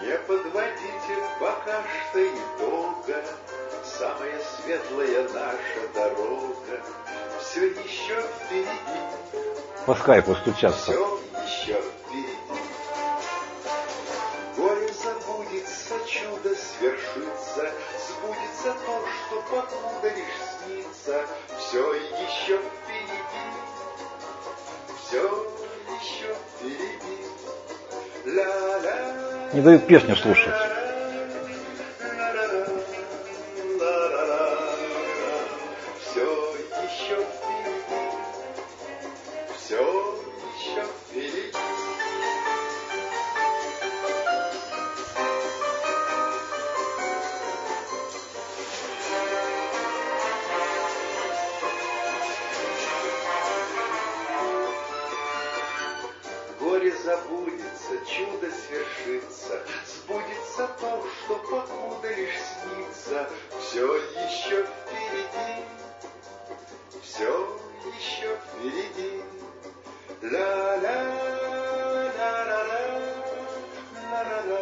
Не подводите пока что и долго, самая светлая наша дорога все еще впереди. По скайпу стучаться. Все еще впереди. Горе забудется, чудо свершится, сбудется то, что покуда лишь снится. Все еще впереди. Все еще впереди. Ла-ла. Не дают песню слушать. Все еще впереди. Все еще впереди. Горе забудется, чудо свершится, сбудется то, что покуда лишь снится. Все еще впереди, все еще впереди. Ла-ла, ла-ла-ла, ла-ла-ла,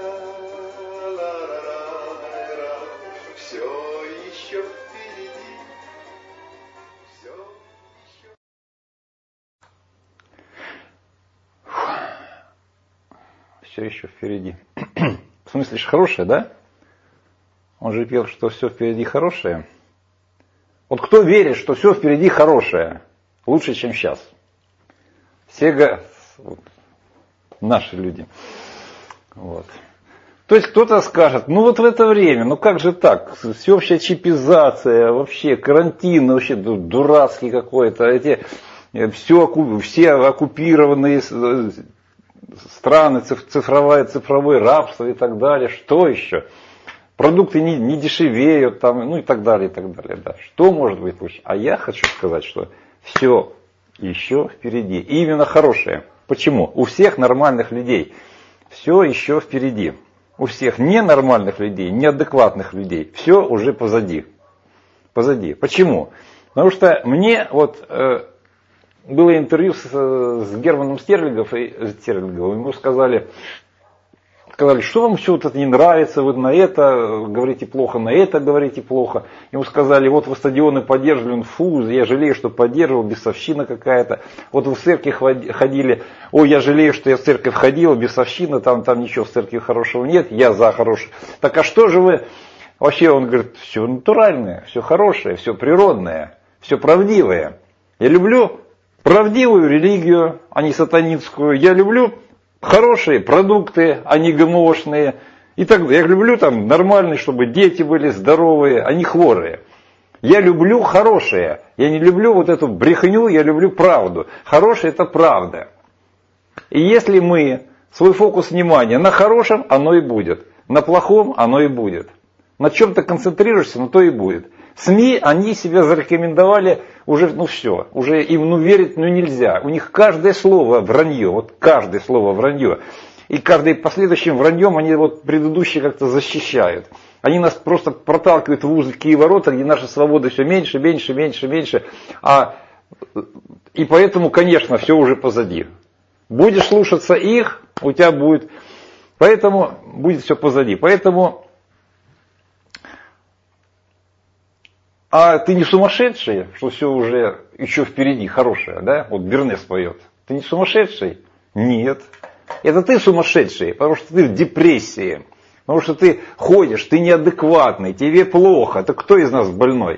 ла-ла-ла, все еще впереди, все еще. Все еще впереди. В смысле, ж хорошее, да? Он же пел, что все впереди хорошее. Вот кто верит, что все впереди хорошее, лучше, чем сейчас? Все наши люди. Вот. То есть кто-то скажет, ну вот в это время, ну как же так, всеобщая чипизация, вообще карантин, вообще дурацкий какой-то, все оккупированные страны, цифровое рабство и так далее, что еще? Продукты не дешевеют, там, ну и так далее, и так далее. Да. Что может быть лучше? А я хочу сказать, что все еще впереди. И именно хорошее. Почему? У всех нормальных людей все еще впереди. У всех ненормальных людей, неадекватных людей все уже позади. Позади. Почему? Потому что мне было интервью с Германом Стерлиговым, ему сказали, что вам все вот это не нравится, вы на это говорите плохо, на это говорите плохо. Ему сказали, вот вы стадионы поддерживали, он фу, я жалею, что поддерживал, бесовщина какая-то. Вот вы в церковь ходили, ой, я жалею, что я в церковь ходил, бесовщина, там ничего в церкви хорошего нет, я за хорошее. Так а что же вы, вообще он говорит, все натуральное, все хорошее, все природное, все правдивое. Я люблю правдивую религию, а не сатанинскую, я люблю хорошие продукты, а не ГМОшные. И так далее. Я люблю там нормальные, чтобы дети были здоровые, а не хворые. Я люблю хорошее. Я не люблю вот эту брехню, я люблю правду. Хорошее это правда. И если мы свой фокус внимания на хорошем, оно и будет. На плохом оно и будет. На чем ты концентрируешься, на то и будет. СМИ, они себя зарекомендовали уже, все, уже им верить нельзя. У них каждое слово вранье, вот каждое слово вранье. И каждым последующим враньем они предыдущие как-то защищают. Они нас просто проталкивают в узкие ворота, где наша свобода все меньше, меньше, меньше, меньше. И поэтому, конечно, все уже позади. Будешь слушаться их, у тебя будет, поэтому будет все позади. Поэтому... А ты не сумасшедший, что все уже еще впереди хорошее, да? Вот Бернес поет. Ты не сумасшедший? Нет. Это ты сумасшедший, потому что ты в депрессии. Потому что ты ходишь, ты неадекватный, тебе плохо. Это кто из нас больной?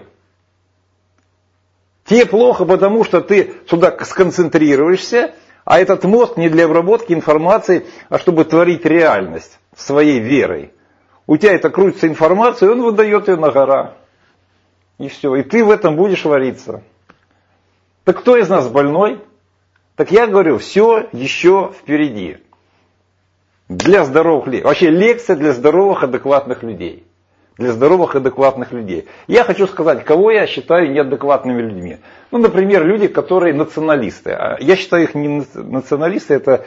Тебе плохо, потому что ты сюда сконцентрируешься, а этот мозг не для обработки информации, а чтобы творить реальность своей верой. У тебя это крутится информация, и он выдает ее на гора. И все. И ты в этом будешь вариться. Так кто из нас больной? Так я говорю, все еще впереди. Для здоровых людей. Вообще лекция для здоровых, адекватных людей. Для здоровых, адекватных людей. Я хочу сказать, кого я считаю неадекватными людьми. Ну, например, люди, которые националисты. Я считаю их не националисты, это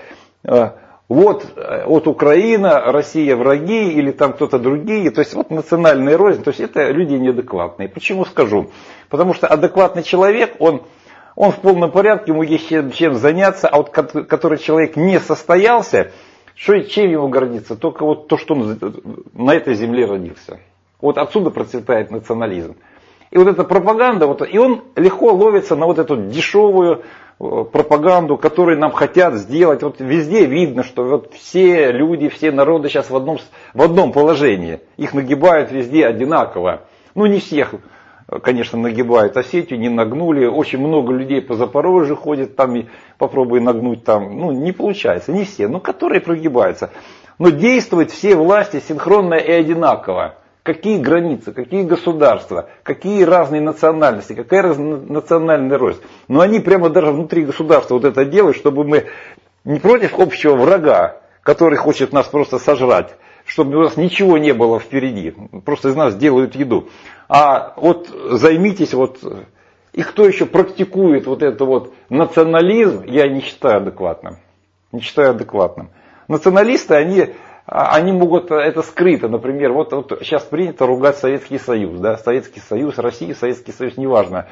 вот Украина, Россия враги или там кто-то другие. То есть вот национальная рознь, то есть это люди неадекватные. Почему скажу? Потому что адекватный человек, он в полном порядке, ему есть чем заняться, а вот который человек не состоялся, Чем ему гордиться? Только вот то, что он на этой земле родился. Вот отсюда процветает национализм. И вот эта пропаганда, и он легко ловится на вот эту дешевую пропаганду, которую нам хотят сделать. Вот везде видно, что вот все люди, все народы сейчас в одном положении. Их нагибают везде одинаково. Ну не всех, конечно, нагибают. Осетию не нагнули. Очень много людей по Запорожью ходят там и попробуй нагнуть там. Ну не получается, не все, но которые прогибаются. Но действуют все власти синхронно и одинаково. Какие границы, какие государства, какие разные национальности, какая национальный рост. Но они прямо даже внутри государства вот это делают, чтобы мы не против общего врага, который хочет нас просто сожрать, чтобы у нас ничего не было впереди, просто из нас делают еду. А вот займитесь и кто еще практикует вот это вот национализм, я не считаю адекватным. Не считаю адекватным. Националисты, они могут это скрыто. Например, вот сейчас принято ругать Советский Союз. Да? Советский Союз, Россия, Советский Союз, неважно.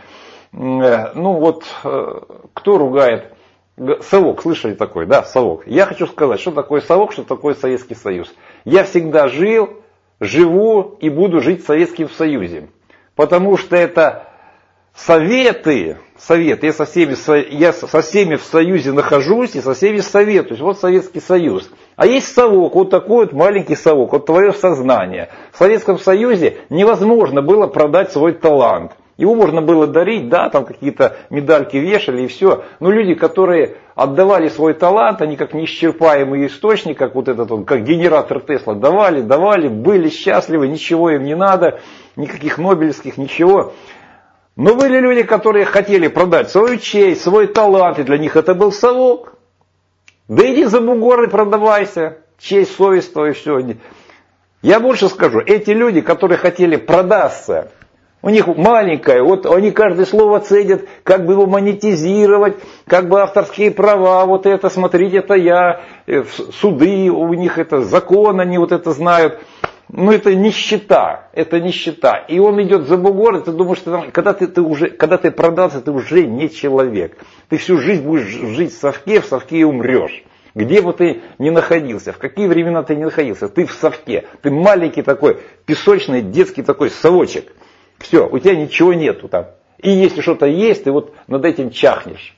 Кто ругает? Совок, слышали такой? Да, совок. Я хочу сказать, что такое совок, что такое Советский Союз. Я всегда жил, живу и буду жить в Советском Союзе. Потому что это советы, я со всеми в союзе нахожусь и со всеми советуюсь. Вот Советский Союз. А есть совок, вот такой вот маленький совок, вот твое сознание. В Советском Союзе невозможно было продать свой талант. Его можно было дарить, да, там какие-то медальки вешали и все. Но люди, которые отдавали свой талант, они как неисчерпаемый источник, как вот этот он, как генератор Тесла, давали, были счастливы, ничего им не надо, никаких нобелевских, ничего. Но были люди, которые хотели продать свою честь, свой талант, и для них это был совок. Да иди за бугор и продавайся, честь, совесть твою, все. Я больше скажу, эти люди, которые хотели продаться, у них маленькое, вот они каждое слово цедят, как бы его монетизировать, как бы авторские права, вот это, смотрите, это я, суды, у них это закон, они вот это знают. Ну это нищета. И он идет за бугор, и ты думаешь, что когда ты продался, ты уже не человек. Ты всю жизнь будешь жить в совке и умрешь. Где бы ты ни находился, в какие времена ты ни находился, ты в совке. Ты маленький такой, песочный, детский такой совочек. Все, у тебя ничего нету там. И если что-то есть, ты вот над этим чахнешь.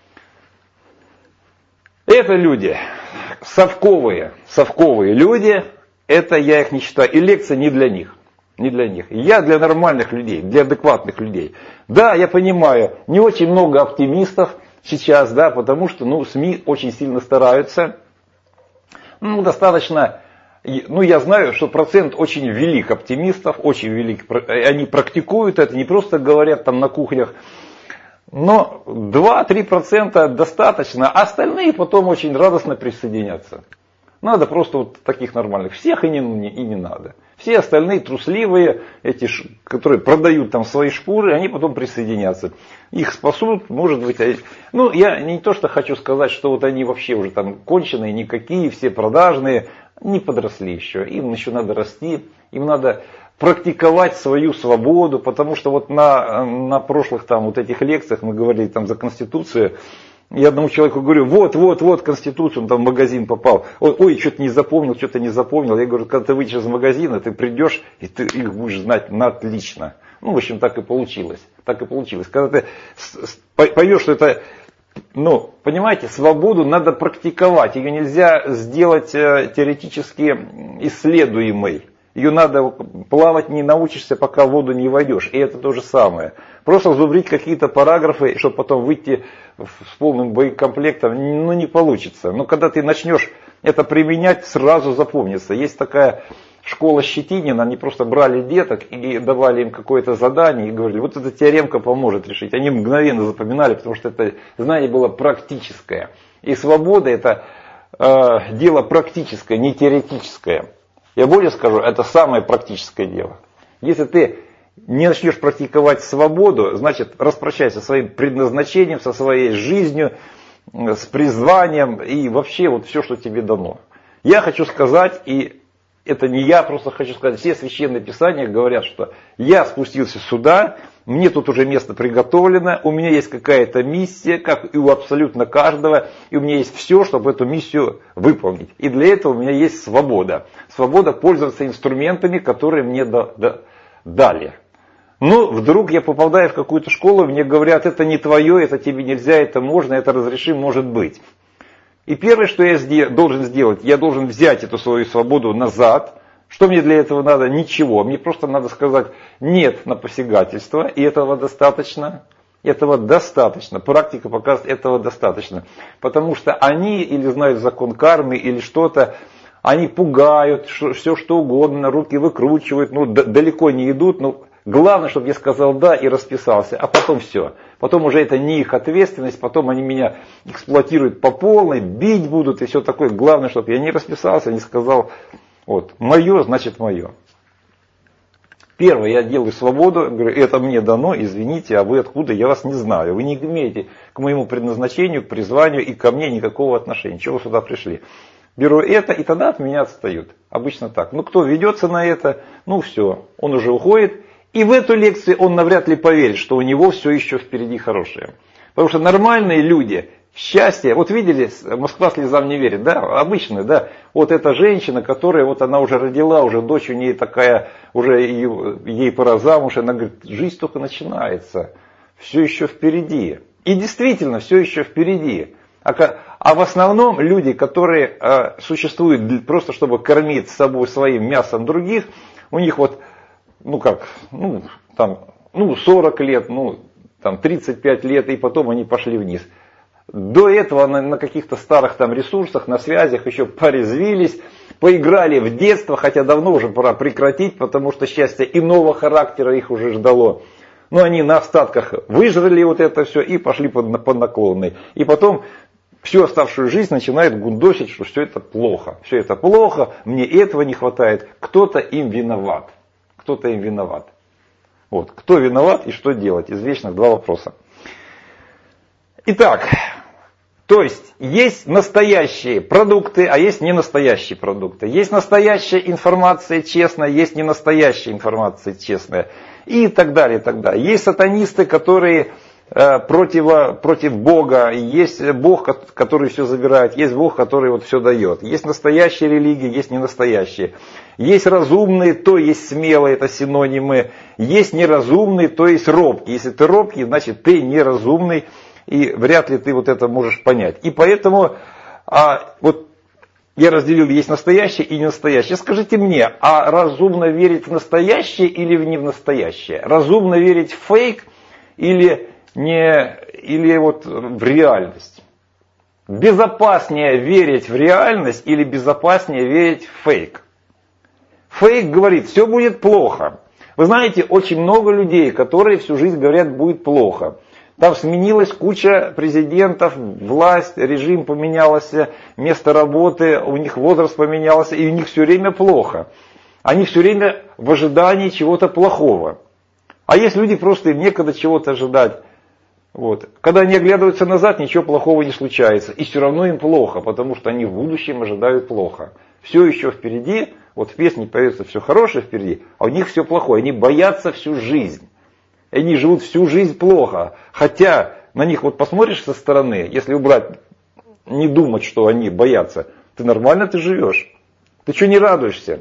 Это люди, совковые люди. Это я их не считаю. И лекция не для них. Я для нормальных людей, для адекватных людей. Да, я понимаю, не очень много оптимистов сейчас, да, потому что СМИ очень сильно стараются. Достаточно, я знаю, что процент очень велик оптимистов, очень велик. Они практикуют это, не просто говорят там на кухнях. Но 2-3% достаточно, а остальные потом очень радостно присоединятся. Надо просто вот таких нормальных. Всех и не надо. Все остальные трусливые, эти, которые продают там свои шкуры, они потом присоединятся. Их спасут, может быть. Я не то, что хочу сказать, что вот они вообще уже там конченые, никакие, все продажные. Не подросли еще. Им еще надо расти. Им надо практиковать свою свободу. Потому что вот на прошлых там вот этих лекциях мы говорили там за Конституцию. Я одному человеку говорю, вот, Конституцию, он там в магазин попал. Ой, что-то не запомнил. Я говорю, когда ты выйдешь из магазина, ты придешь, и ты их будешь знать отлично. В общем, так и получилось. Когда ты поймешь, что это, понимаете, свободу надо практиковать. Ее нельзя сделать теоретически исследуемой. Ее надо плавать не научишься, пока в воду не войдешь. И это то же самое. Просто зубрить какие-то параграфы, чтобы потом выйти с полным боекомплектом, не получится. Но когда ты начнешь это применять, сразу запомнится. Есть такая школа Щетинина, они просто брали деток и давали им какое-то задание и говорили, вот эта теоремка поможет решить. Они мгновенно запоминали, потому что это знание было практическое. И свобода это дело практическое, не теоретическое. Я более скажу, это самое практическое дело. Если ты не начнешь практиковать свободу, значит распрощайся со своим предназначением, со своей жизнью, с призванием и вообще вот все, что тебе дано. Я хочу сказать, и это не я, просто хочу сказать, все священные писания говорят, что я спустился сюда мне тут уже место приготовлено, у меня есть какая-то миссия, как и у абсолютно каждого, и у меня есть все, чтобы эту миссию выполнить. И для этого у меня есть свобода. Свобода пользоваться инструментами, которые мне дали. Но вдруг я попадаю в какую-то школу, мне говорят, это не твое, это тебе нельзя, это можно, это разрешим, может быть. И первое, что я должен сделать, я должен взять эту свою свободу назад. Что мне для этого надо? Ничего. Мне просто надо сказать нет на посягательство, и этого достаточно. Этого достаточно. Практика показывает, этого достаточно. Потому что они или знают закон кармы, или что-то, они пугают, все что угодно, руки выкручивают, далеко не идут. Главное, чтобы я сказал да и расписался, а потом все. Потом уже это не их ответственность, потом они меня эксплуатируют по полной, бить будут и все такое. Главное, чтобы я не расписался, не сказал, мое, значит мое. Первое, я делаю свободу, говорю, это мне дано, извините, а вы откуда, я вас не знаю. Вы не имеете к моему предназначению, к призванию и ко мне никакого отношения. Чего вы сюда пришли? Беру это, и тогда от меня отстают. Обычно так. Кто ведется на это, все, он уже уходит. И в эту лекцию он навряд ли поверит, что у него все еще впереди хорошее. Потому что нормальные люди, счастье, видели, Москва слезам не верит, да, обычно, да. Эта женщина, которая, она уже родила, уже дочь у нее такая, уже ей пора замуж, она говорит, жизнь только начинается, все еще впереди. И действительно, все еще впереди. А в основном люди, которые существуют просто чтобы кормить собой своим мясом других, у них 40 лет, 35 лет, и потом они пошли вниз. До этого на каких-то старых ресурсах, на связях еще порезвились, поиграли в детство, хотя давно уже пора прекратить, потому что счастье иного характера их уже ждало. Но они на остатках выжрали это все и пошли по наклонной. И потом всю оставшую жизнь начинают гундосить, что все это плохо. Все это плохо, мне этого не хватает, кто-то им виноват. Кто-то им виноват. Кто виноват и что делать? Из вечных два вопроса. Итак, то есть настоящие продукты, а есть ненастоящие продукты. Есть настоящая информация честная, есть ненастоящая информация честная. И так далее, и так далее. Есть сатанисты, которые против Бога, есть Бог, который все забирает, есть Бог, который все дает. Есть настоящие религии, есть ненастоящие. Есть разумные, то есть смелые, это синонимы. Есть неразумные, то есть робкие. Если ты робкий, значит ты неразумный, и вряд ли ты это можешь понять. И поэтому я разделил, есть настоящее и ненастоящее. Скажите мне, а разумно верить в настоящее или не в настоящее? Разумно верить в фейк или в реальность? Безопаснее верить в реальность или безопаснее верить в фейк? Фейк говорит, все будет плохо. Вы знаете, очень много людей, которые всю жизнь говорят, будет плохо. Там сменилась куча президентов, власть, режим поменялся, место работы, у них возраст поменялся, и у них все время плохо. Они все время в ожидании чего-то плохого. А есть люди, просто им некогда чего-то ожидать. Когда они оглядываются назад, ничего плохого не случается. И все равно им плохо, потому что они в будущем ожидают плохо. Все еще впереди, в песне поется все хорошее впереди, а у них все плохое. Они боятся всю жизнь. Они живут всю жизнь плохо. Хотя на них посмотришь со стороны, если убрать, не думать, что они боятся, ты нормально живешь. Ты что не радуешься?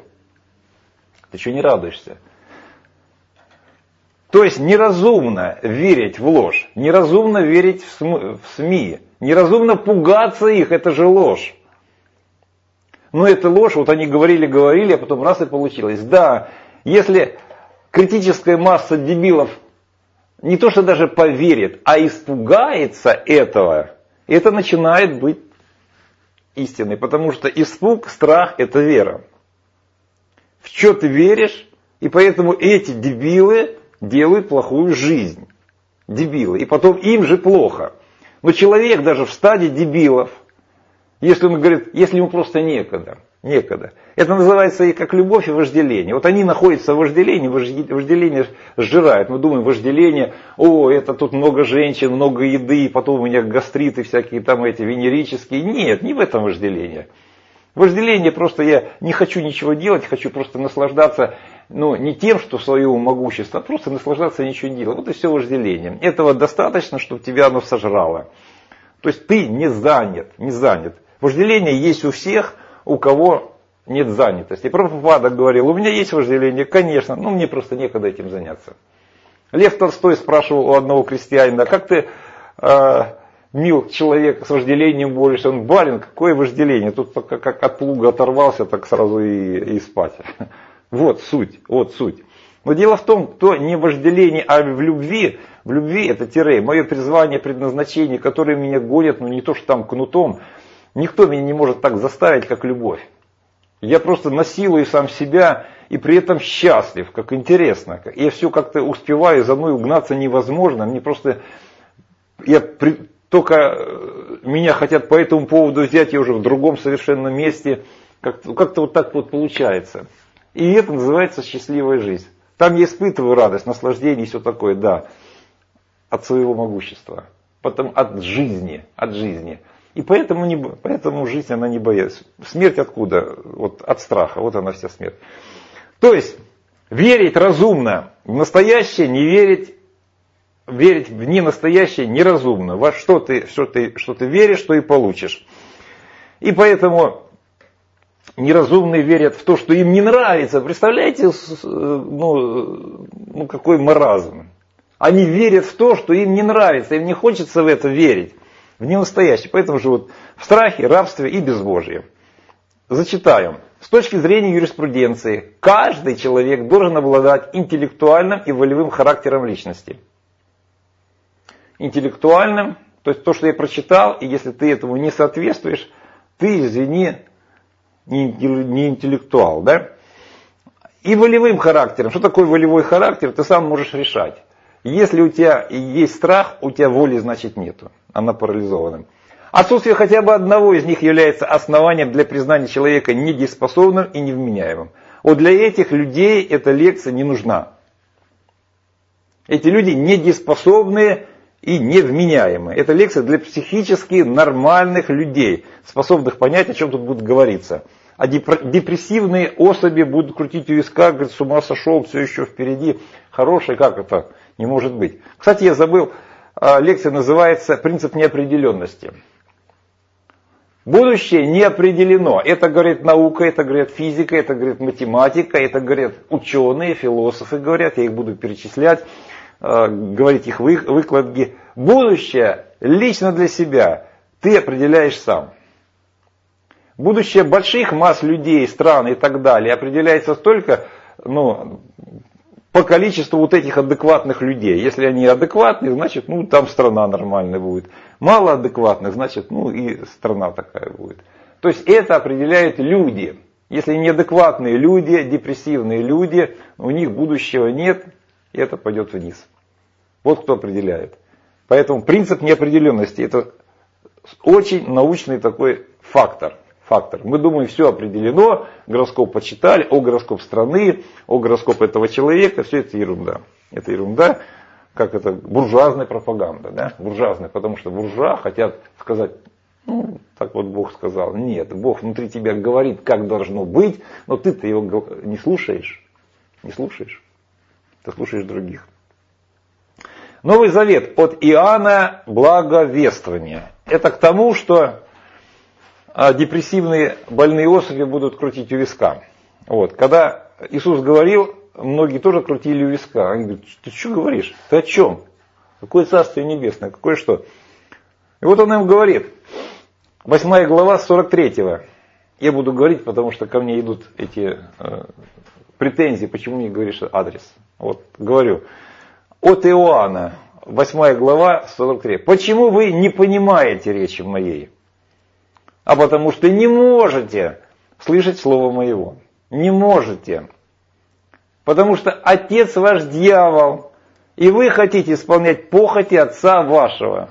То есть неразумно верить в ложь, неразумно верить в СМИ, неразумно пугаться их, это же ложь. Но это ложь, они говорили, а потом раз и получилось. Да, если критическая масса дебилов не то что даже поверит, а испугается этого, это начинает быть истиной. Потому что испуг, страх – это вера. В что ты веришь, и поэтому эти дебилы делают плохую жизнь. Дебилы. И потом им же плохо. Но человек даже в стадии дебилов, если он говорит, если ему просто некогда. Это называется и как любовь и вожделение. Они находятся в вожделении, вожделение сжирает. Мы думаем, вожделение, это тут много женщин, много еды, потом у меня гастриты всякие эти венерические. Нет, не в этом вожделение. Вожделение просто я не хочу ничего делать, хочу просто наслаждаться, не тем, что своего могущества, а просто наслаждаться и ничего не делать. Вот и все вожделение. Этого достаточно, чтобы тебя оно сожрало. То есть ты не занят. Вожделение есть у всех, у кого нет занятости. Прабхупада говорил, у меня есть вожделение, конечно, но мне просто некогда этим заняться. Лев Толстой спрашивал у одного крестьянина, как ты, мил человек, с вожделением борешься? Он: барин, какое вожделение? Тут как от плуга оторвался, так сразу и спать. Вот суть. Но дело в том, кто не в вожделении, а в любви это тире, мое призвание, предназначение, которое меня гонит, не то что там кнутом, никто меня не может так заставить, как любовь. Я просто насилую сам себя и при этом счастлив, как интересно. Я все как-то успеваю, за мной угнаться невозможно. Мне просто, только меня хотят по этому поводу взять, я уже в другом совершенно месте. Как-то вот так вот получается. И это называется счастливая жизнь. Там я испытываю радость, наслаждение и все такое, да. От своего могущества. Потом от жизни. И поэтому жизнь, она не боится. Смерть откуда? Вот от страха. Вот она вся смерть. То есть, верить разумно в настоящее, не верить в ненастоящее неразумно. Во что ты веришь, то и получишь. И поэтому неразумные верят в то, что им не нравится. Представляете, какой маразм. Они верят в то, что им не нравится, им не хочется в это верить. В ненастоящее. Поэтому живут в страхе, рабстве и безбожии. Зачитаю. С точки зрения юриспруденции, каждый человек должен обладать интеллектуальным и волевым характером личности. Интеллектуальным, то есть то, что я прочитал, и если ты этому не соответствуешь, ты, извини, не интеллектуал, да? И волевым характером. Что такое волевой характер? Ты сам можешь решать. Если у тебя есть страх, у тебя воли, значит, нету. Она парализована. Отсутствие хотя бы одного из них является основанием для признания человека недееспособным и невменяемым. Вот для этих людей эта лекция не нужна. Эти люди недееспособные и невменяемые. Эта лекция для психически нормальных людей, способных понять, о чем тут будет говориться. А депрессивные особи будут крутить у виска, говорят, с ума сошел, все еще впереди. Хороший, как это? Не может быть. Кстати, я забыл, лекция называется «Принцип неопределенности». Будущее не определено. Это говорит наука, это говорит физика, это говорит математика, это говорят ученые, философы говорят, я их буду перечислять, говорить их выкладки. Будущее лично для себя ты определяешь сам. Будущее больших масс людей, стран и так далее определяется только по количеству вот этих адекватных людей. Если они адекватные, значит, там страна нормальная будет. Мало адекватных, значит, и страна такая будет. То есть это определяют люди. Если неадекватные люди, депрессивные люди, у них будущего нет, и это пойдет вниз. Вот кто определяет. Поэтому принцип неопределенности — это очень научный такой фактор. Мы думаем, все определено, гороскоп почитали, гороскоп страны, гороскоп этого человека, все это ерунда. Это ерунда, как это буржуазная пропаганда, да? Буржуазная, потому что буржуа хотят сказать, так вот Бог сказал. Нет, Бог внутри тебя говорит, как должно быть, но ты-то его не слушаешь. Ты слушаешь других. Новый Завет от Иоанна благовествование. Это к тому, что депрессивные больные особи будут крутить у виска. Вот. Когда Иисус говорил, многие тоже крутили у виска. Они говорят, ты что говоришь? Ты о чем? Какое Царствие Небесное? Какое что? И вот он им говорит, 8 глава 43-го. Я буду говорить, потому что ко мне идут эти претензии, почему мне говоришь адрес. Вот, говорю. От Иоанна, 8 глава 43. Почему вы не понимаете речи моей? А потому что не можете слышать слово моего. Не можете. Потому что отец ваш дьявол, и вы хотите исполнять похоти отца вашего.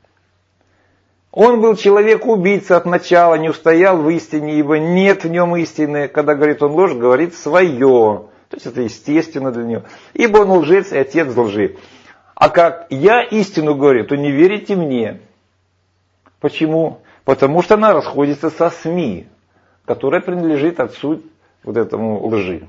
Он был человек-убийца от начала, не устоял в истине, ибо нет в нем истины. Когда говорит он ложь, говорит свое. То есть это естественно для него. Ибо он лжец и отец лжи. А как я истину говорю, то не верите мне. Почему? Потому что она расходится со СМИ. которая принадлежит отцу вот этому лжи.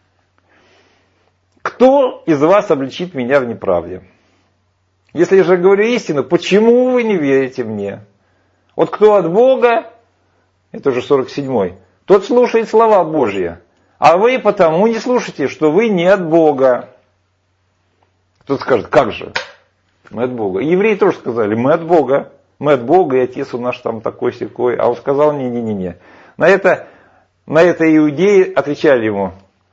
Кто из вас обличит меня в неправде? Если я же говорю истину, почему вы не верите мне? Вот кто от Бога, это уже 47-й, тот слушает слова Божьи. А вы потому не слушаете, что вы не от Бога. Кто-то скажет, как же? Мы от Бога. И евреи тоже сказали, мы от Бога. Мы от Бога, и отец у нас там такой-сякой. А он сказал, не-не-не-не. На это иудеи отвечали ему,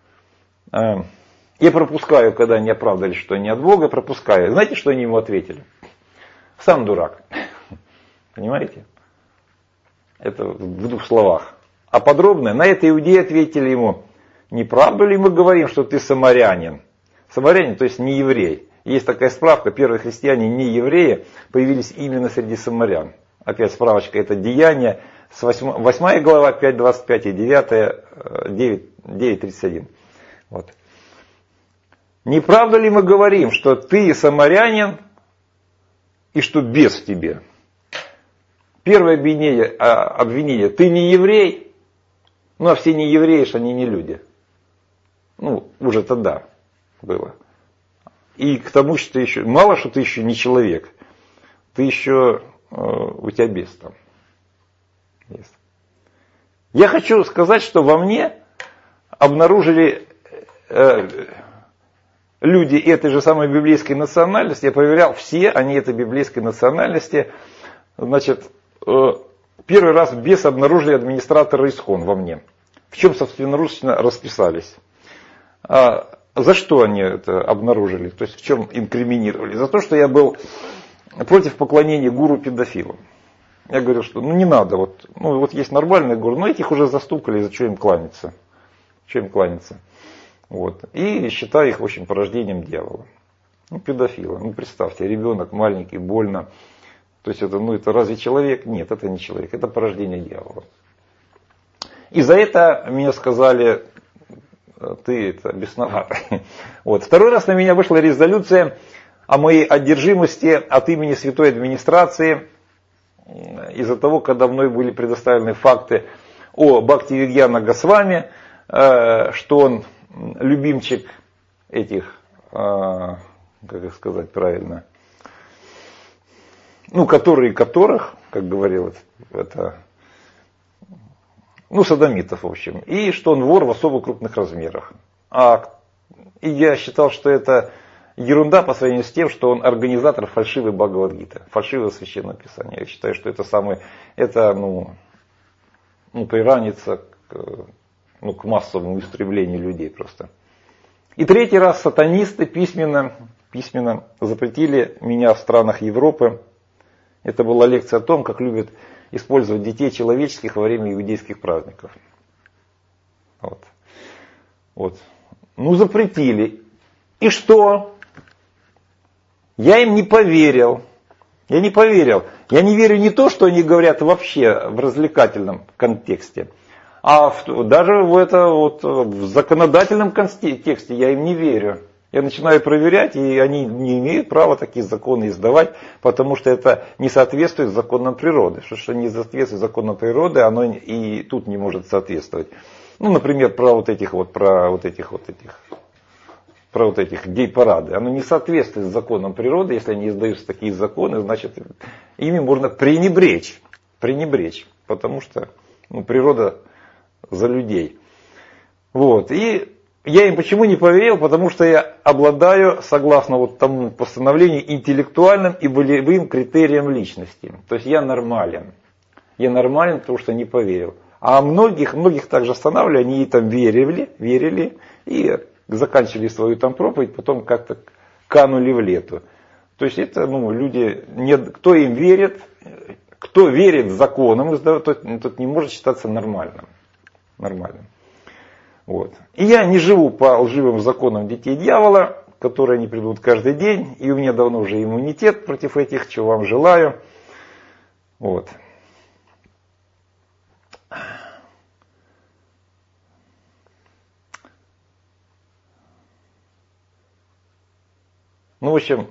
я пропускаю, когда они оправдались, что они от Бога, пропускаю. Знаете, что они ему ответили? Сам дурак. Понимаете? Это в двух словах. А подробно, на это иудеи ответили ему, не правду ли мы говорим, что ты самарянин? Самарянин, то есть не еврей. Есть такая справка, первые христиане, не евреи, появились именно среди самарян. Опять справочка, это Деяния, 8 глава, 5.25 и 9.31. Вот. Не правда ли мы говорим, что ты самарянин и что бес в тебе? Первое обвинение, ты не еврей, ну а все не евреи, они не люди. Ну, уже тогда было. И к тому, что ты еще, мало что ты еще не человек, ты еще, у тебя бес там есть. Я хочу сказать, что во мне обнаружили люди этой же самой библейской национальности, я проверял, все они этой библейской национальности, значит, первый раз бес обнаружили администраторы ИСХОН во мне. В чем собственноручно расписались. За что они это обнаружили? То есть в чем инкриминировали? За то, что я был против поклонения гуру-педофилам. Я говорил, что не надо, вот есть нормальные гуру, но этих уже застукали, за что им кланяться. Что им кланяться? Вот. И считаю их, в общем, порождением дьявола. Педофилы. Представьте, ребенок маленький, больно. То есть это разве человек? Нет, это не человек, это порождение дьявола. И за это мне сказали, ты это бесноватый. Вот. Второй раз на меня вышла резолюция о моей одержимости от имени святой администрации из-за того, когда мной были предоставлены факты о Бхактивигьяна Госвами, что он любимчик этих, как их сказать правильно, которых, как говорилось, это, содомитов, в общем, и что он вор в особо крупных размерах. И я считал, что это ерунда по сравнению с тем, что он организатор фальшивой Бхагавад-гиты, фальшивого священного писания. Я считаю, что это приравнивается к массовому истреблению людей просто. И третий раз сатанисты письменно запретили меня в странах Европы. Это была лекция о том, как любят использовать детей человеческих во время иудейских праздников. Вот. Запретили. И что? Я им не поверил. Я не верю не то, что они говорят вообще в развлекательном контексте, а даже в законодательном контексте я им не верю. Я начинаю проверять, и они не имеют права такие законы издавать, потому что это не соответствует законам природы. Что не соответствует законам природы, оно и тут не может соответствовать. Например, про этих гей-парады. Оно не соответствует законам природы. Если они издаются такие законы, значит, ими можно пренебречь. Потому что природа за людей. Вот. И я им почему не поверил? Потому что я обладаю, согласно тому постановлению, интеллектуальным и волевым критерием личности. То есть я нормален. Я нормален, потому что не поверил. А многих также останавливали, они там верили и заканчивали свою там проповедь, потом как-то канули в лету. То есть это люди, кто им верит, кто верит законам, тот не может считаться нормальным. Вот. И я не живу по лживым законам детей дьявола, которые они придут каждый день, и у меня давно уже иммунитет против этих, чего вам желаю. Вот. В общем,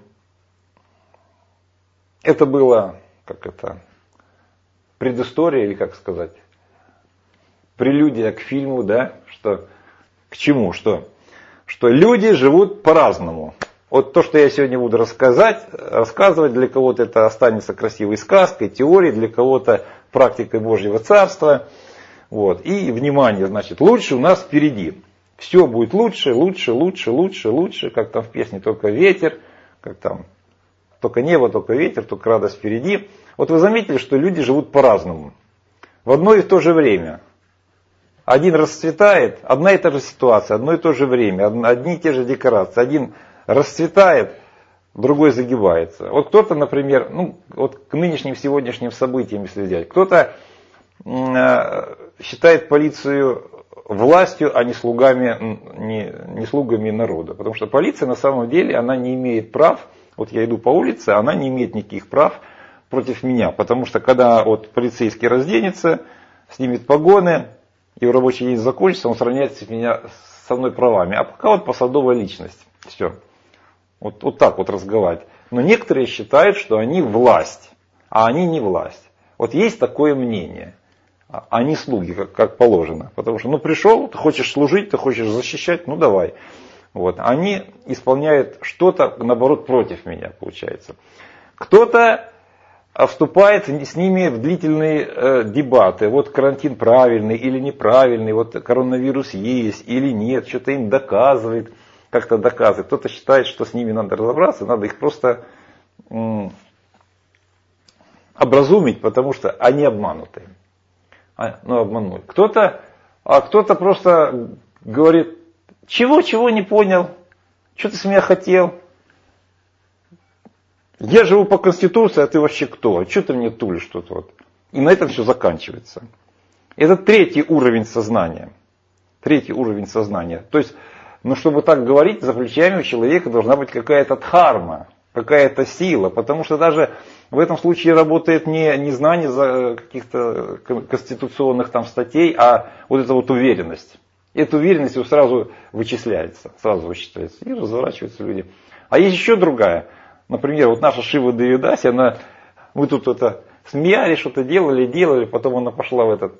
это было, предыстория, или как сказать, прелюдия к фильму, да, что к чему, что люди живут по-разному. Вот то, что я сегодня буду рассказывать, для кого-то это останется красивой сказкой, теорией, для кого-то практикой Божьего Царства. Вот. И, внимание, значит, лучше у нас впереди. Все будет лучше, лучше, лучше, лучше, лучше, как там в песне «Только ветер», как там «Только небо, только ветер, только радость впереди». Вот вы заметили, что люди живут по-разному. В одно и то же время. Один расцветает, одна и та же ситуация, одно и то же время, одни и те же декорации. Один расцветает, другой загибается. Вот кто-то, например, вот к нынешним сегодняшним событиям, если взять, кто-то считает полицию властью, а не слугами народа. Потому что полиция на самом деле, она не имеет прав. Вот я иду по улице, она не имеет никаких прав против меня. Потому что когда вот полицейский разденется, снимет погоны, и рабочий день закончится, он сравняет меня со мной правами. А пока вот посадовая личность. Все. Вот так вот разговаривать. Но некоторые считают, что они власть, а они не власть. Вот есть такое мнение. Они слуги, как положено. Потому что, пришел, ты хочешь служить, ты хочешь защищать, давай. Вот. Они исполняют что-то, наоборот, против меня, получается. Кто-то вступает с ними в длительные дебаты. Вот карантин правильный или неправильный, вот коронавирус есть или нет, что-то им доказывает, как-то доказывает. Кто-то считает, что с ними надо разобраться, надо их просто образумить, потому что они обмануты. Обманули. Кто-то просто говорит, чего не понял, что ты с меня хотел? Я живу по Конституции, а ты вообще кто? Что ты мне тулишь тут вот? И на этом все заканчивается. Это третий уровень сознания. Третий уровень сознания. То есть, чтобы так говорить, за плечами у человека должна быть какая-то дхарма, какая-то сила. Потому что даже в этом случае работает не знание за каких-то конституционных там статей, а вот эта вот уверенность. Эта уверенность сразу вычисляется. И разворачиваются люди. А есть еще другая. Например, вот наша Шива Девидаси, мы тут смеялись, что-то делали, потом она пошла в этот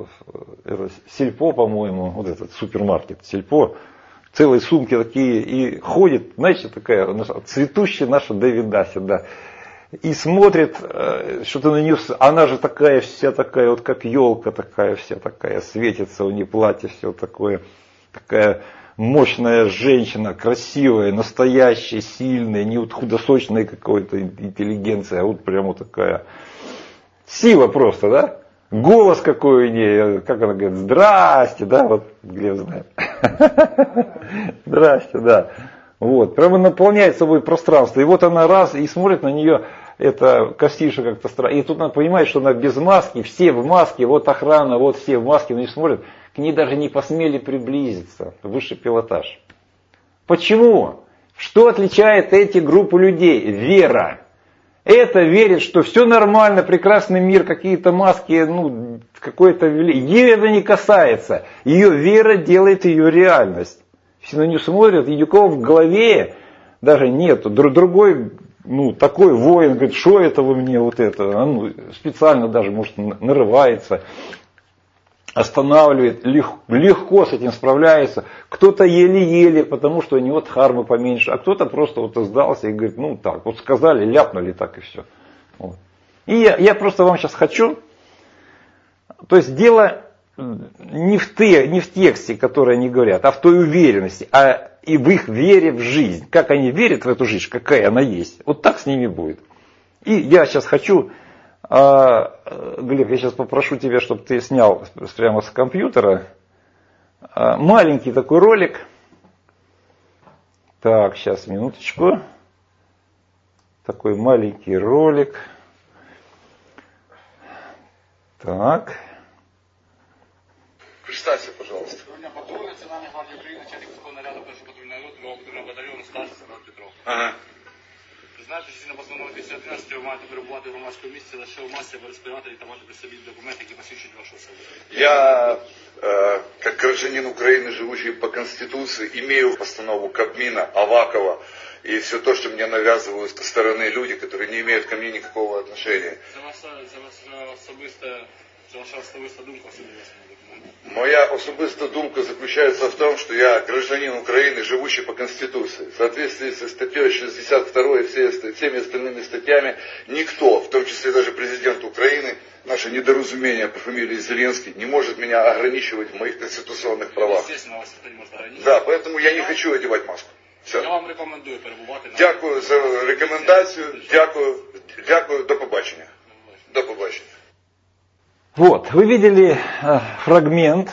Сельпо, по-моему, вот этот супермаркет Сельпо, целые сумки такие, и ходит, знаете, такая цветущая наша Девидаси, да, и смотрит, что-то на нее, она же такая, вся такая, вот как елка такая, вся такая, светится у нее платье, все такое, такая мощная женщина, красивая, настоящая, сильная, не вот худосочная какой-то интеллигенция, а вот прямо такая сила просто, да? Голос какой у нее, как она говорит, здрасте, да, вот Глеб знает. Здрасте, да. Вот, прямо наполняет собой пространство. И вот она раз и смотрит на нее, это Костиша как-то странно. И тут она понимает, что она без маски, все в маске, вот охрана, вот все в маске, но не смотрят. К ней даже не посмели приблизиться. Высший пилотаж. Почему? Что отличает эти группы людей? Вера. Это верит, что все нормально, прекрасный мир, какие-то маски, какое-то величие. Ее это не касается. Ее вера делает ее реальность. Все на нее смотрят, и никого в голове даже нету. Другой, такой воин, говорит, что это вы мне вот это? Специально даже, может, нарывается. Останавливает, легко с этим справляется. Кто-то еле-еле, потому что у него дхармы поменьше, а кто-то просто вот сдался и говорит, так, вот сказали, ляпнули, так и все. Вот. И я просто вам сейчас хочу, то есть дело не в тексте, который они говорят, а в той уверенности, и в их вере в жизнь. Как они верят в эту жизнь, какая она есть. Вот так с ними будет. И я сейчас хочу... Глеб, я сейчас попрошу тебя, чтобы ты снял прямо с компьютера маленький такой ролик. Так, сейчас, минуточку. Такой маленький ролик. Так. Представься, пожалуйста. Сегодня патруль Национальной гвардии Украины, начальник высокого наряда першого патрульного роты, нового патрульного батальйону, старший сержант Петров. Ага. Знаєте, що на постанову 211 ви маєте перебувати в громадському місці лише у масі, ви респіратори та мати при собі документи, які посвідчують вашу особу. Я, как гражданин Украины, живущий по Конституции, имею постанову Кабмина, Авакова и все то, что мне навязывают со стороны люди, которые не имеют ко мне никакого отношения. Це ваше особисте, це Це ваша особиста думка в суді документу. Моя особистая думка заключается в том, что я гражданин Украины, живущий по Конституции. В соответствии со статьей 62 и всеми остальными статьями, никто, в том числе даже президент Украины, наше недоразумение по фамилии Зеленский, не может меня ограничивать в моих конституционных правах. Естественно, вас ніхто не може ограничити. Да, поэтому я не хочу одевать маску. Все. Я вам рекомендую перебувати на... Дякую за рекомендацию, дякую, до побачення. До побачення. Вот, вы видели фрагмент,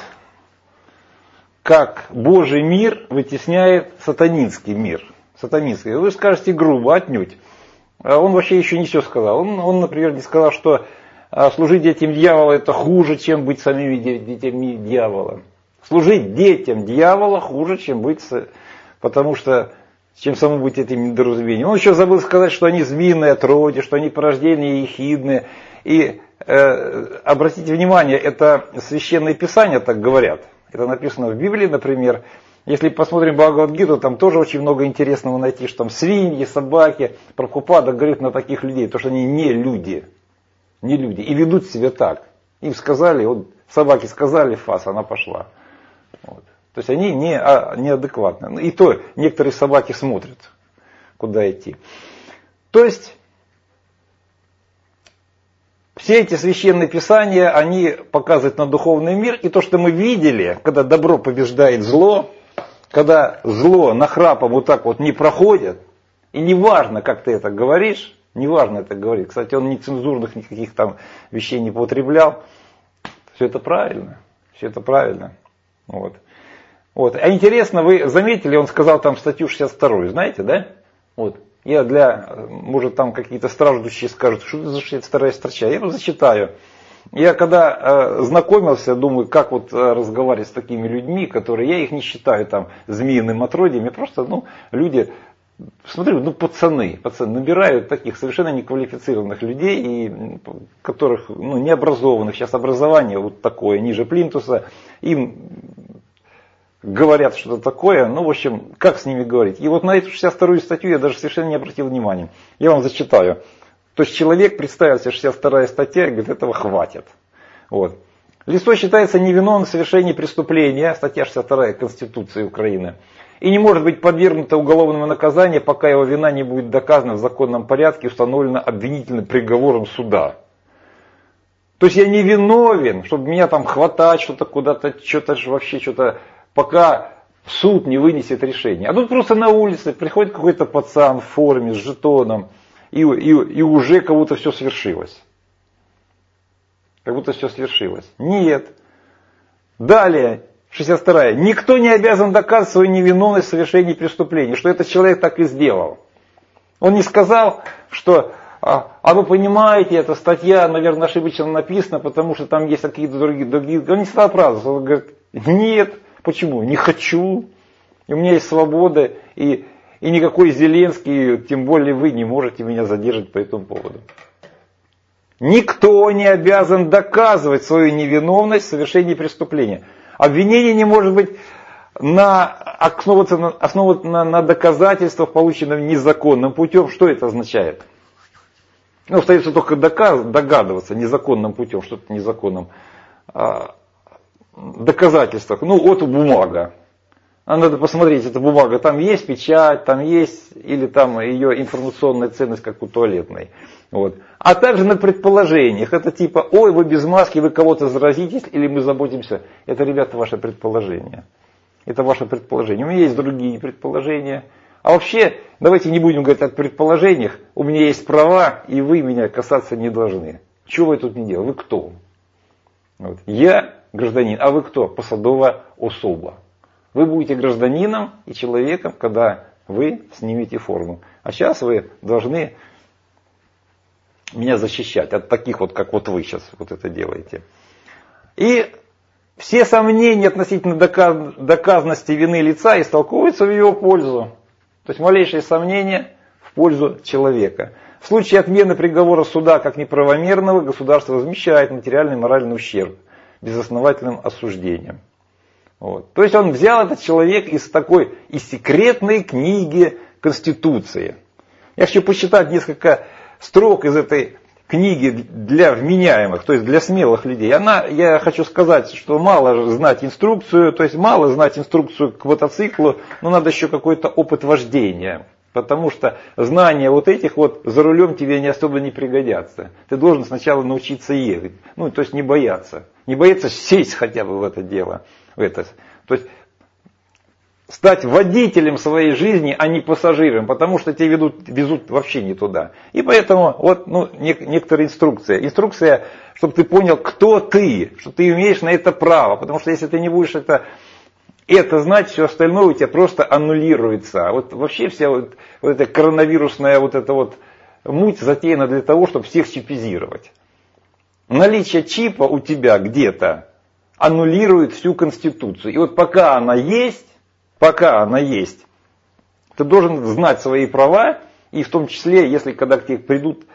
как Божий мир вытесняет сатанинский мир. Сатанинский. Вы скажете грубо, отнюдь. Он вообще еще не все сказал. Он, например, не сказал, что служить детям дьявола это хуже, чем быть самими детьми дьявола. Служить детям дьявола хуже, чем быть, потому что чем самому быть этим недоразумением. Он еще забыл сказать, что они змеиные отродья, что они порождения ехидные. И обратите внимание, это священные писания так говорят. Это написано в Библии, например. Если посмотрим Бхагавад-гиту, там тоже очень много интересного найти, что там свиньи, собаки. Прабхупада говорит на таких людей, потому что они не люди. Не люди. И ведут себя так. Им сказали, вот собаки сказали фас, она пошла. Вот. То есть они неадекватны. И то некоторые собаки смотрят, куда идти. То есть все эти священные писания, они показывают на духовный мир. И то, что мы видели, когда добро побеждает зло, когда зло нахрапом вот так вот не проходит, и неважно, как ты это говоришь, неважно это говорить. Кстати, он нецензурных никаких там вещей не потреблял. Все это правильно. Все это правильно. Вот. Вот. А интересно, вы заметили, он сказал там статью 62, знаете, да? Вот. Я может там какие-то страждущие скажут, что это за 62 статья, я его зачитаю. Я когда знакомился, думаю, как вот разговаривать с такими людьми, которые, я их не считаю там змеиным отродьями, просто, люди, смотрю, пацаны набирают таких совершенно неквалифицированных людей, и которых, необразованных, сейчас образование вот такое, ниже плинтуса, им говорят что-то такое, в общем, как с ними говорить. И вот на эту 62-ю статью я даже совершенно не обратил внимания. Я вам зачитаю. То есть человек представился, 62-я статья, и говорит, этого хватит. Вот. Лицо считается невиновным в совершении преступления, статья 62 Конституции Украины, и не может быть подвергнуто уголовному наказанию, пока его вина не будет доказана в законном порядке, установлена обвинительным приговором суда. То есть я не виновен, чтобы меня там хватать, что-то куда-то, что-то, пока суд не вынесет решение. А тут просто на улице приходит какой-то пацан в форме, с жетоном, и уже как будто все свершилось. Как будто все свершилось. Нет. Далее, 62-я. Никто не обязан доказывать свою невиновность в совершении преступления, что этот человек так и сделал. Он не сказал, что, вы понимаете, эта статья, наверное, ошибочно написана, потому что там есть какие-то другие. Он не стал оправдываться. Он говорит, нет. Почему? Не хочу. И у меня есть свобода, и никакой Зеленский, тем более вы, не можете меня задержать по этому поводу. Никто не обязан доказывать свою невиновность в совершении преступления. Обвинение не может быть основано на доказательствах, полученных незаконным путем. Что это означает? Остается только догадываться незаконным путем, что-то незаконным. Доказательствах. Вот бумага. Надо посмотреть, эта бумага, там есть печать, там есть, или там ее информационная ценность, как у туалетной. Вот. А также на предположениях. Это типа, ой, вы без маски, вы кого-то заразитесь, или мы заботимся. Это, ребята, ваше предположение. Это ваше предположение. У меня есть другие предположения. А вообще, давайте не будем говорить о предположениях. У меня есть права, и вы меня касаться не должны. Чего вы тут не делаете? Вы кто? Вот. Я гражданин, а вы кто? Посадовая особа. Вы будете гражданином и человеком, когда вы снимете форму. А сейчас вы должны меня защищать от таких вот, как вот вы сейчас вот это делаете. И все сомнения относительно доказанности вины лица истолковываются в его пользу. То есть малейшие сомнения в пользу человека. В случае отмены приговора суда как неправомерного, государство возмещает материальный и моральный ущерб безосновательным осуждением. Вот. То есть он взял этот человек из секретной книги Конституции. Я хочу почитать несколько строк из этой книги для вменяемых, то есть для смелых людей, я хочу сказать, что мало знать инструкцию, то есть мало знать инструкцию к мотоциклу, но надо еще какой-то опыт вождения. Потому что знания вот этих вот за рулем тебе не особо не пригодятся. Ты должен сначала научиться ехать. Ну, то есть не бояться. Не бояться сесть хотя бы в это дело. То есть стать водителем своей жизни, а не пассажиром, потому что тебя везут вообще не туда. И поэтому вот некоторая инструкция. Инструкция, чтобы ты понял, кто ты, что ты имеешь на это право. Потому что если ты не будешь это знать, все остальное у тебя просто аннулируется. Вот вообще вся вот эта коронавирусная муть затеяна для того, чтобы всех чипизировать. Наличие чипа у тебя где-то аннулирует всю Конституцию. И вот пока она есть, ты должен знать свои права, и в том числе, если когда к тебе придут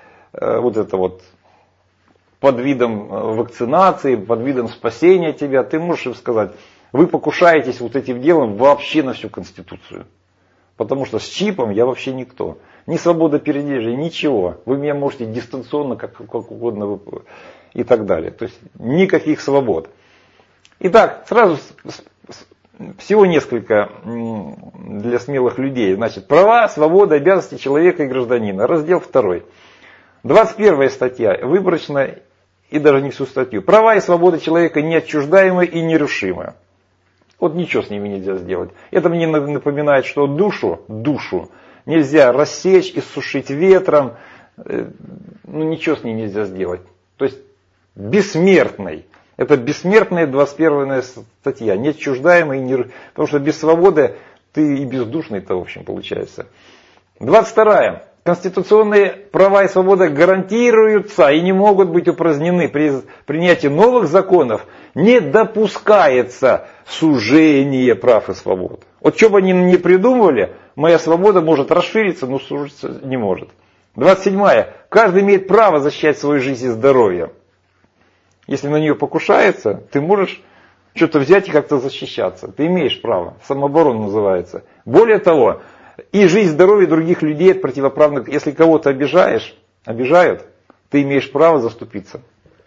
под видом вакцинации, под видом спасения тебя, ты можешь им сказать, вы покушаетесь вот этим делом вообще на всю Конституцию. Потому что с чипом я вообще никто. Ни свобода передвижения, ничего. Вы меня можете дистанционно, как угодно и так далее. То есть никаких свобод. Итак, сразу всего несколько для смелых людей. Значит, права, свобода, обязанности человека и гражданина. Раздел 2. 21 статья. Выборочная и даже не всю статью. Права и свобода человека неотчуждаемы и нерушимы. Вот ничего с ними нельзя сделать. Это мне напоминает, что душу нельзя рассечь, иссушить ветром. Ничего с ней нельзя сделать. То есть бессмертный. Это бессмертная 21 статья. Неотчуждаемый, потому что без свободы ты и бездушный-то, в общем, получается. 22. Конституционные права и свободы гарантируются и не могут быть упразднены. При принятии новых законов не допускается сужение прав и свобод. Вот что бы они ни придумывали, моя свобода может расшириться, но сужиться не может. 27. Каждый имеет право защищать свою жизнь и здоровье. Если на нее покушается, ты можешь что-то взять и как-то защищаться. Ты имеешь право. Самооборона называется. Более того, и жизнь, здоровье других людей от противоправных. Если кого-то обижают, ты имеешь право заступиться.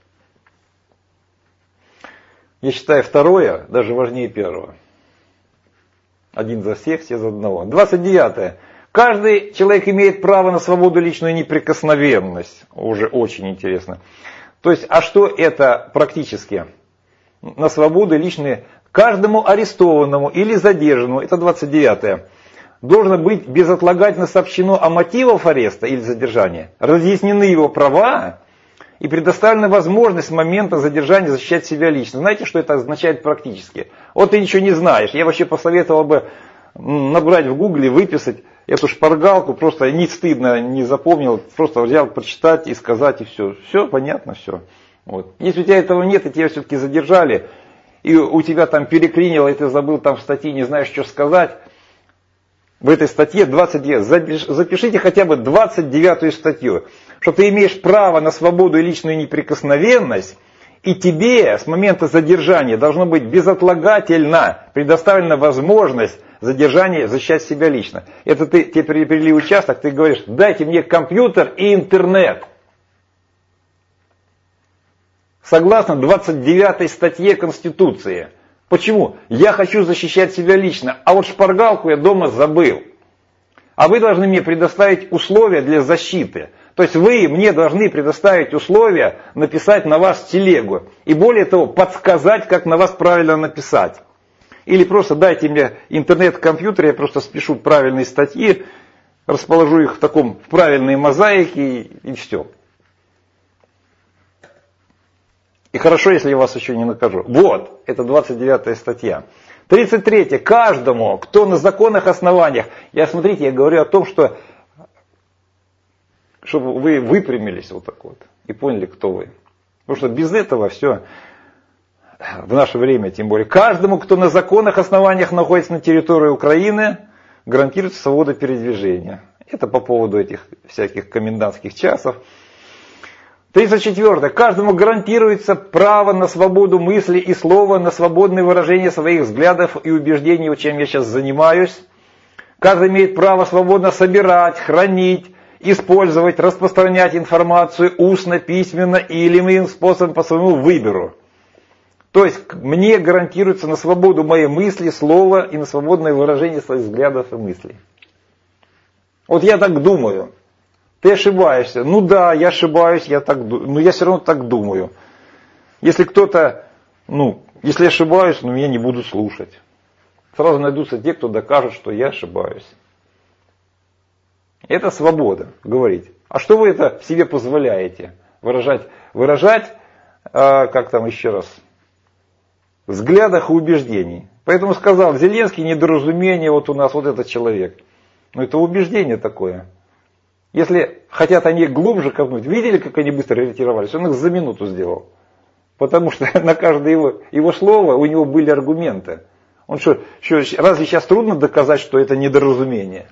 Я считаю, 2 даже важнее 1. Один за всех, все за одного. 29. Каждый человек имеет право на свободу, личную неприкосновенность. Уже очень интересно. То есть, а что это практически? На свободу личную каждому арестованному или задержанному, это 29. Должно быть безотлагательно сообщено о мотивах ареста или задержания, разъяснены его права и предоставлена возможность с момента задержания защищать себя лично. Знаете, что это означает практически? Вот ты ничего не знаешь. Я вообще посоветовал бы набрать в гугле, выписать эту шпаргалку, просто не стыдно, не запомнил, просто взял, прочитать и сказать, и все. Все понятно, все. Вот. Если у тебя этого нет, и тебя все-таки задержали, и у тебя там переклинило, и ты забыл там в статье, не знаешь, что сказать, в этой статье 29, запишите хотя бы 29 статью, что ты имеешь право на свободу и личную неприкосновенность, и тебе с момента задержания должно быть безотлагательно предоставлена возможность задержания защищать себя лично. Это тебе перевели участок, ты говоришь, дайте мне компьютер и интернет. Согласно 29 статье Конституции. Почему? Я хочу защищать себя лично, а вот шпаргалку я дома забыл. А вы должны мне предоставить условия для защиты. То есть вы мне должны предоставить условия написать на вас телегу. И более того, подсказать, как на вас правильно написать. Или просто дайте мне интернет-компьютер, я просто спешу правильные статьи, расположу их в правильные мозаики и все. И хорошо, если я вас еще не накажу. Вот, это 29 статья. 33. Каждому, кто на законных основаниях. Смотрите, я говорю о том, чтобы вы выпрямились вот так вот и поняли, кто вы. Потому что без этого все, в наше время тем более, каждому, кто на законных основаниях находится на территории Украины, гарантируется свобода передвижения. Это по поводу этих всяких комендантских часов. 34. Каждому гарантируется право на свободу мысли и слова, на свободное выражение своих взглядов и убеждений, чем я сейчас занимаюсь. Каждый имеет право свободно собирать, хранить использовать, распространять информацию устно, письменно или иным способом по своему выбору. То есть мне гарантируется на свободу моей мысли, слова и на свободное выражение своих взглядов и мыслей. Вот я так думаю. Ты ошибаешься. Ну да, я ошибаюсь, но я все равно так думаю. Если кто-то, если я ошибаюсь, меня не будут слушать. Сразу найдутся те, кто докажет, что я ошибаюсь. Это свобода, говорить. А что вы это себе позволяете? Выражать, как там еще раз, в взглядах и убеждений. Поэтому сказал, Зеленский недоразумение, вот у нас вот этот человек. Это убеждение такое. Если хотят они глубже копнуть, видели, как они быстро ретировались? Он их за минуту сделал. Потому что на каждое его слово у него были аргументы. Разве сейчас трудно доказать, что это недоразумение?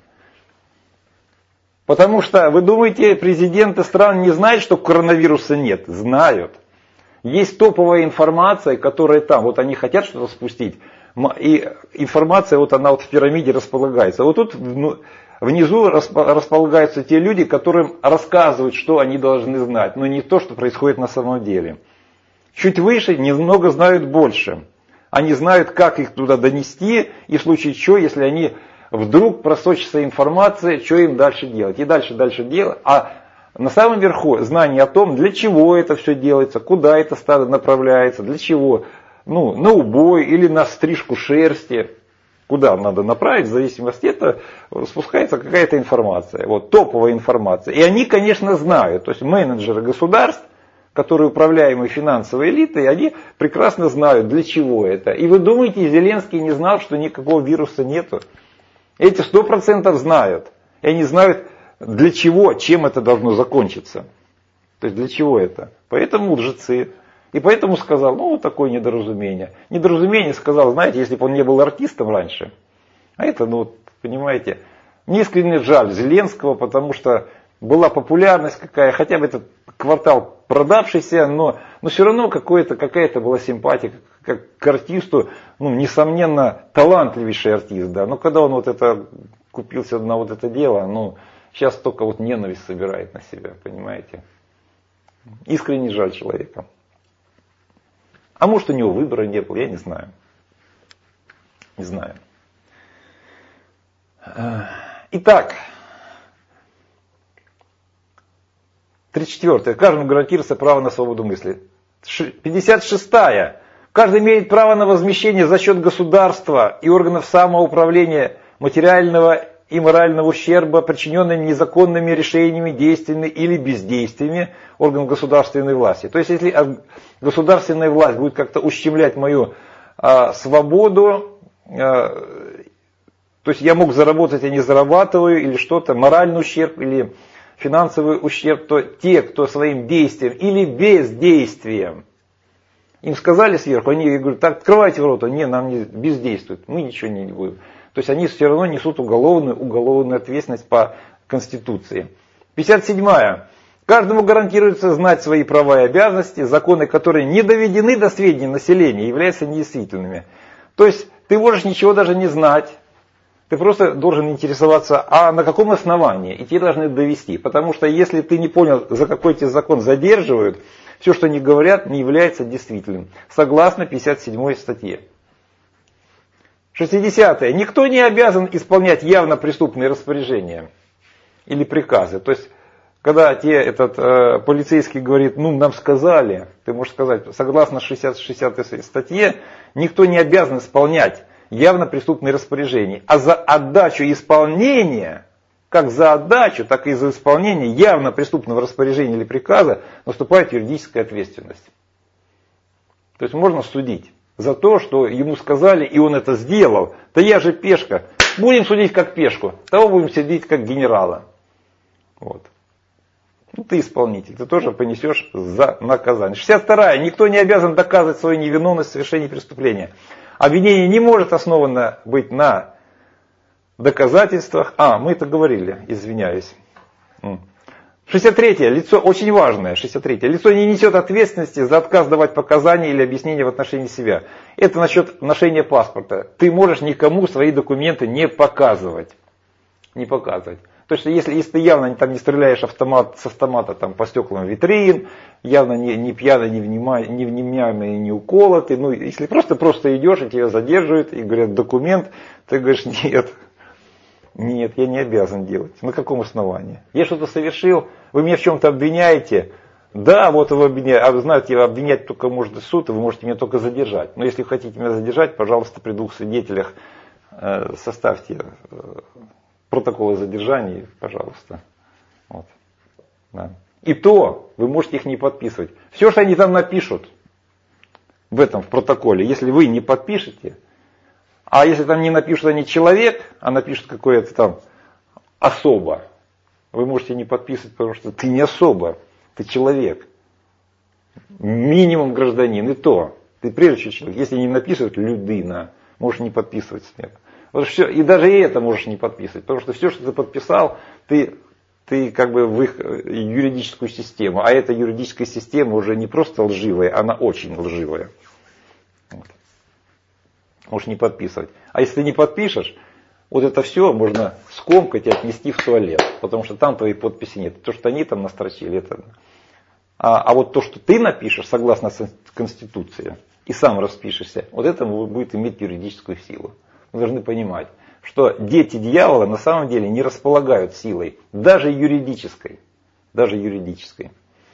Потому что, вы думаете, президенты стран не знают, что коронавируса нет? Знают. Есть топовая информация, которая там. Вот они хотят что-то спустить. И информация, она в пирамиде располагается. Вот тут внизу располагаются те люди, которым рассказывают, что они должны знать. Но не то, что происходит на самом деле. Чуть выше немного знают больше. Они знают, как их туда донести. И в случае чего, если они вдруг просочится информация, что им дальше делать. И дальше делать. А на самом верху знание о том, для чего это все делается, куда это стадо направляется, для чего. На убой или на стрижку шерсти. Куда надо направить, в зависимости от этого спускается какая-то информация. Вот топовая информация. И они, конечно, знают. То есть менеджеры государств, которые управляемые финансовой элитой, они прекрасно знают, для чего это. И вы думаете, Зеленский не знал, что никакого вируса нету? Эти 100% знают. И они знают, для чего, чем это должно закончиться. То есть для чего это. Поэтому лжецы. И поэтому сказал, вот такое недоразумение. Недоразумение сказал, знаете, если бы он не был артистом раньше. А это, понимаете, мне искренне жаль Зеленского, потому что была популярность какая, хотя бы этот квартал продавшийся, но все равно какая-то была симпатия как к артисту, несомненно, талантливейший артист, да. Но когда он купился на это дело, сейчас только ненависть собирает на себя, понимаете. Искренне жаль человека. А может, у него выбора не было, я не знаю. Не знаю. Итак, 34. Каждому гарантируется право на свободу мысли. 56. Каждый имеет право на возмещение за счет государства и органов самоуправления материального и морального ущерба, причиненного незаконными решениями, действиями или бездействиями органов государственной власти. То есть, если государственная власть будет как-то ущемлять мою свободу, то есть я мог заработать, а не зарабатываю, или что-то, моральный ущерб, или финансовый ущерб, то те, кто своим действием или бездействием, им сказали сверху, они говорят, так, открывайте ворота, нам не бездействуют, мы ничего не будем. То есть они все равно несут уголовную ответственность по Конституции. 57. Каждому гарантируется знать свои права и обязанности, законы, которые не доведены до сведения населения, являются недействительными. То есть ты можешь ничего даже не знать, ты просто должен интересоваться, а на каком основании, и тебе должны довести. Потому что если ты не понял, за какой тебе закон задерживают, все, что они говорят, не является действительным. Согласно 57 статье. 60. Никто не обязан исполнять явно преступные распоряжения или приказы. То есть, когда полицейский говорит, нам сказали, ты можешь сказать, согласно 60 статье, никто не обязан исполнять явно преступные распоряжения. А за отдачу исполнения, как за отдачу, так и за исполнение явно преступного распоряжения или приказа наступает юридическая ответственность. То есть можно судить за то, что ему сказали, и он это сделал. Да я же пешка. Будем судить как пешку. Того будем судить как генерала. Вот. Ты исполнитель. Ты тоже понесешь за наказание. 62. Никто не обязан доказывать свою невиновность в совершении преступления. Обвинение не может основано быть на доказательствах. Мы это говорили, извиняюсь. 63. Лицо, очень важное, 63. Лицо не несет ответственности за отказ давать показания или объяснения в отношении себя. Это насчет ношения паспорта. Ты можешь никому свои документы не показывать. Не показывать. То есть, если ты явно там не стреляешь с автомата там, по стеклам витрин, явно не пьяный, невменяемый, не уколотый, ну, если просто идешь, и тебя задерживают, и говорят документ, ты говоришь, нет, я не обязан делать. На каком основании? Я что-то совершил, вы меня в чем-то обвиняете, да, вот вы обвиняете, а вы знаете, обвинять только может суд, и вы можете меня только задержать. Но если хотите меня задержать, пожалуйста, при 2 свидетелях составьте протоколы задержания, пожалуйста. Вот. Да. И то вы можете их не подписывать. Все, что они там напишут в протоколе, если вы не подпишете, а если там не напишут они человек, а напишут какое-то там особо, вы можете не подписывать, потому что ты не особо, ты человек. Минимум гражданин, и то. Ты прежде чем человек. Если не написывают людина, можешь не подписывать смело. Вот все, и даже и это можешь не подписывать, потому что все, что ты подписал, ты как бы в их юридическую систему, а эта юридическая система уже не просто лживая, она очень лживая. Вот. Можешь не подписывать. А если ты не подпишешь, вот это все можно скомкать и отнести в туалет, потому что там твоей подписи нет. То, что они там настрочили, это... А вот то, что ты напишешь, согласно Конституции, и сам распишешься, вот это будет иметь юридическую силу. Вы должны понимать, что дети дьявола на самом деле не располагают силой, даже юридической. Даже юридической.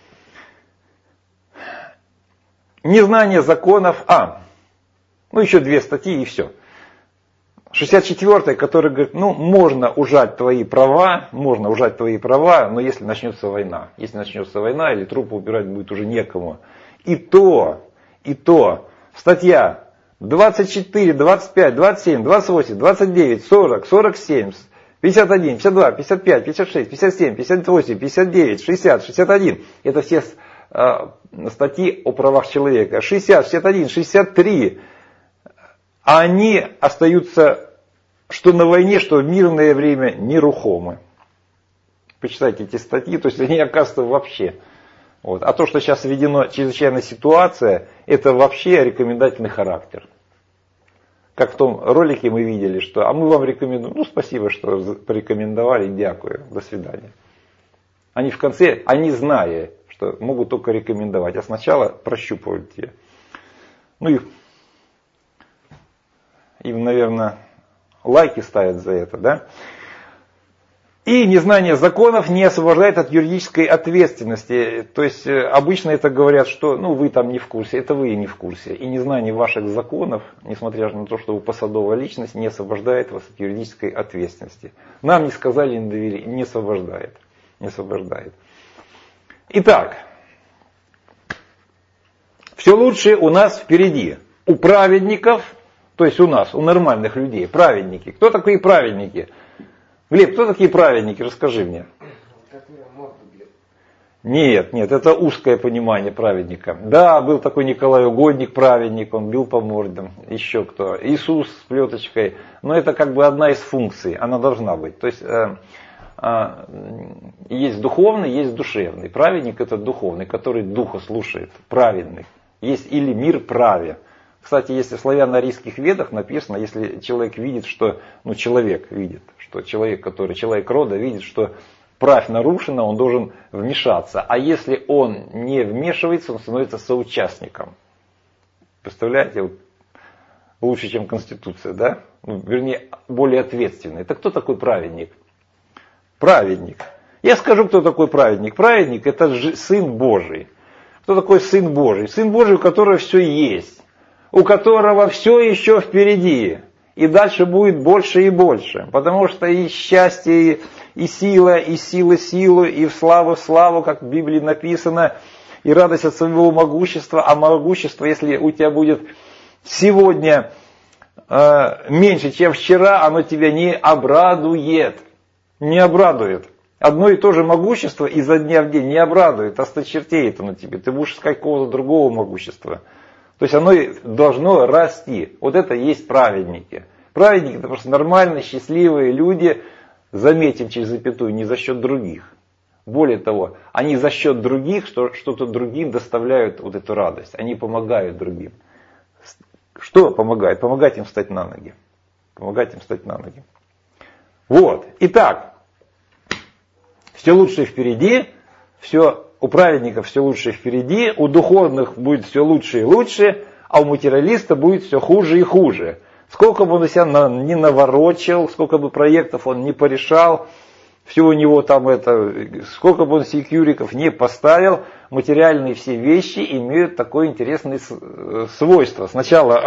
Незнание законов. Еще 2 статьи и все. 64-я, который говорит, можно ужать твои права, но если начнется война. Если начнется война, или трупы убирать будет уже некому. И то, статья 24, 25, 27, 28, 29, 40, 47, 51, 52, 55, 56, 57, 58, 59, 60, 61. Это все статьи о правах человека. 60, 61, 63. А они остаются, что на войне, что в мирное время, нерухомы. Почитайте эти статьи, то есть они оказываются вообще. Вот. А то, что сейчас введена чрезвычайная ситуация, это вообще рекомендательный характер. Как в том ролике мы видели, что мы вам рекомендуем, спасибо, что порекомендовали, дякую, до свидания. Они в конце, они зная, что могут только рекомендовать, а сначала прощупывают тебя. Им, наверное, лайки ставят за это, да? И незнание законов не освобождает от юридической ответственности. То есть обычно это говорят, что вы там не в курсе, это вы не в курсе. И незнание ваших законов, несмотря на то, что вы посадовая личность, не освобождает вас от юридической ответственности. Нам не сказали, не довели, не освобождает. Не освобождает. Итак, все лучшее у нас впереди. У праведников, то есть у нас, у нормальных людей, праведники. Кто такие праведники? Глеб, кто такие праведники? Расскажи мне. Нет, это узкое понимание праведника. Да, был такой Николай Угодник, праведник, он бил по мордам. Еще кто? Иисус с плеточкой. Но это как бы одна из функций, она должна быть. То есть есть духовный, есть душевный. Праведник это духовный, который духа слушает, праведный. Есть или мир праве. Кстати, если в славяно-арийских ведах написано, если человек видит, что, человек видит, что человек рода видит, что правь нарушена, он должен вмешаться. А если он не вмешивается, он становится соучастником. Представляете, лучше, чем Конституция, да? Вернее, более ответственный. Это кто такой праведник? Праведник. Я скажу, кто такой праведник. Праведник это Сын Божий. Кто такой Сын Божий? Сын Божий, у которого все есть. У которого все еще впереди. И дальше будет больше и больше. Потому что и счастье, и сила, и силу, и в славу, как в Библии написано, и радость от своего могущества. А могущество, если у тебя будет сегодня меньше, чем вчера, оно тебя не обрадует. Не обрадует. Одно и то же могущество изо дня в день не обрадует, осточертеет оно тебе. Ты будешь искать какого-то другого могущества. То есть оно должно расти. Вот это и есть праведники. Праведники это просто нормальные, счастливые люди, заметим через запятую, не за счет других. Более того, они за счет других что-то другим доставляют вот эту радость. Они помогают другим. Что помогает? Помогать им встать на ноги. Помогать им встать на ноги. Вот. Итак, Все лучшее впереди, все у праведников все лучше впереди, у духовных будет все лучше и лучше, а у материалиста будет все хуже и хуже. Сколько бы он себя не наворочил, сколько бы проектов он не порешал, все у него там сколько бы он секьюриков не поставил, материальные все вещи имеют такое интересное свойство. Сначала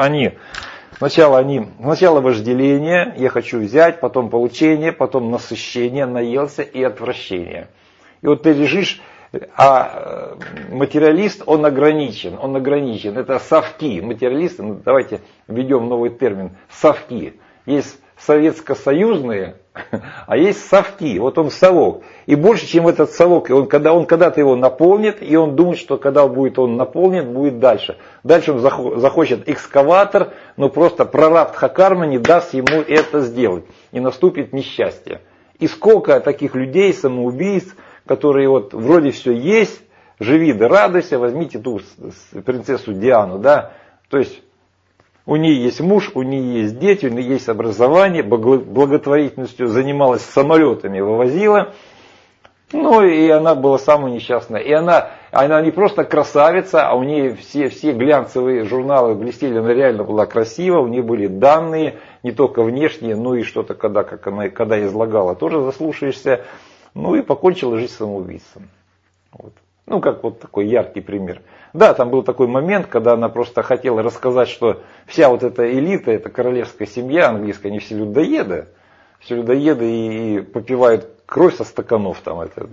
вожделение, я хочу взять, потом получение, потом насыщение, наелся и отвращение. И вот ты лежишь, а материалист, он ограничен. Это совки. Материалисты, давайте введем новый термин, совки. Есть советско-союзные, а есть совки. Вот он совок. И больше, чем этот совок, он когда-то его наполнит, и он думает, что когда он наполнен, будет дальше. Дальше он захочет экскаватор, но просто прарабдха карма не даст ему это сделать. И наступит несчастье. И сколько таких людей, самоубийц, которые вот вроде все есть, живи да радуйся, возьмите ту принцессу Диану, да, то есть у нее есть муж, у нее есть дети, у нее есть образование, благотворительностью занималась, самолетами вывозила, ну и она была самая несчастная. И она не просто красавица, а у нее все глянцевые журналы блестели, она реально была красива, у нее были данные, не только внешние, но и что-то, когда излагала, тоже заслушаешься. Ну и покончила жизнь самоубийством. Вот. Ну, как вот такой яркий пример. Да, там был такой момент, когда она просто хотела рассказать, что вся вот эта элита, эта королевская семья английская, они все людоеды и попивают кровь со стаканов, там, этот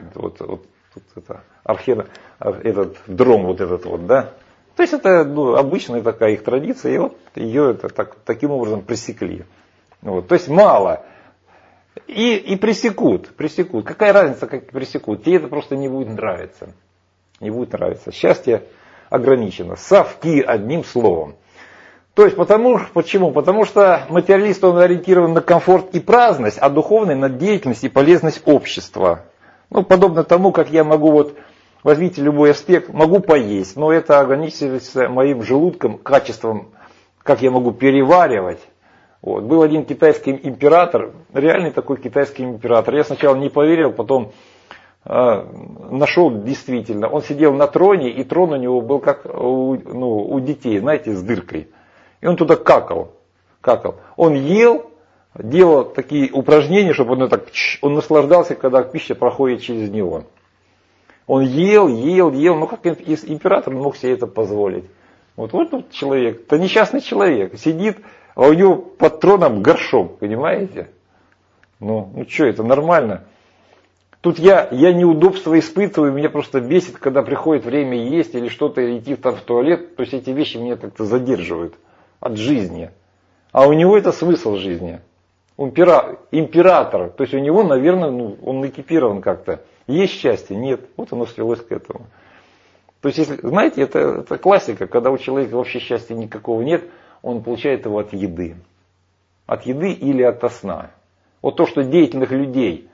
дром вот этот вот, да. То есть это обычная такая их традиция, и вот ее таким образом пресекли. Вот. То есть мало. И пресекут. Какая разница, как пресекут? Тебе это просто не будет нравиться. Не будет нравиться. Счастье ограничено. Совки, одним словом. То есть почему? Потому что материалист, он ориентирован на комфорт и праздность, а духовный на деятельность и полезность общества. Ну, подобно тому, как я могу, возьмите любой аспект, могу поесть, но это ограничивается моим желудком, качеством, как я могу переваривать. Вот. Был один китайский император, реальный такой китайский император. Я сначала не поверил, потом нашел действительно. Он сидел на троне, и трон у него был как у детей, знаете, с дыркой. И он туда какал. Он ел, делал такие упражнения, чтобы он наслаждался, когда пища проходит через него. Он ел, но как император он мог себе это позволить? Вот человек, это несчастный человек, сидит, а у него под троном горшок, понимаете? Ну что, это нормально. Тут я неудобства испытываю, меня просто бесит, когда приходит время есть или что-то, или идти в туалет. То есть эти вещи меня как-то задерживают от жизни. А у него это смысл жизни. Император, то есть у него, наверное, он экипирован как-то. Есть счастье? Нет. Вот оно свелось к этому. То есть, знаете, это классика, когда у человека вообще счастья никакого нет, он получает его от еды. От еды или от сна. Вот то, что деятельных людей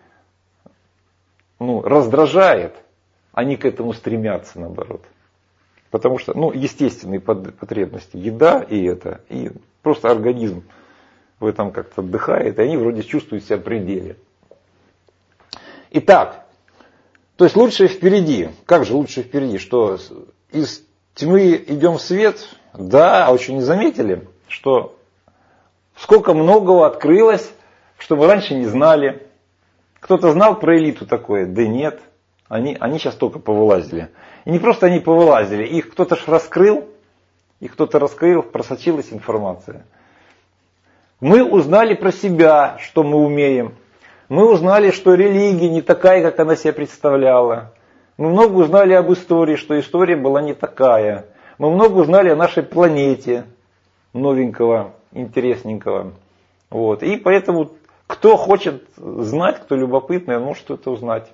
раздражает, они к этому стремятся, наоборот. Потому что, естественные потребности, еда и просто организм в этом как-то отдыхает, и они вроде чувствуют себя в пределе. Итак, то есть лучшее впереди. Как же лучшее впереди? Что из тьмы идем в свет? Да, а очень не заметили, что сколько многого открылось, что мы раньше не знали. Кто-то знал про элиту такое? Да нет. Они сейчас только повылазили. И не просто они повылазили, их кто-то ж раскрыл, просочилась информация. Мы узнали про себя, что мы умеем. Мы узнали, что религия не такая, как она себя представляла. Мы много узнали об истории, что история была не такая. Мы много узнали о нашей планете, новенького, интересненького. Вот. И поэтому, кто хочет знать, кто любопытный, он может это узнать.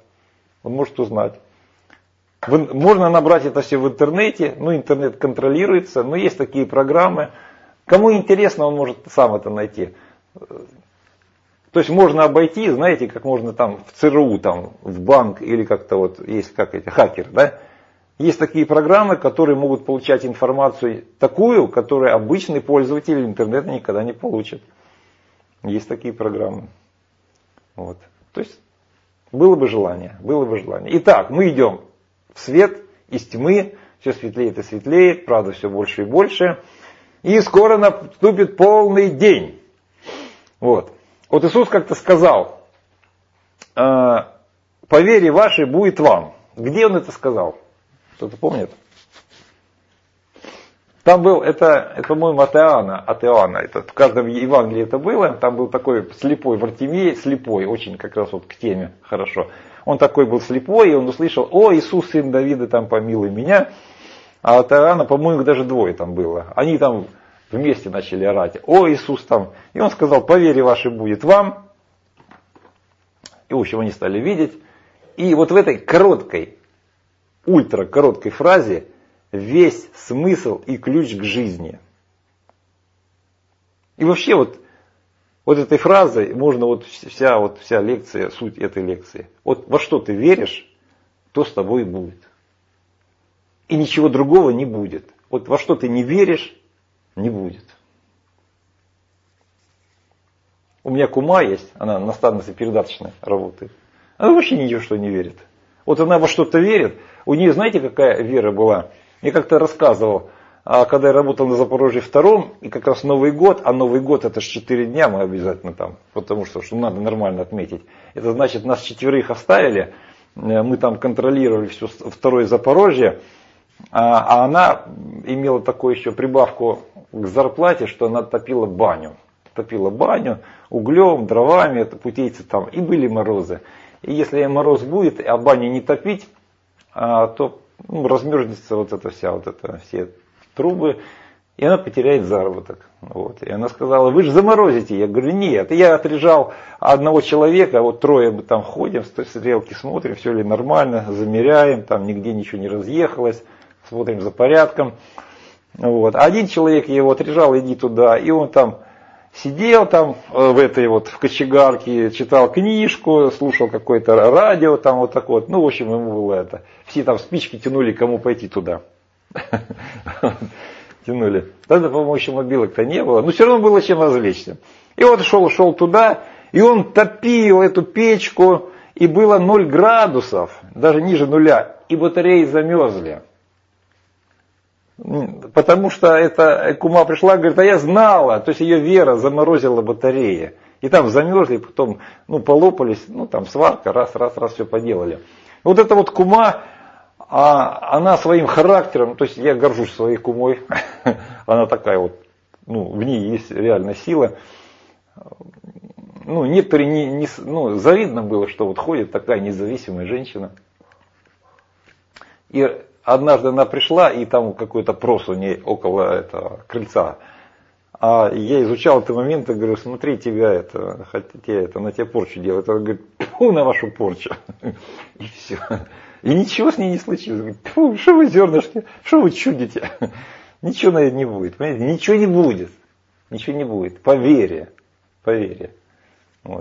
Можно набрать это все в интернете, интернет контролируется, но есть такие программы. Кому интересно, он может сам это найти. То есть можно обойти, знаете, как можно там в ЦРУ, там, в банк или как-то есть хакер, да? Есть такие программы, которые могут получать информацию такую, которую обычный пользователь интернета никогда не получит. Есть такие программы. Вот. То есть Было бы желание, было бы желание. Итак, мы идем в свет из тьмы, все светлеет и светлеет, правда все больше и больше. И скоро наступит полный день. Вот Иисус как-то сказал, по вере вашей будет вам. Где он это сказал? Кто-то помнит? Там был, это по-моему, от Иоанна, это в каждом Евангелии это было, там был такой слепой Вартимей, слепой, очень как раз вот к теме хорошо. Он такой был слепой, и он услышал: «О, Иисус, сын Давида, там помилуй меня». А от Иоанна, по-моему, даже двое там было. Они там вместе начали орать: «О, Иисус там». И он сказал: «По вере вашей будет вам». И, в общем, они стали видеть. И вот в этой короткой, ультракороткой фразе весь смысл и ключ к жизни. И вообще вот этой фразой можно вся лекция, суть этой лекции. Вот во что ты веришь, то с тобой и будет. И ничего другого не будет. Вот во что ты не веришь, не будет. У меня кума есть, она наставница передаточной работает. Она вообще ни во что не верит. Вот она во что-то верит. У нее, знаете, какая вера была? Я как-то рассказывал, когда я работал на Запорожье 2, и как раз Новый год, а Новый год это же 4 дня мы обязательно там, потому что надо нормально отметить. Это значит, нас 4 оставили, мы там контролировали все 2 Запорожье, а она имела такую еще прибавку к зарплате, что она топила баню. Топила баню углем, дровами, это путейцы там, и были морозы. И если мороз будет, а баню не топить, то размерзнется все трубы, и она потеряет заработок. Вот. И она сказала: «Вы же заморозите». Я говорю: «Нет». И я отрежал одного человека, вот 3 мы там ходим, стрелки смотрим, все ли нормально, замеряем, там нигде ничего не разъехалось, смотрим за порядком. Вот. А один человек, я его отрежал: «Иди туда». И он там сидел там в кочегарке, читал книжку, слушал какое-то радио там вот так вот. Ну, в общем, ему было это. Все там спички тянули, кому пойти туда. Тянули. Тогда, по-моему, еще мобилок-то не было. Но все равно было чем развлечься. И вот шел туда, и он топил эту печку, и было 0 градусов, даже ниже 0, и батареи замерзли. Потому что эта кума пришла, говорит: «А я знала», то есть ее вера заморозила батареи. И там замерзли, потом полопались, там сварка, раз, все поделали. Вот эта вот кума, она своим характером, то есть я горжусь своей кумой, она такая вот, в ней есть реально сила. Некоторые завидно было, что вот ходит такая независимая женщина. И однажды она пришла, и там какой-то прос у ней около этого крыльца. А я изучал этот момент и говорю: «Смотри, тебя на тебя порчу делают». Она говорит: «Тьфу на вашу порчу». И все. И ничего с ней не случилось. Говорит: «Тьфу, что вы зернышки, что вы чудите?» Ничего, наверное, не будет. Понимаете? Ничего не будет. Ничего не будет. По вере. По вере. Вот.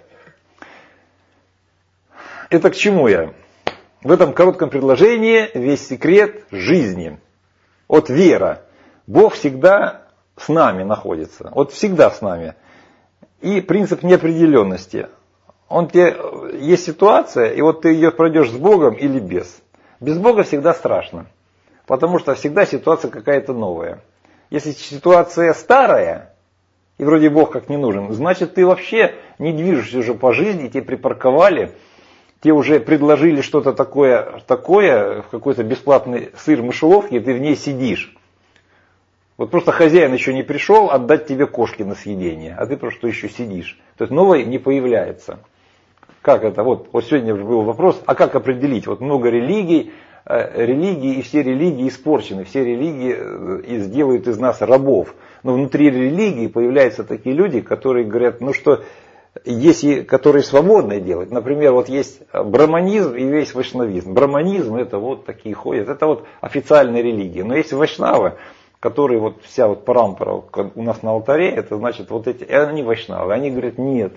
Это к чему я? В этом коротком предложении весь секрет жизни. Вот вера. Бог всегда с нами находится. Вот всегда с нами. И принцип неопределенности. Есть ситуация, и вот ты ее пройдешь с Богом или без. Без Бога всегда страшно. Потому что всегда ситуация какая-то новая. Если ситуация старая, и вроде Бог как не нужен, значит ты вообще не движешься уже по жизни, тебя припарковали. Тебе уже предложили что-то такое, в какой-то бесплатный сыр в мышеловке, и ты в ней сидишь. Вот просто хозяин еще не пришел отдать тебе кошки на съедение, а ты просто еще сидишь. То есть новой не появляется. Как это? Вот сегодня уже был вопрос, а как определить? Вот много религий, и все религии испорчены, все религии сделают из нас рабов. Но внутри религии появляются такие люди, которые говорят, что есть и которые свободное делают. Например, вот есть браманизм и весь вайшнавизм. Браманизм это вот такие ходят, это вот официальная религия. Но есть вайшнавы, которые вот вся вот парампара у нас на алтаре, это значит вот эти, они вайшнавы. Они говорят: нет.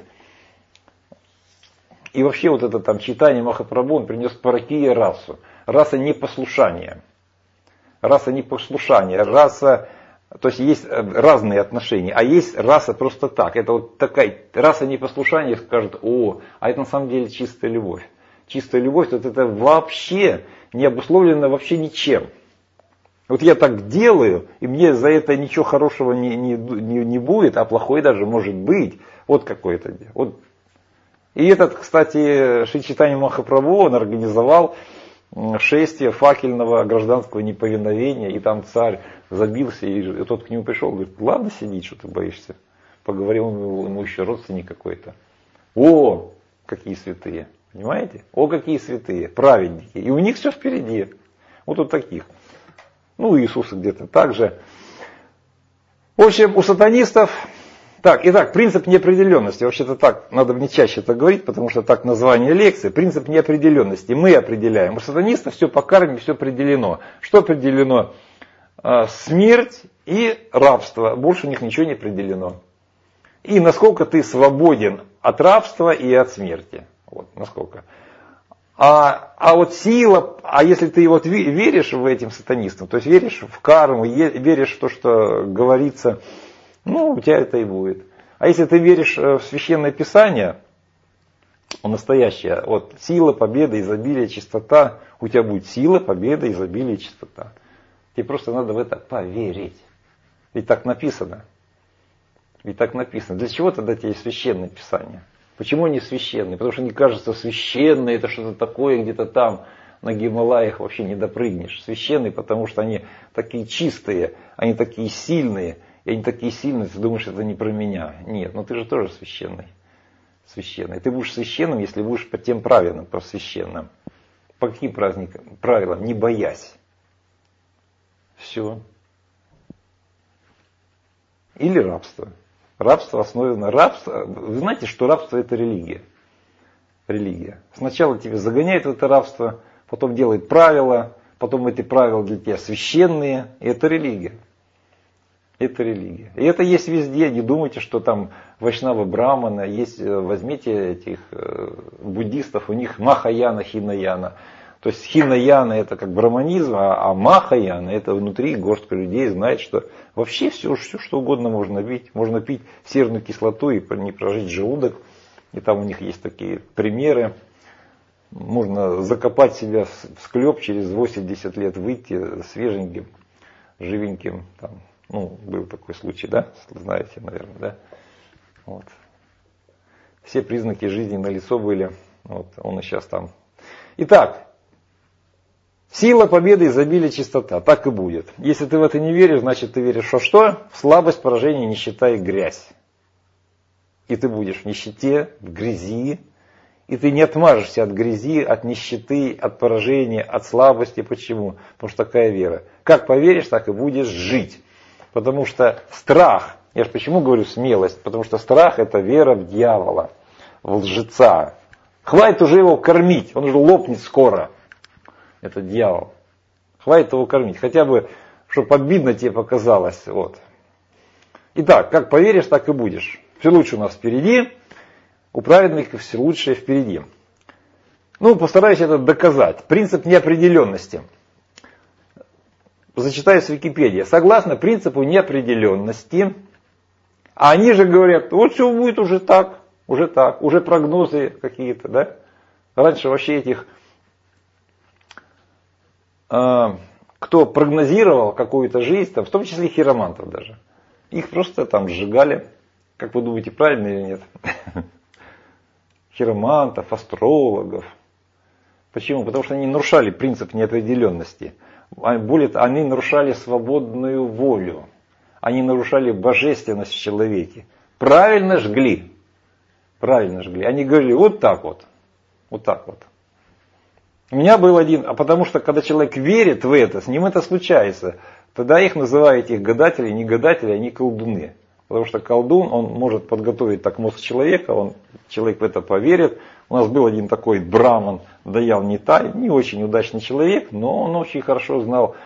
И вообще вот это там читание Махапрабху, он принес паракия расу. Раса непослушания. Раса непослушания. Раса То есть есть разные отношения, а есть раса просто так. Это вот такая раса непослушания, скажет, а это на самом деле чистая любовь. Чистая любовь, вот это вообще не обусловлено вообще ничем. Вот я так делаю, и мне за это ничего хорошего не будет, а плохое даже может быть. Вот какое-то дело. Вот. И этот, кстати, Шри Чайтанья Махапрабху, он организовал шествие факельного гражданского неповиновения, и там царь забился, и тот к нему пришел, говорит, ладно сидеть, что ты боишься. Поговорил ему еще родственник какой-то. Какие святые. Понимаете? Какие святые, праведники. И у них все впереди. Вот у таких. Иисуса где-то так же. В общем, у сатанистов... Итак, принцип неопределенности. Вообще-то так, надо мне чаще это говорить, потому что так название лекции. Принцип неопределенности. Мы определяем. У сатанистов все по карме, все определено. Что определено? Смерть и рабство. Больше у них ничего не определено. И насколько ты свободен от рабства и от смерти. Вот, насколько. А вот сила, если ты вот веришь в этим сатанистам, то есть веришь в карму, веришь в то, что говорится, у тебя это и будет. А если ты веришь в священное писание, настоящее, вот сила, победа, изобилие, чистота, у тебя будет сила, победа, изобилие, чистота. Тебе просто надо в это поверить. Ведь так написано. Для чего тогда тебе священное писание? Почему они священные? Потому что они кажутся священные, это что-то такое где-то там на Гималаях вообще не допрыгнешь. Священные, потому что они такие чистые, они такие сильные. И они такие сильные, ты думаешь, это не про меня. Нет, ты же тоже священный. Ты будешь священным, если будешь по тем правилам, по священным. По каким правилам? Не боясь. Все. Или рабство. Рабство основано. Вы знаете, что рабство это религия. Религия. Сначала тебя загоняют в это рабство, потом делают правила, потом эти правила для тебя священные. И это религия. Это религия. И это есть везде. Не думайте, что там вайшнава брамана. Возьмите этих буддистов, у них махаяна, хинаяна. То есть хинаяна это как браманизм, а махаяна это внутри горстка людей знает, что вообще все что угодно можно пить. Можно пить серную кислоту и не прожить желудок. И там у них есть такие примеры. Можно закопать себя в склеп, через 80 лет выйти свеженьким, живеньким. Был такой случай, да? Знаете, наверное, да? Вот. Все признаки жизни налицо были. Вот, он и сейчас там. Итак, сила, победа, изобилие, чистота. Так и будет. Если ты в это не веришь, значит ты веришь во что? В слабость, поражение, нищета и грязь. И ты будешь в нищете, в грязи. И ты не отмажешься от грязи, от нищеты, от поражения, от слабости. Почему? Потому что такая вера. Как поверишь, так и будешь жить. Потому что страх, я же почему говорю смелость? Потому что страх это вера в дьявола, в лжеца. Хватит уже его кормить, он уже лопнет скоро. Это дьявол. Хватит его кормить, хотя бы, чтобы обидно тебе показалось. Вот. Итак, как поверишь, так и будешь. Все лучше у нас впереди, у праведников все лучшее впереди. Постараюсь это доказать. Принцип неопределенности. Зачитаю с Википедии. Согласно принципу неопределенности, а они же говорят, вот все будет уже так, уже прогнозы какие-то, да? Раньше вообще этих, кто прогнозировал какую-то жизнь, в том числе хиромантов даже, их просто там сжигали. Как вы думаете, правильно или нет? Хиромантов, астрологов. Почему? Потому что они нарушали принцип неопределенности. Более того, они нарушали свободную волю. Они нарушали божественность в человеке. Правильно жгли. Они говорили вот так вот. У меня был один, потому что когда человек верит в это, с ним это случается. Тогда их называют гадатели, не гадатели, они колдуны. Потому что колдун, он может подготовить так мозг человека, человек в это поверит. У нас был один такой браман, Даял Нитай, не очень удачный человек, но он очень хорошо знал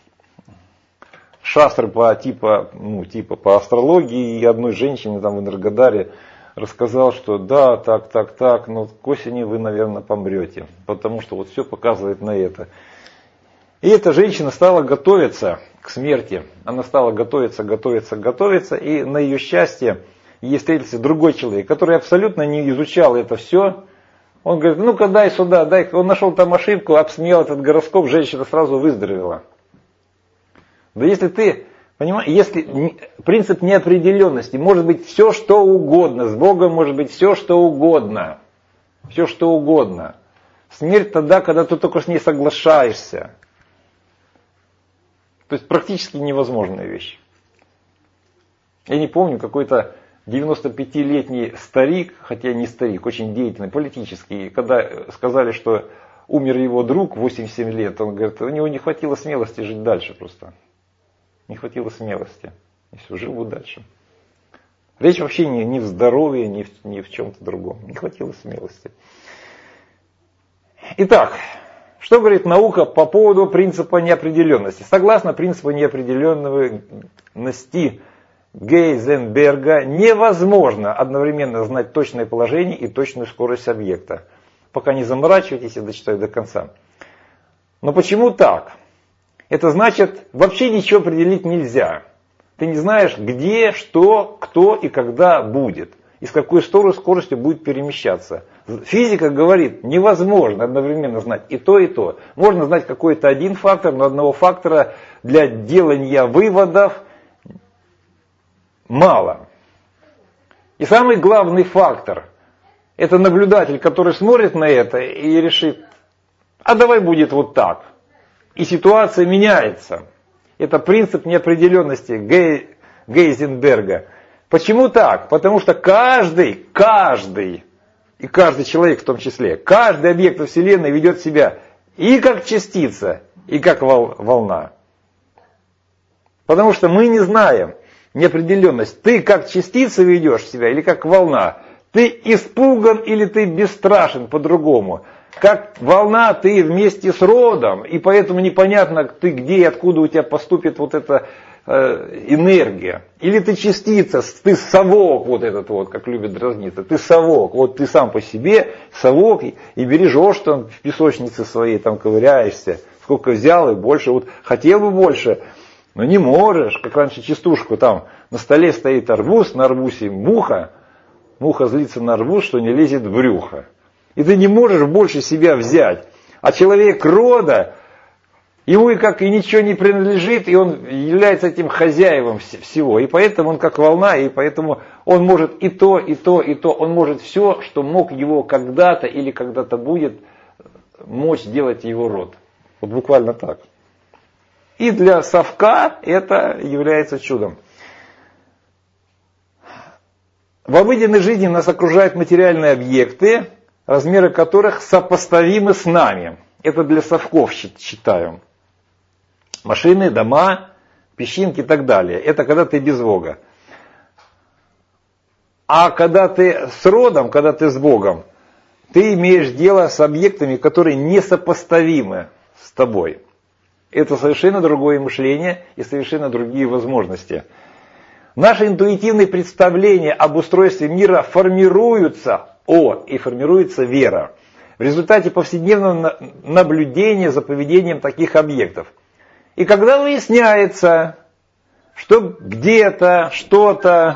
шастры по астрологии. И одной женщине там в Энергодаре рассказал, что да, так, но к осени вы, наверное, помрете. Потому что вот все показывает на это. И эта женщина стала готовиться к смерти. Она стала готовиться, и на ее счастье ей встретился другой человек, который абсолютно не изучал это все. Он говорит, ну-ка дай сюда, дай. Он нашел там ошибку, обсмеял этот гороскоп, женщина сразу выздоровела. Да если ты, понимаешь, если принцип неопределенности, может быть все что угодно, с Богом может быть все что угодно. Все что угодно. Смерть тогда, когда ты только с ней соглашаешься. То есть практически невозможная вещь. Я не помню, какой-то 95-летний старик, хотя не старик, очень деятельный, политический, когда сказали, что умер его друг 87 лет, он говорит, у него не хватило смелости жить дальше просто. Не хватило смелости. И все, живу дальше. Речь вообще не в здоровье, ни в чем-то другом. Не хватило смелости. Итак, что говорит наука по поводу принципа неопределенности? Согласно принципу неопределенности Гейзенберга, невозможно одновременно знать точное положение и точную скорость объекта. Пока не заморачивайтесь, я дочитаю до конца. Но почему так? Это значит, вообще ничего определить нельзя. Ты не знаешь, где, что, кто и когда будет. И с какой скоростью будет перемещаться. Физика говорит, невозможно одновременно знать и то, и то. Можно знать какой-то один фактор, но одного фактора для делания выводов мало. И самый главный фактор – это наблюдатель, который смотрит на это и решит, а давай будет вот так. И ситуация меняется. Это принцип неопределенности Гейзенберга. Почему так? Потому что каждый, и каждый человек в том числе, каждый объект во Вселенной ведет себя и как частица, и как волна. Потому что мы не знаем неопределенность. Ты как частица ведешь себя или как волна. Ты испуган или ты бесстрашен по-другому. Как волна ты вместе с родом, и поэтому непонятно, ты где и откуда у тебя поступит вот эта энергия. Или ты частица, ты совок вот этот вот, как любят дразниться. Ты совок, вот ты сам по себе совок и бережешь там в песочнице своей, там ковыряешься. Сколько взял и больше, вот хотел бы больше, но не можешь. Как раньше частушку, там на столе стоит арбуз, на арбузе муха злится на арбуз, что не лезет в брюхо. И ты не можешь больше себя взять. А человек рода, ему и ничего не принадлежит, и он является этим хозяевом всего. И поэтому он как волна, и поэтому он может и то, и то, и то. Он может все, что мог его когда-то или когда-то будет мочь делать его род. Вот буквально так. И для совка это является чудом. В обыденной жизни нас окружают материальные объекты, размеры которых сопоставимы с нами. Это для совков считаю. Машины, дома, песчинки и так далее. Это когда ты без Бога. А когда ты с родом, когда ты с Богом, ты имеешь дело с объектами, которые несопоставимы с тобой. Это совершенно другое мышление и совершенно другие возможности. Наши интуитивные представления об устройстве мира формируются, и формируется вера. В результате повседневного наблюдения за поведением таких объектов. И когда выясняется, что где-то, что-то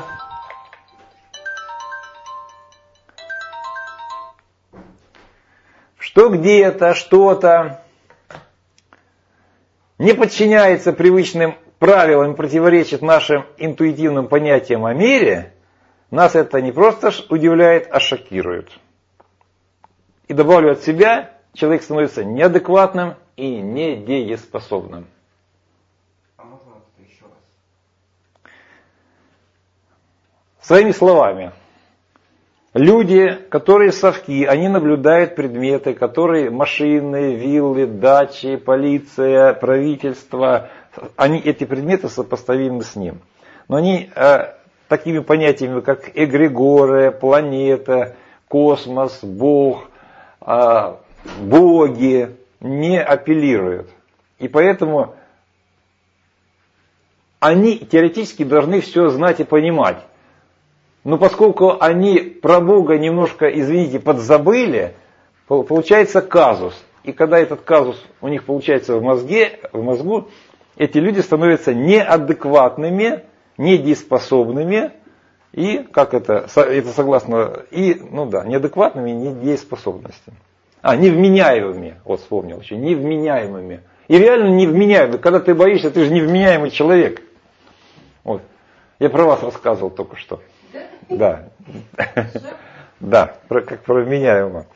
не подчиняется привычным правилам и противоречит нашим интуитивным понятиям о мире, нас это не просто удивляет, а шокирует. И добавлю от себя, человек становится неадекватным и недееспособным. А можно это еще раз? Своими словами, люди, которые совки, они наблюдают предметы, которые машины, виллы, дачи, полиция, правительство, эти предметы сопоставимы с ним. Но они такими понятиями, как эгрегоры, планета, космос, Бог, боги не апеллируют. И поэтому они теоретически должны все знать и понимать. Но поскольку они про Бога немножко, извините, подзабыли, получается казус. и когда этот казус у них получается в мозгу, эти люди становятся неадекватными, недееспособными, и, как это согласно, неадекватными и недееспособностями. Невменяемыми, вспомнил еще, невменяемыми. И реально невменяемый. Когда ты боишься, ты же невменяемый человек. Я про вас рассказывал только что. Да. Да, как про вменяемого.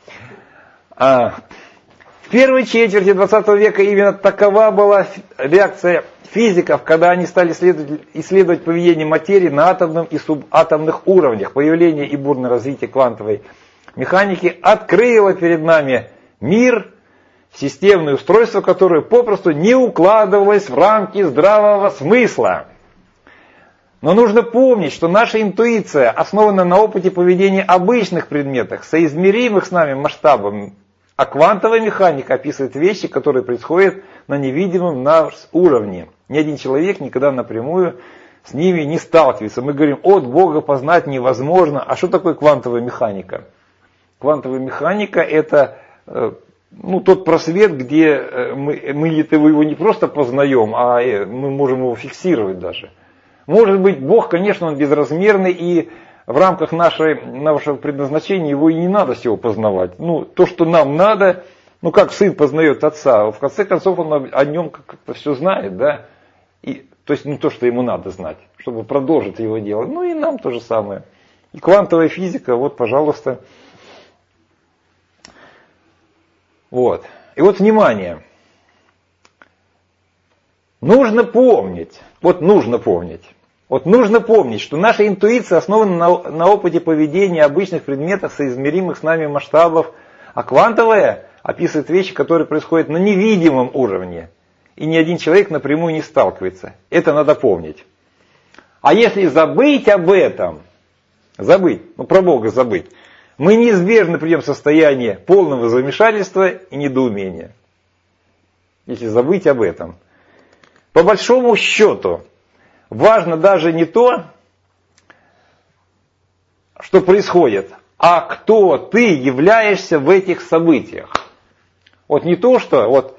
В первой четверти 20 века именно такова была реакция физиков, когда они стали исследовать поведение материи на атомном и субатомных уровнях. Появление и бурное развитие квантовой механики открыло перед нами мир, системное устройство, которое попросту не укладывалось в рамки здравого смысла. Но нужно помнить, что наша интуиция основана на опыте поведения обычных предметов, соизмеримых с нами масштабом, а квантовая механика описывает вещи, которые происходят на невидимом нас уровне. Ни один человек никогда напрямую с ними не сталкивается. Мы говорим, от Бога познать невозможно. А что такое квантовая механика? Квантовая механика это тот просвет, где мы его не просто познаем, а мы можем его фиксировать даже. Может быть, Бог, конечно, он безразмерный, и в рамках нашего предназначения его и не надо всего познавать. То, что нам надо, как сын познает отца, в конце концов он о нем как-то все знает, да? То есть, то, что ему надо знать, чтобы продолжить его дело. И нам то же самое. И квантовая физика, пожалуйста. И внимание. Нужно помнить, что наша интуиция основана на опыте поведения обычных предметов, соизмеримых с нами масштабов, а квантовая описывает вещи, которые происходят на невидимом уровне, и ни один человек напрямую не сталкивается. Это надо помнить. А если забыть об этом, про Бога забыть, мы неизбежно придем в состояние полного замешательства и недоумения. Если забыть об этом. По большому счету, важно даже не то, что происходит, а кто ты являешься в этих событиях. Не то, что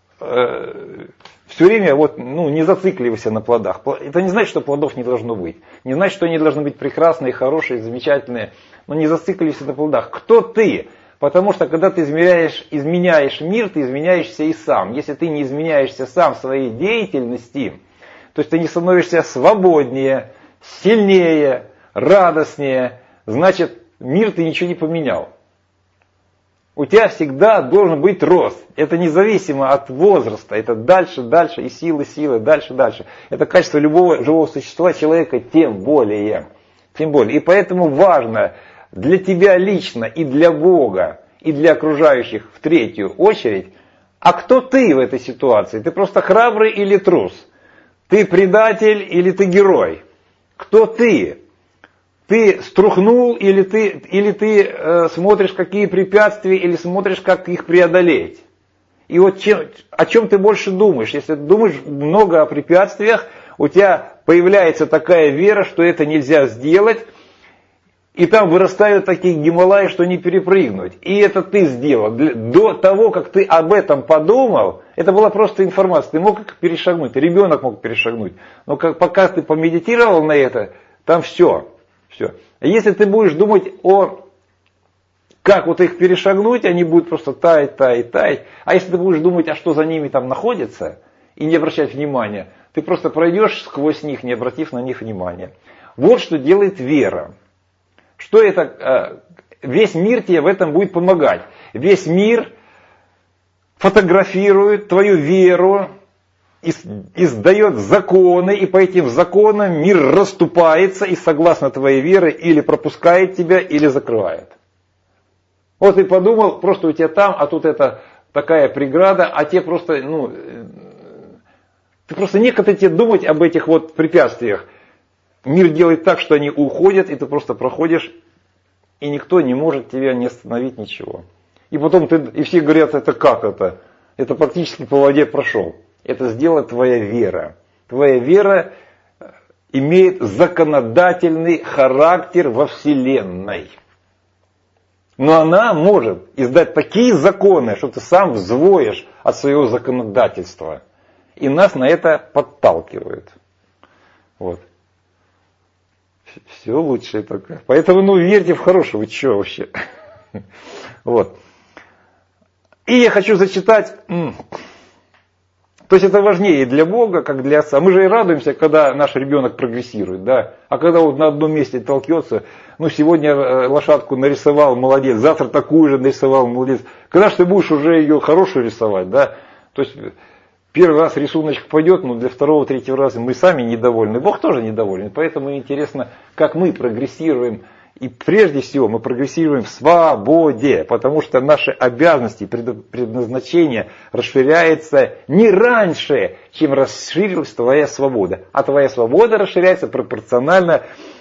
все время не зацикливайся на плодах. Это не значит, что плодов не должно быть. Не значит, что они должны быть прекрасные, хорошие, замечательные. Но не зацикливайся на плодах. Кто ты? Потому что когда ты изменяешь мир, ты изменяешься и сам. Если ты не изменяешься сам в своей деятельности, то есть ты не становишься свободнее, сильнее, радостнее, значит мир ты ничего не поменял. У тебя всегда должен быть рост. Это независимо от возраста. Это дальше, и силы, дальше. Это качество любого живого существа, человека тем более. И поэтому важно для тебя лично и для Бога, и для окружающих в третью очередь, а кто ты в этой ситуации? Ты просто храбрый или трус? Ты предатель или ты герой? Кто ты? Ты струхнул или ты смотришь, какие препятствия, или смотришь, как их преодолеть? И о чем ты больше думаешь? Если ты думаешь много о препятствиях, у тебя появляется такая вера, что это нельзя сделать, и там вырастают такие Гималаи, что не перепрыгнуть. И это ты сделал. До того, как ты об этом подумал, это была просто информация. Ты мог перешагнуть, ребенок мог перешагнуть. Но пока ты помедитировал на это, там все. А если ты будешь думать как их перешагнуть, они будут просто таять. А если ты будешь думать, а что за ними там находится, и не обращать внимания, ты просто пройдешь сквозь них, не обратив на них внимания. Вот что делает вера. Что это? Весь мир тебе в этом будет помогать. Весь мир фотографирует твою веру, издает законы, и по этим законам мир расступается и согласно твоей вере или пропускает тебя, или закрывает. Ты подумал, просто у тебя там, а тут это такая преграда, а тебе просто, ты просто некогда тебе думать об этих препятствиях. Мир делает так, что они уходят, и ты просто проходишь, и никто не может тебя не остановить, ничего. И потом и все говорят, это как это? Это практически по воде прошел. Это сделала твоя вера. Твоя вера имеет законодательный характер во Вселенной. Но она может издать такие законы, что ты сам взвоишь от своего законодательства. И нас на это подталкивают. Вот. Все лучше только. Поэтому, верьте в хорошего, вы что вообще? Вот. И я хочу зачитать, то есть это важнее и для Бога, как для Отца. Мы же и радуемся, когда наш ребенок прогрессирует, да. А когда вот на одном месте толкется, сегодня лошадку нарисовал, молодец, завтра такую же нарисовал, молодец. Когда же ты будешь уже ее хорошую рисовать, да? То есть первый раз рисуночек пойдет, но для второго, третьего раза мы сами недовольны. Бог тоже недоволен. Поэтому интересно, как мы прогрессируем. И прежде всего мы прогрессируем в свободе, потому что наши обязанности, предназначение расширяется не раньше, чем расширилась твоя свобода. А твоя свобода расширяется пропорционально,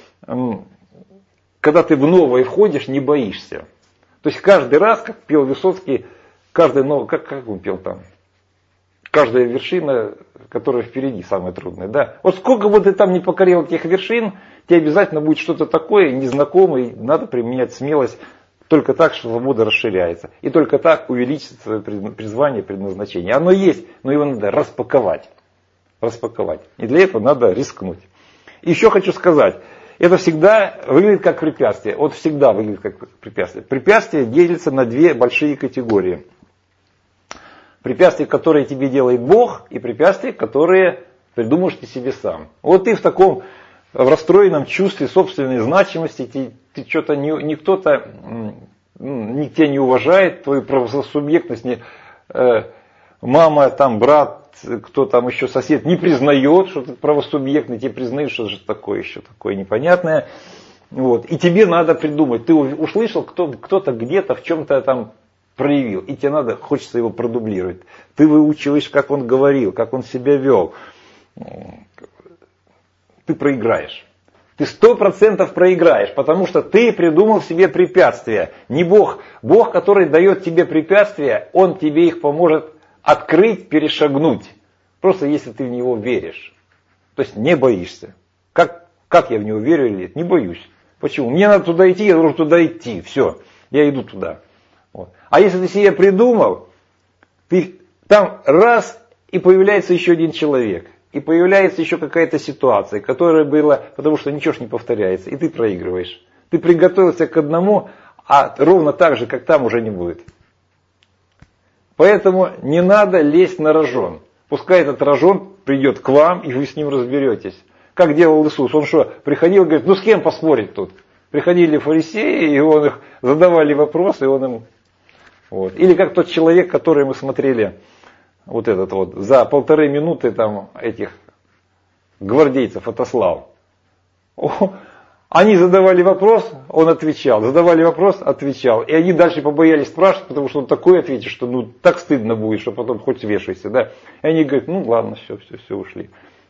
когда ты в новое входишь, не боишься. То есть каждый раз, как пел Высоцкий, как он пел там? Каждая вершина, которая впереди, самая трудная. Да? Вот сколько бы ты там не покорил этих вершин, тебе обязательно будет что-то такое незнакомое, надо применять смелость. Только так, что свобода расширяется. И только так увеличится свое призвание, предназначение. Оно есть, но его надо распаковать. И для этого надо рискнуть. И еще хочу сказать, это всегда выглядит как препятствие. Вот всегда выглядит как препятствие. Препятствие делится на две большие категории. Препятствия, которые тебе делает Бог, и препятствия, которые придумаешь ты себе сам. Вот ты в таком в расстроенном чувстве собственной значимости, ты что-то никто-то тебя не уважает, твою правосубъектность, мама, там, брат, кто там еще сосед не признает, что ты правосубъектный, тебе признают, что же такое еще такое непонятное. Вот. И тебе надо придумать. Ты услышал, кто-то где-то в чем-то там проявил, и тебе надо, хочется его продублировать. Ты выучиваешь, как он говорил, как он себя вел. Ты проиграешь. Ты 100% проиграешь, потому что ты придумал себе препятствия. Не Бог. Бог, который дает тебе препятствия, Он тебе их поможет открыть, перешагнуть. Просто если ты в Него веришь. То есть не боишься. Как я в Него верю или нет? Не боюсь. Почему? Мне надо туда идти, я должен туда идти. Все, я иду туда. Вот. А если ты себе придумал, ты там раз, и появляется еще один человек. И появляется еще какая-то ситуация, которая была, потому что ничего ж не повторяется, и ты проигрываешь. Ты приготовился к одному, а ровно так же, как там, уже не будет. Поэтому не надо лезть на рожон. Пускай этот рожон придет к вам, и вы с ним разберетесь. Как делал Иисус? Он что, приходил и говорит, с кем поспорить тут? Приходили фарисеи, и он их задавали вопросы, и он им... Вот. Или как тот человек, который мы смотрели, вот этот вот, за 1,5 минуты там этих гвардейцев отослал. Они задавали вопрос, он отвечал. Задавали вопрос, отвечал. И они дальше побоялись спрашивать, потому что он такой ответит, что так стыдно будет, что потом хоть вешайся. Да? И они говорят, ладно, все, ушли.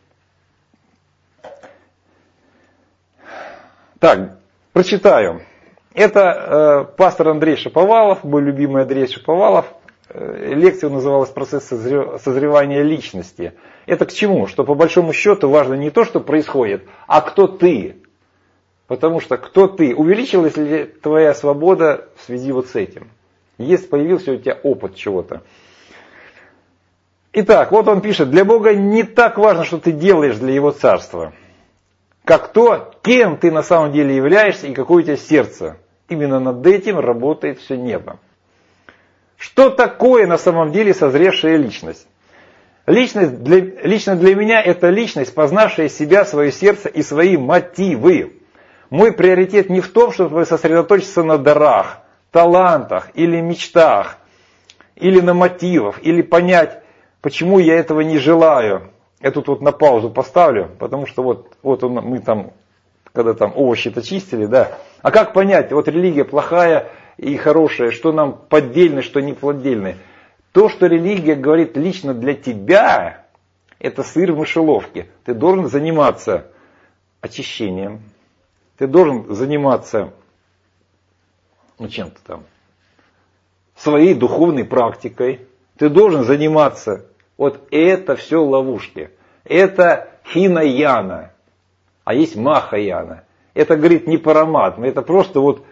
Так, прочитаю. Это пастор Андрей Шаповалов, мой любимый Андрей Шаповалов. Лекция называлась «Процесс созревания личности». Это к чему? Что по большому счету важно не то, что происходит, а кто ты. Потому что кто ты? Увеличилась ли твоя свобода в связи вот с этим? Есть, появился у тебя опыт чего-то. Итак, вот он пишет, для Бога не так важно, что ты делаешь для Его царства, как то, кем ты на самом деле являешься и какое у тебя сердце. Именно над этим работает все небо. Что такое на самом деле созревшая личность? Лично для меня это личность, познавшая себя, свое сердце и свои мотивы. Мой приоритет не в том, чтобы сосредоточиться на дарах, талантах или мечтах, или на мотивах, или понять, почему я этого не желаю. Я тут вот на паузу поставлю, потому что мы там, когда там овощи-то чистили, да. А как понять, вот религия плохая и хорошая, что нам поддельное, что не поддельное? То, что религия говорит лично для тебя, это сыр в мышеловке. Ты должен заниматься очищением, ты должен заниматься чем-то там, своей духовной практикой, ты должен заниматься. Вот это все ловушки. Это хинаяна, а есть махаяна. Это, говорит, не параматма, это просто вот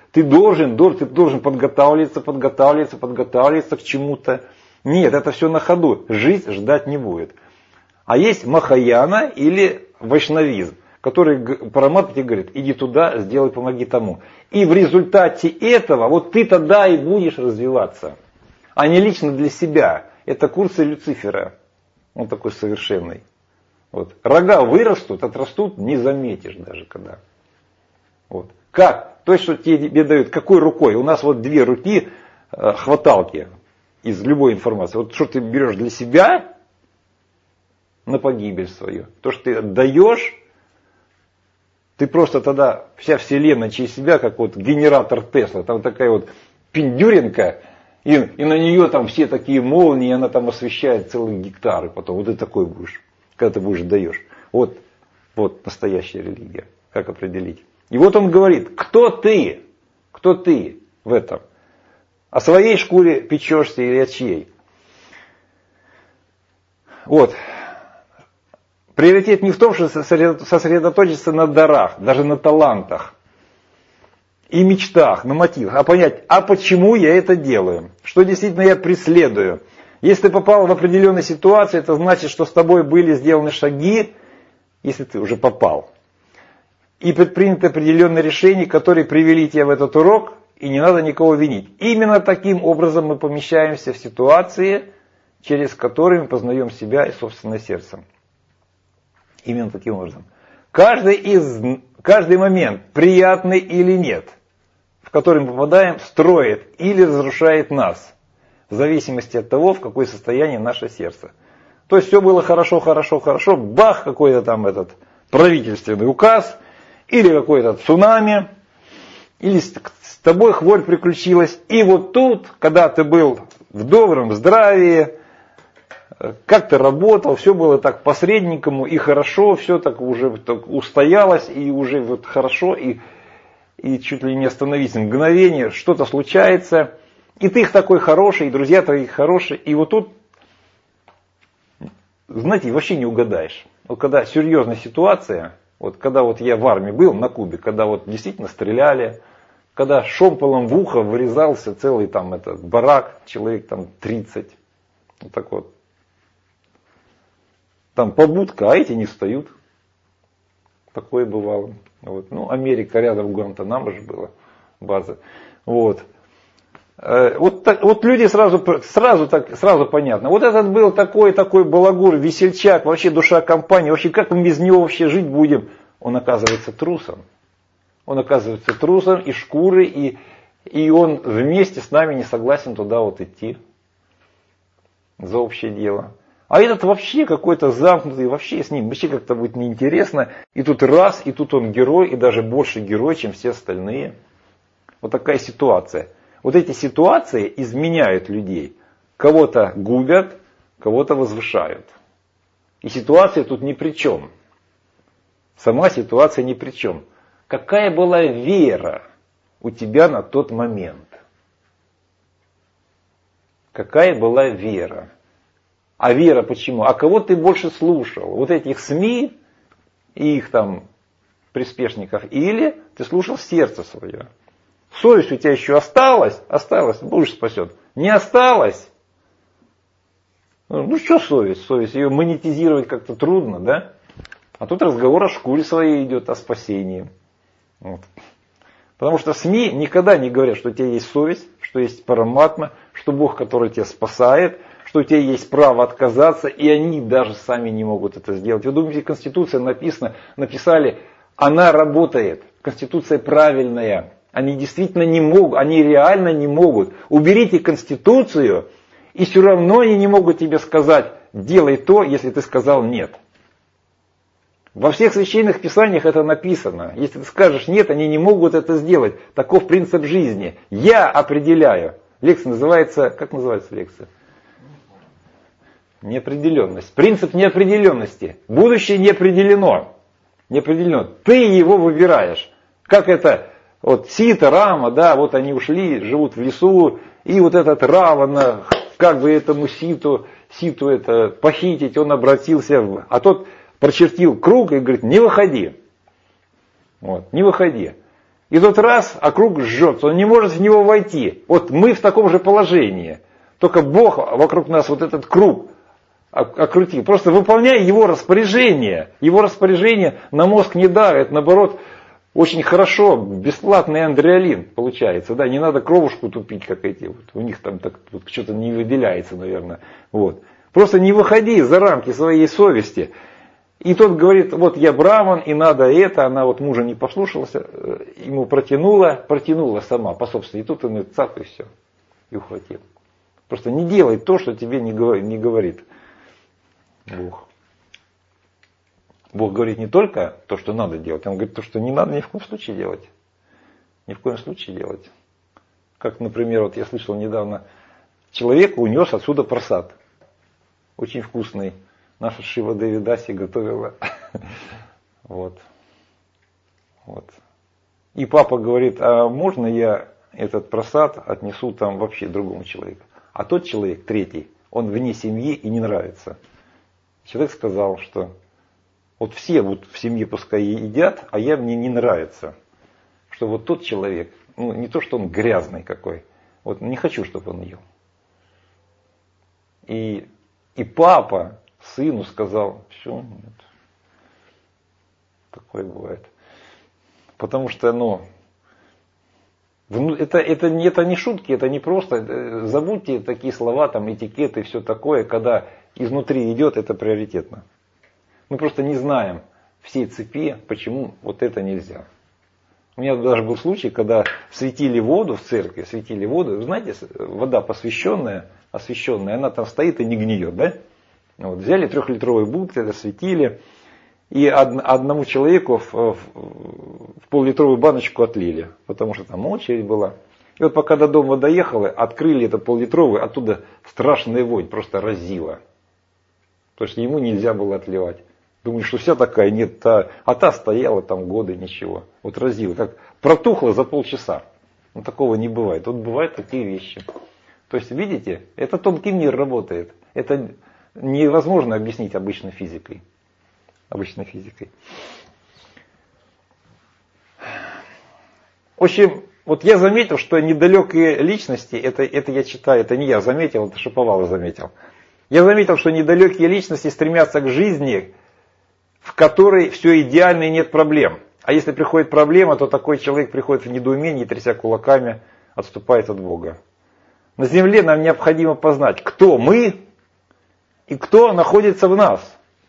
ты должен подготавливаться к чему-то. Нет, это все на ходу. Жизнь ждать не будет. А есть махаяна или вайшнавизм, который Параматма тебе говорит, иди туда, сделай, помоги тому. И в результате этого вот ты тогда и будешь развиваться. А не лично для себя. Это курсы Люцифера. Он такой совершенный. Вот. Рога вырастут, отрастут, не заметишь даже когда. Вот. Как? То, что тебе дают, какой рукой? У нас вот 2 руки хваталки из любой информации. Вот что ты берешь для себя на погибель свою. То, что ты отдаешь, ты просто тогда, вся вселенная через себя, как вот генератор Тесла. Там такая вот пиндюринка, и на нее там все такие молнии, она там освещает целые гектары. Потом вот ты такой будешь, когда ты будешь даешь. Вот настоящая религия. Как определить? И вот он говорит, кто ты? Кто ты в этом? О своей шкуре печешься или о чьей? Вот. Приоритет не в том, что сосредоточиться на дарах, даже на талантах и мечтах, на мотивах, а понять, а почему я это делаю? Что действительно я преследую? Если ты попал в определенную ситуацию, это значит, что с тобой были сделаны шаги, если ты уже попал. И предприняты определенные решения, которые привели тебя в этот урок, и не надо никого винить. Именно таким образом мы помещаемся в ситуации, через которые мы познаем себя и собственное сердце. Именно таким образом. Каждый момент, приятный или нет, в который мы попадаем, строит или разрушает нас, в зависимости от того, в какое состояние наше сердце. То есть все было хорошо, бах, какой-то там этот правительственный указ, или какой-то цунами, или с тобой хворь приключилась. И вот тут, когда ты был в добром здравии, как ты работал, все было так по-средненькому и хорошо, все так уже так устоялось, и уже вот хорошо, и чуть ли не остановить мгновение, что-то случается, и ты их такой хороший, и друзья твои хорошие, и вот тут, знаете, вообще не угадаешь. Вот когда серьезная ситуация, вот когда вот я в армии был на Кубе, когда вот действительно стреляли, когда шомполом в ухо вырезался целый там этот барак, человек там 30, вот так вот. Там побудка, а эти не встают. Такое бывало. Вот. Ну, Америка рядом, Гуантанамо же была база. Вот. Вот люди сразу понятно. Вот этот был такой балагур, весельчак, вообще душа компании, вообще как мы без него вообще жить будем? Он оказывается трусом. Он оказывается трусом и шкурой, и он вместе с нами не согласен туда вот идти за общее дело. А этот вообще какой-то замкнутый, вообще с ним вообще как-то будет неинтересно. И тут раз, и тут он герой, и даже больше герой, чем все остальные. Вот такая ситуация. Вот эти ситуации изменяют людей. Кого-то губят, кого-то возвышают. И ситуация тут ни при чем. Сама ситуация ни при чем. Какая была вера у тебя на тот момент? Какая была вера? А вера почему? А кого ты больше слушал? Вот этих СМИ и их там приспешников? Или ты слушал сердце свое? Совесть у тебя еще осталась? Осталась, будешь спасен. Не осталась? Ну что совесть? Совесть, ее монетизировать как-то трудно, да? А тут разговор о шкуре своей идет, о спасении. Вот. Потому что СМИ никогда не говорят, что у тебя есть совесть, что есть Параматма, что Бог, который тебя спасает, что у тебя есть право отказаться, и они даже сами не могут это сделать. Вы думаете, Конституция написали, она работает, Конституция правильная. Они действительно не могут, они реально не могут. Уберите Конституцию, и все равно они не могут тебе сказать, делай то, если ты сказал нет. Во всех священных писаниях это написано. Если ты скажешь нет, они не могут это сделать. Таков принцип жизни. Я определяю. Лекция называется, как называется лекция? Неопределенность. Принцип неопределенности. Будущее не определено. Не определено. Ты его выбираешь. Как это, вот Сита, Рама, да, вот они ушли, живут в лесу, и вот этот Равана, как бы этому Ситу это похитить, он обратился, а тот прочертил круг и говорит, не выходи. Вот, не выходи. И тот раз, а круг жжется, он не может в него войти. Вот мы в таком же положении. Только Бог вокруг нас вот этот круг окрутил. Просто выполняя его распоряжение. Его распоряжение на мозг не давит, наоборот, очень хорошо, бесплатный андреалин получается. Да, не надо кровушку тупить, как эти. Вот, у них там так, вот, что-то не выделяется, наверное. Вот. Просто не выходи за рамки своей совести. И тот говорит, вот я браман, и надо это, она вот мужа не послушалась, ему протянула сама по собственной, и тут он цап, и все, и ухватил. Просто не делай то, что тебе не говорит Бог. Бог говорит не только то, что надо делать, он говорит то, что не надо ни в коем случае делать. Ни в коем случае делать. Как, например, вот я слышал недавно, человек унес отсюда просад. Очень вкусный. Наша Шива Девидаси готовила. Вот. И папа говорит, а можно я этот просад отнесу там вообще другому человеку? А тот человек, третий, он вне семьи и не нравится. Человек сказал, что вот все вот в семье пускай едят, а мне не нравится. Что вот тот человек, ну не то, что он грязный какой, вот не хочу, чтобы он ел. И папа сыну сказал, все, нет. Такое бывает. Потому что, это не шутки, это не просто, забудьте такие слова, там, этикеты и все такое, когда изнутри идет, это приоритетно. Мы просто не знаем всей цепи, почему вот это нельзя. У меня даже был случай, когда светили воду в церкви, вы знаете, вода посвященная, освященная, она там стоит и не гниет, да? Вот, взяли 3-литровые бутылки, осветили, и одному человеку в пол-литровую баночку отлили, потому что там очередь была. И вот пока до дома доехали, открыли это пол-литровый, оттуда страшная вонь, просто разила. То есть ему нельзя было отливать. Думаю, что вся такая, нет, а та стояла там годы, ничего. Вот разила, как протухла за полчаса. Ну, такого не бывает. Вот бывают такие вещи. То есть, видите, это тонкий мир работает. Это невозможно объяснить обычной физикой. В общем, вот я заметил, что недалекие личности, это я читаю, это не я заметил, это Шаповалов заметил. Я заметил, что недалекие личности стремятся к жизни, в которой все идеально и нет проблем. А если приходит проблема, то такой человек приходит в недоумение, тряся кулаками, отступает от Бога. На земле нам необходимо познать, кто мы и кто находится в нас.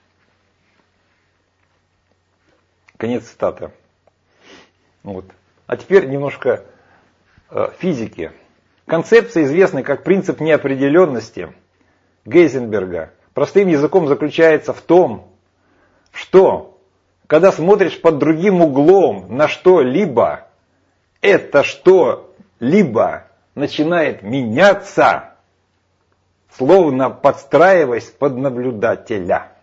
Конец цитаты. Вот. А теперь немножко физики. Концепция, известная как принцип неопределенности Гейзенберга, простым языком заключается в том, что когда смотришь под другим углом на что-либо, это что-либо начинает меняться, словно подстраиваясь под наблюдателя.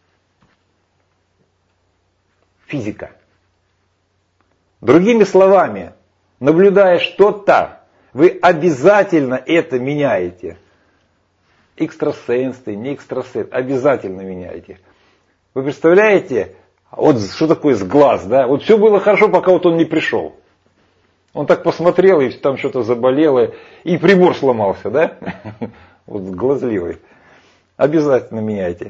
Физика. Другими словами, наблюдая что-то, вы обязательно это меняете. Экстрасенсы, не экстрасенсы, обязательно меняете. Вы представляете, вот что такое с глаз, да? Вот все было хорошо, пока вот он не пришел. Он так посмотрел, и там что-то заболело, и прибор сломался, да? Вот глазливый. Обязательно меняйте.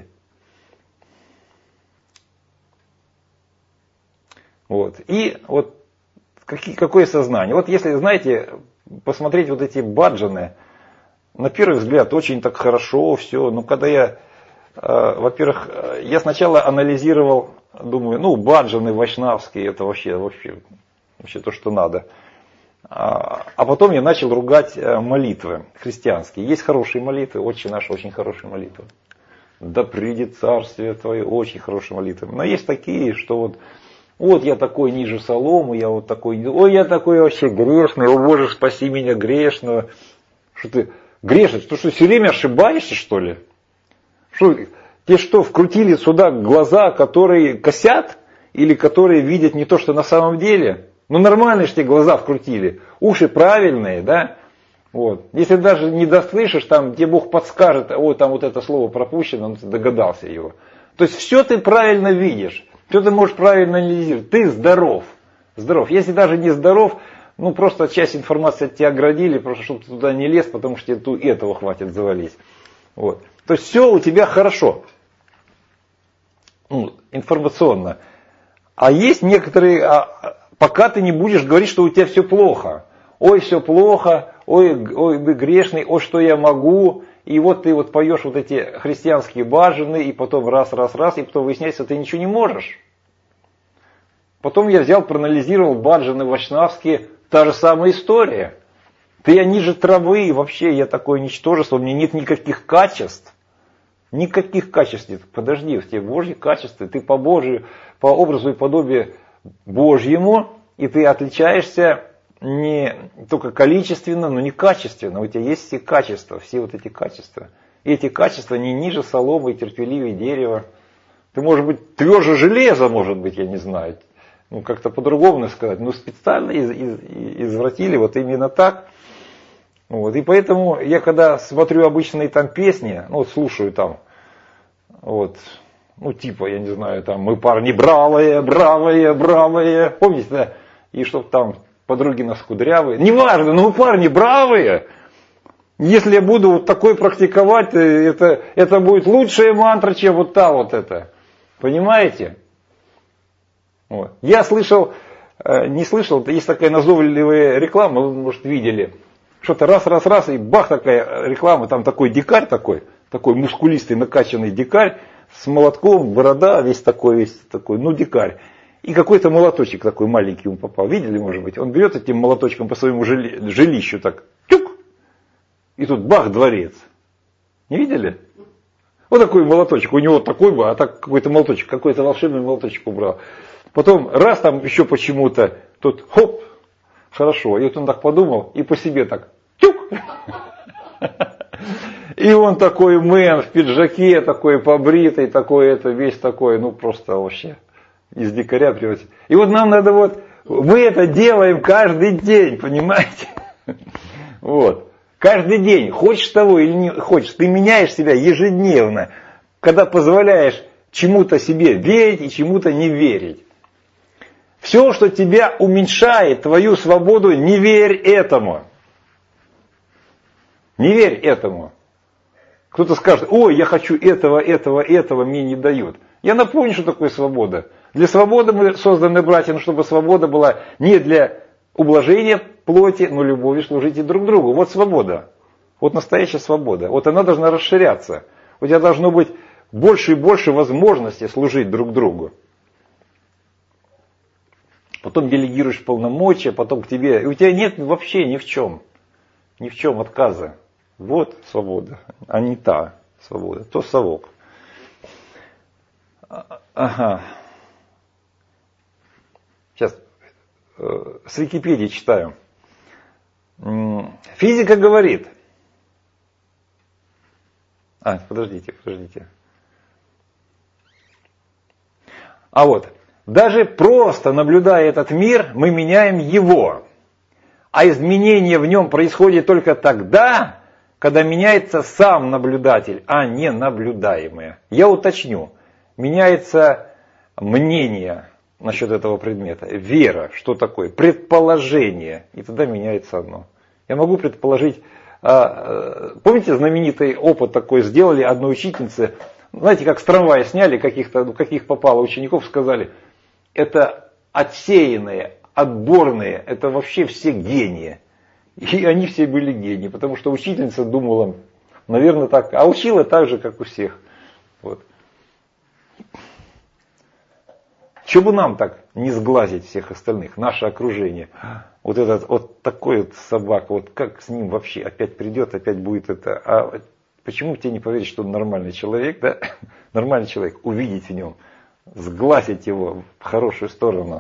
Вот. И вот какое сознание? Вот если, знаете, посмотреть вот эти баджаны, на первый взгляд очень так хорошо все, но когда я, во-первых, я сначала анализировал, думаю, баджаны вайшнавские, это вообще то, что надо. А потом я начал ругать молитвы христианские. Есть хорошие молитвы, «Отче наш» очень хорошие молитвы. «Да придет царствие Твое», очень хорошие молитвы. Но есть такие, что вот я такой ниже соломы, я вот такой, ой, я такой вообще грешный, о Боже, спаси меня грешного. Что ты грешный, что все время ошибаешься, что ли? Тебе что, вкрутили сюда глаза, которые косят, или которые видят не то, что на самом деле? Нормальные же тебе глаза вкрутили, уши правильные, да? Вот. Если даже не дослышишь, там тебе Бог подскажет, там вот это слово пропущено, ты догадался его. То есть все ты правильно видишь. Все ты можешь правильно анализировать. Ты здоров. здоров. Если даже не здоров, ну просто часть информации от тебя оградили, просто чтобы ты туда не лез, потому что тебе этого хватит завалить. Вот. То есть все у тебя хорошо. Ну, информационно. А есть некоторые, пока ты не будешь говорить, что у тебя все плохо. Ой, все плохо, ой, вы грешный, ой, что я могу. И вот ты вот поешь вот эти христианские бажины, и потом раз, и потом выясняется, ты ничего не можешь. Потом я взял, проанализировал баджаны вайшнавские, та же самая история. Я ниже травы, вообще я такое ничтожество, у меня нет никаких качеств. Никаких качеств нет. Подожди, в тебе Божьи качества, ты по Божию, по образу и подобию Божьему, и ты отличаешься не только количественно, но не качественно. У тебя есть все качества, все вот эти качества. И эти качества не ниже соломы, терпеливее дерева. Ты, может быть, тверже железа, может быть, я не знаю. Ну, как-то по-другому сказать. Но специально извратили вот именно так. Вот. И поэтому я когда смотрю обычные там песни, ну вот слушаю там, вот, ну типа, я не знаю, там, мы парни бравые, помните, да? И чтоб там подруги нас кудрявые. Неважно, но мы парни бравые. Если я буду вот такой практиковать, это будет лучшая мантра, чем вот та вот эта. Понимаете? Вот. Я слышал, не слышал, есть такая назойливая реклама, вы, может, видели. Что-то раз, и бах, такая реклама, там такой дикарь такой мускулистый, накачанный дикарь, с молотком, борода, весь такой, ну дикарь. И какой-то молоточек такой маленький ему попал. Видели, может быть? Он берет этим молоточком по своему жилищу так, тюк, и тут бах, дворец. Не видели? Вот такой молоточек, у него такой был, а так какой-то молоточек, какой-то волшебный молоточек убрал. Потом раз там еще почему-то, тут хоп, хорошо. И вот он так подумал, и по себе так, тюк. И он такой мэн в пиджаке, такой побритый, такой это, весь такой, ну просто вообще из дикаря превратить. И вот нам надо вот, мы это делаем каждый день, понимаете? Вот. Каждый день, хочешь того или не хочешь, ты меняешь себя ежедневно, когда позволяешь чему-то себе верить и чему-то не верить. Все, что тебя уменьшает, твою свободу, не верь этому. Не верь этому. Кто-то скажет, ой, я хочу этого, мне не дают. Я напомню, что такое свобода. Для свободы мы созданы, братья, но чтобы свобода была не для ублажения плоти, но любовью служите друг другу. Вот свобода. Вот настоящая свобода. Вот она должна расширяться. У тебя должно быть больше и больше возможностей служить друг другу. Потом делегируешь полномочия, потом к тебе... И у тебя нет вообще ни в чем отказа. Вот свобода, а не та свобода, то совок. Ага. Сейчас с Википедии читаю. Физика говорит... Подождите. А вот... Даже просто наблюдая этот мир, мы меняем его. А изменение в нем происходит только тогда, когда меняется сам наблюдатель, а не наблюдаемое. Я уточню. Меняется мнение насчет этого предмета, вера, что такое, предположение, и тогда меняется одно. Я могу предположить, помните знаменитый опыт такой сделали одной учительнице, знаете, как с трамвая сняли каких попало учеников, сказали, это отсеянные, отборные, это вообще все гении. И они все были гении, потому что учительница думала, наверное, так, а учила так же, как у всех. Вот. Чего бы нам так не сглазить всех остальных, наше окружение. Вот этот вот такой вот собак, вот как с ним вообще опять придет, опять будет это. А почему тебе не поверить, что он нормальный человек, да? Нормальный человек, увидеть в нем, сглазить его в хорошую сторону.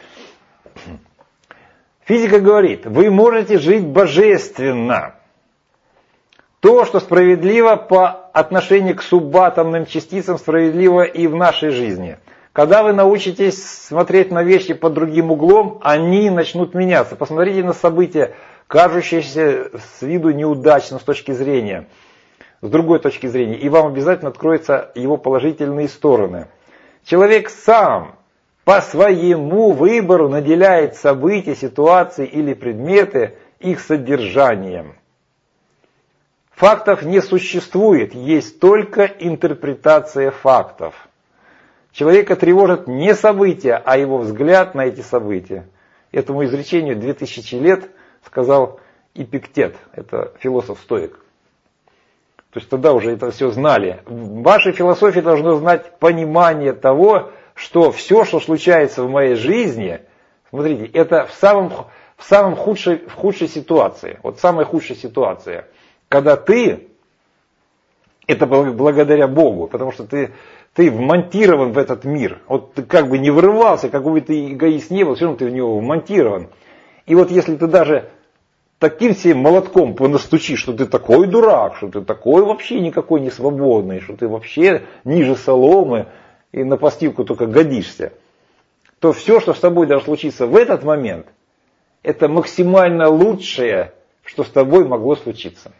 Физика говорит, вы можете жить божественно. То, что справедливо по отношению к субатомным частицам, справедливо и в нашей жизни. Когда вы научитесь смотреть на вещи под другим углом, они начнут меняться. Посмотрите на события, кажущиеся с виду неудачно с точки зрения, с другой точки зрения, и вам обязательно откроются его положительные стороны. Человек сам по своему выбору наделяет события, ситуации или предметы их содержанием. Фактов не существует, есть только интерпретация фактов. Человека тревожат не события, а его взгляд на эти события. Этому изречению 2000 лет сказал Эпиктет, это философ-стоик. То есть тогда уже это все знали. В вашей философии должно знать понимание того, что все, что случается в моей жизни, смотрите, это в самом худшей ситуации. Вот самая худшая ситуация, когда ты, это благодаря Богу, потому что ты вмонтирован в этот мир. Вот ты как бы не врывался, какой бы ты эгоист не был, все равно ты в него вмонтирован. И вот если ты даже таким себе молотком понастучишь, что ты такой дурак, что ты такой вообще никакой не свободный, что ты вообще ниже соломы и на постилку только годишься, то все, что с тобой должно случиться в этот момент, это максимально лучшее, что с тобой могло случиться.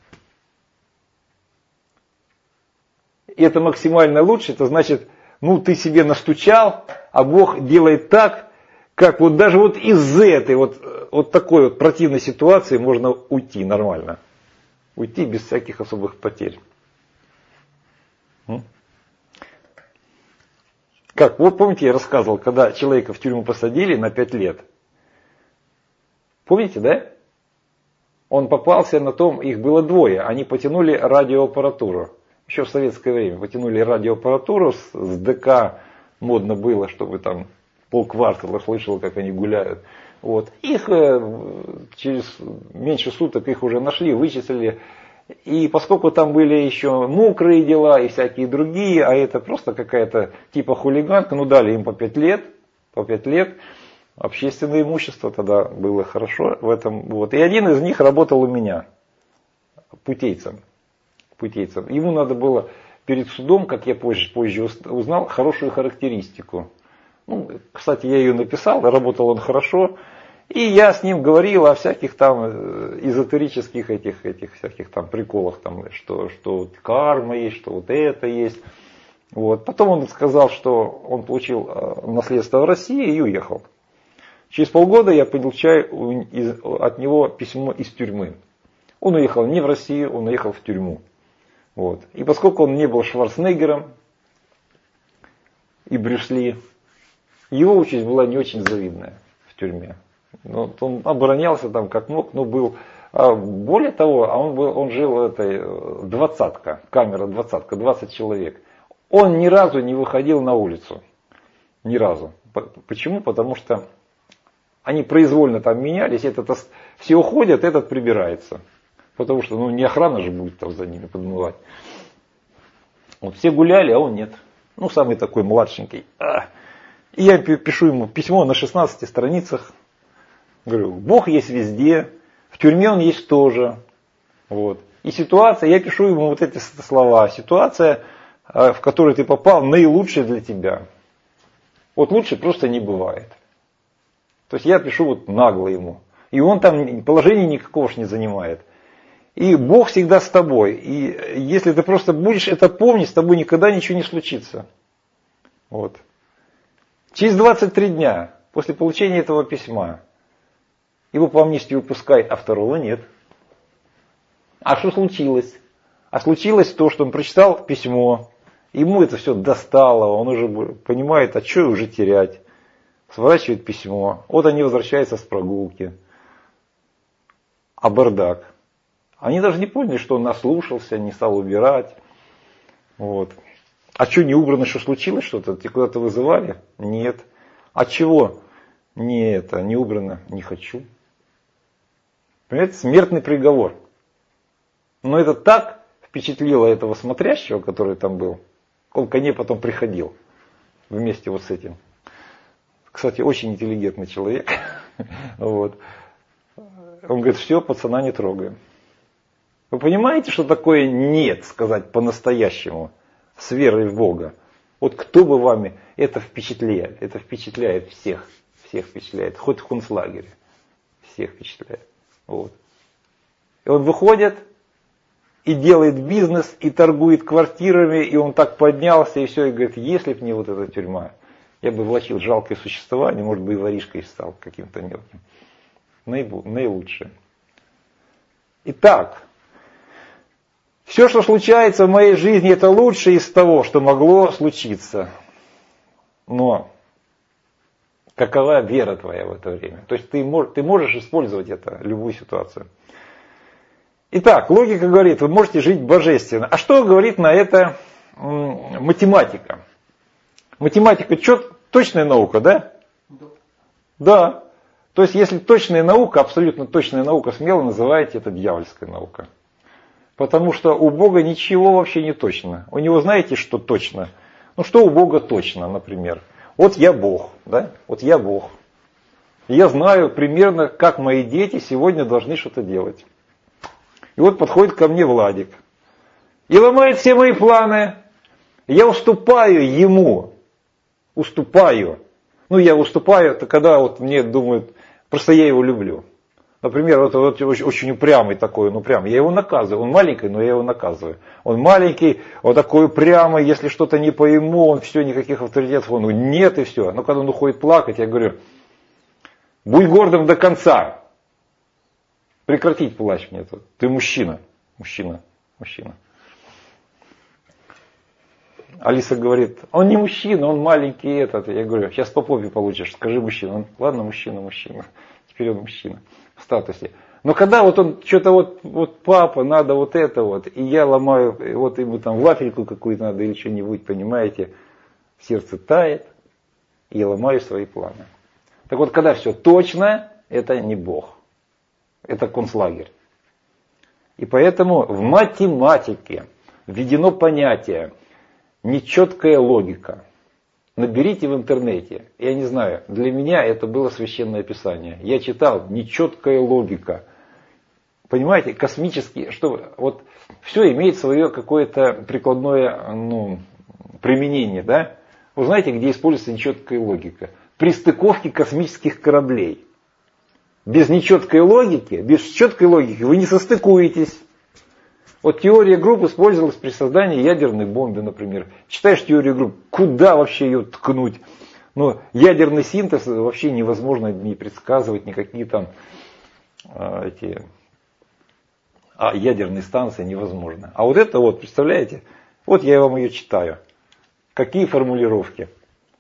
И это максимально лучше, это значит, ты себе настучал, а Бог делает так, как вот даже вот из этой вот такой вот противной ситуации можно уйти нормально. Уйти без всяких особых потерь. Как, вот помните, я рассказывал, когда человека в тюрьму посадили на 5 лет. Помните, да? Он попался на том, их было 2, они потянули радиоаппаратуру. Еще в советское время потянули радиоаппаратуру с ДК, модно было, чтобы там полквартала слышал, как они гуляют. Вот. Их через меньше суток их уже нашли, вычислили. И поскольку там были еще мокрые дела и всякие другие, а это просто какая-то типа хулиганка, дали им по 5 лет, общественное имущество тогда было хорошо в этом. Вот. И один из них работал у меня, путейцем. Ему надо было перед судом, как я позже узнал, хорошую характеристику. Кстати, я ее написал, работал он хорошо. И я с ним говорил о всяких там эзотерических этих всяких там приколах, там, что вот карма есть, что вот это есть. Вот. Потом он сказал, что он получил наследство в России и уехал. Через полгода я получаю от него письмо из тюрьмы. Он уехал не в Россию, он уехал в тюрьму. Вот. И поскольку он не был Шварценеггером и Брюс Ли, его участь была не очень завидная в тюрьме. Он оборонялся там как мог, но был. Более того, он жил в этой 20-ка, камера 20-ка, 20 человек. Он ни разу не выходил на улицу. Ни разу. Почему? Потому что они произвольно там менялись, все уходят, этот прибирается. Потому что не охрана же будет там за ними подмывать. Вот все гуляли, а он нет. Самый такой младшенький. И я пишу ему письмо на 16 страницах. Говорю, Бог есть везде, в тюрьме он есть тоже. Вот. И ситуация, я пишу ему вот эти слова. Ситуация, в которую ты попал, наилучшая для тебя. Вот лучше просто не бывает. То есть я пишу вот нагло ему. И он там положения никакого ж не занимает. И Бог всегда с тобой. И если ты просто будешь это помнить, с тобой никогда ничего не случится. Вот. Через 23 дня после получения этого письма его по амнистии выпускают, а второго нет. А что случилось? А случилось то, что он прочитал письмо, ему это все достало, он уже понимает, а что уже терять. Сворачивает письмо, вот они возвращаются с прогулки. А бардак. Они даже не поняли, что он наслушался, не стал убирать. Вот. А что не убрано, что случилось что-то? Тебя куда-то вызывали? Нет. А чего? Не убрано, не хочу. Понимаете, смертный приговор. Но это так впечатлило этого смотрящего, который там был. Он ко мне потом приходил вместе вот с этим. Кстати, очень интеллигентный человек. Вот. Он говорит, все, пацана не трогаем. Вы понимаете, что такое нет сказать по-настоящему с верой в Бога? Вот кто бы вами это впечатляет? Это впечатляет всех. Всех впечатляет. Хоть в концлагере. Всех впечатляет. Вот. И он выходит и делает бизнес, и торгует квартирами, и он так поднялся, и все, и говорит, если б не вот эта тюрьма, Я бы влачил жалкое существование, может быть, и воришкой стал каким-то мелким. Наилучшее. Итак, все, что случается в моей жизни, это лучшее из того, что могло случиться. Но какова вера твоя в это время? То есть ты можешь использовать это, любую ситуацию. Итак, логика говорит, вы можете жить божественно. А что говорит на это математика? Математика точная наука, да? Да. То есть если точная наука, абсолютно точная наука, смело называете это дьявольская наука. Потому что у Бога ничего вообще не точно. У него знаете, что точно? Ну что у Бога точно, например? Вот я Бог, да? Вот я Бог. И я знаю примерно, как мои дети сегодня должны что-то делать. И вот подходит ко мне Владик. И ломает все мои планы. Я уступаю ему. Уступаю. Ну, я уступаю, это когда вот мне думают, просто я его люблю. Например, вот очень упрямый такой, упрямый. Я его наказываю. Он маленький, но я его наказываю. Он маленький, он такой упрямый, если что-то не по ему, он все, никаких авторитетов, он нет и все. Но когда он уходит плакать, я говорю, будь гордым до конца. Прекратить плач мне тут. Ты мужчина. Мужчина. Алиса говорит, он не мужчина, он маленький этот. Я говорю, сейчас по попе получишь, скажи мужчина. Он, ладно, мужчина. Теперь он мужчина в статусе. Но когда вот он что-то вот папа, надо вот это вот, и я ломаю, вот ему там вафельку какую-то надо или что-нибудь, понимаете, сердце тает, и я ломаю свои планы. Так вот, когда все точно, это не Бог. Это концлагерь. И поэтому в математике введено понятие нечеткая логика. Наберите в интернете. Я не знаю, для меня это было священное писание. Я читал нечеткая логика. Понимаете, космические, что вот все имеет свое какое-то прикладное применение, да? Вы знаете, где используется нечеткая логика? При стыковке космических кораблей. Без нечеткой логики, без четкой логики вы не состыкуетесь. Вот теория групп использовалась при создании ядерной бомбы, например. Читаешь теорию групп, куда вообще ее ткнуть? Но ядерный синтез вообще невозможно не предсказывать, никакие там ядерные станции невозможно. А вот это вот, представляете, вот я вам ее читаю. Какие формулировки?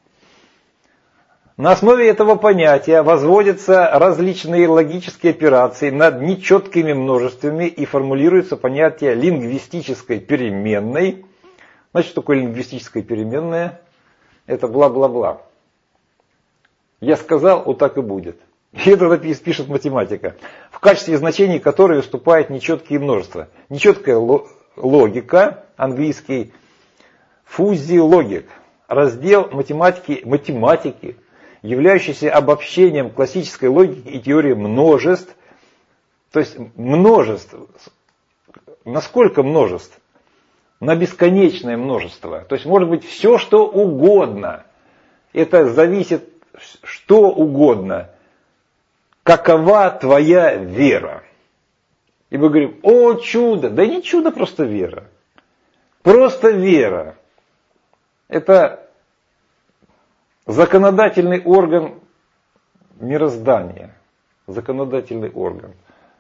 На основе этого понятия возводятся различные логические операции над нечеткими множествами и формулируется понятие лингвистической переменной. Значит, что такое лингвистическая переменная? Это бла-бла-бла. Я сказал, вот так и будет. И это пишет математика. В качестве значений которой выступают нечеткие множества. Нечеткая логика, английский fuzzy logic, раздел математики, являющийся обобщением классической логики и теории множеств. То есть множеств. Насколько множеств? На бесконечное множество. То есть может быть все, что угодно. Это зависит что угодно. Какова твоя вера? И мы говорим, о чудо. Да не чудо, просто вера. Просто вера. Это законодательный орган мироздания. Законодательный орган.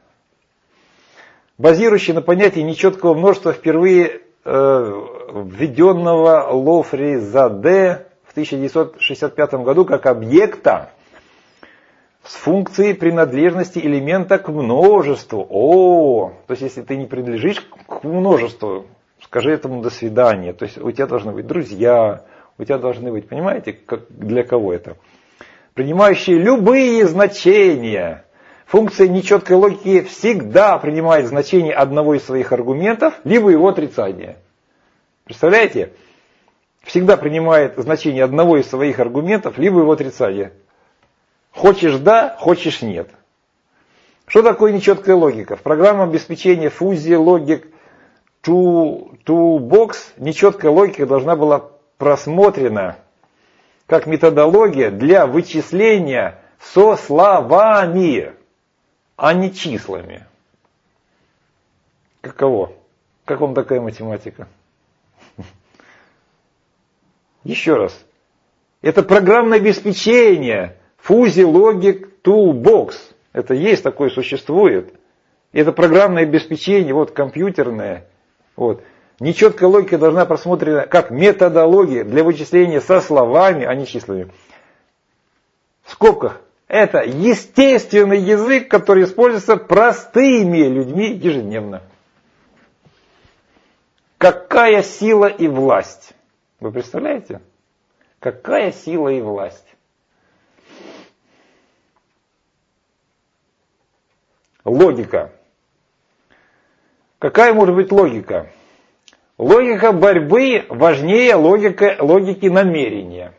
Базирующий на понятии нечеткого множества, впервые введенного Лофризаде в 1965 году как объекта с функцией принадлежности элемента к множеству. То есть если ты не принадлежишь к множеству, скажи этому до свидания. То есть у тебя должны быть друзья, у тебя должны быть, понимаете, для кого это? Принимающие любые значения. Функция нечеткой логики всегда принимает значение одного из своих аргументов, либо его отрицание. Представляете? Всегда принимает значение одного из своих аргументов, либо его отрицание. Хочешь да, хочешь нет. Что такое нечеткая логика? В программном обеспечении Fuzzy Logic Toolbox нечеткая логика должна была просмотрена как методология для вычисления со словами, а не числами. Каково? Как вам такая математика? Еще раз. Это программное обеспечение. Fuzzy Logic Toolbox. Это есть, такое существует. Это программное обеспечение, вот компьютерное. Вот. Нечеткая логика должна просмотрена как методология для вычисления со словами, а не числами. В скобках. Это естественный язык, который используется простыми людьми ежедневно. Какая сила и власть? Вы представляете? Какая сила и власть? Логика. Какая может быть логика? Логика борьбы важнее логики намерения.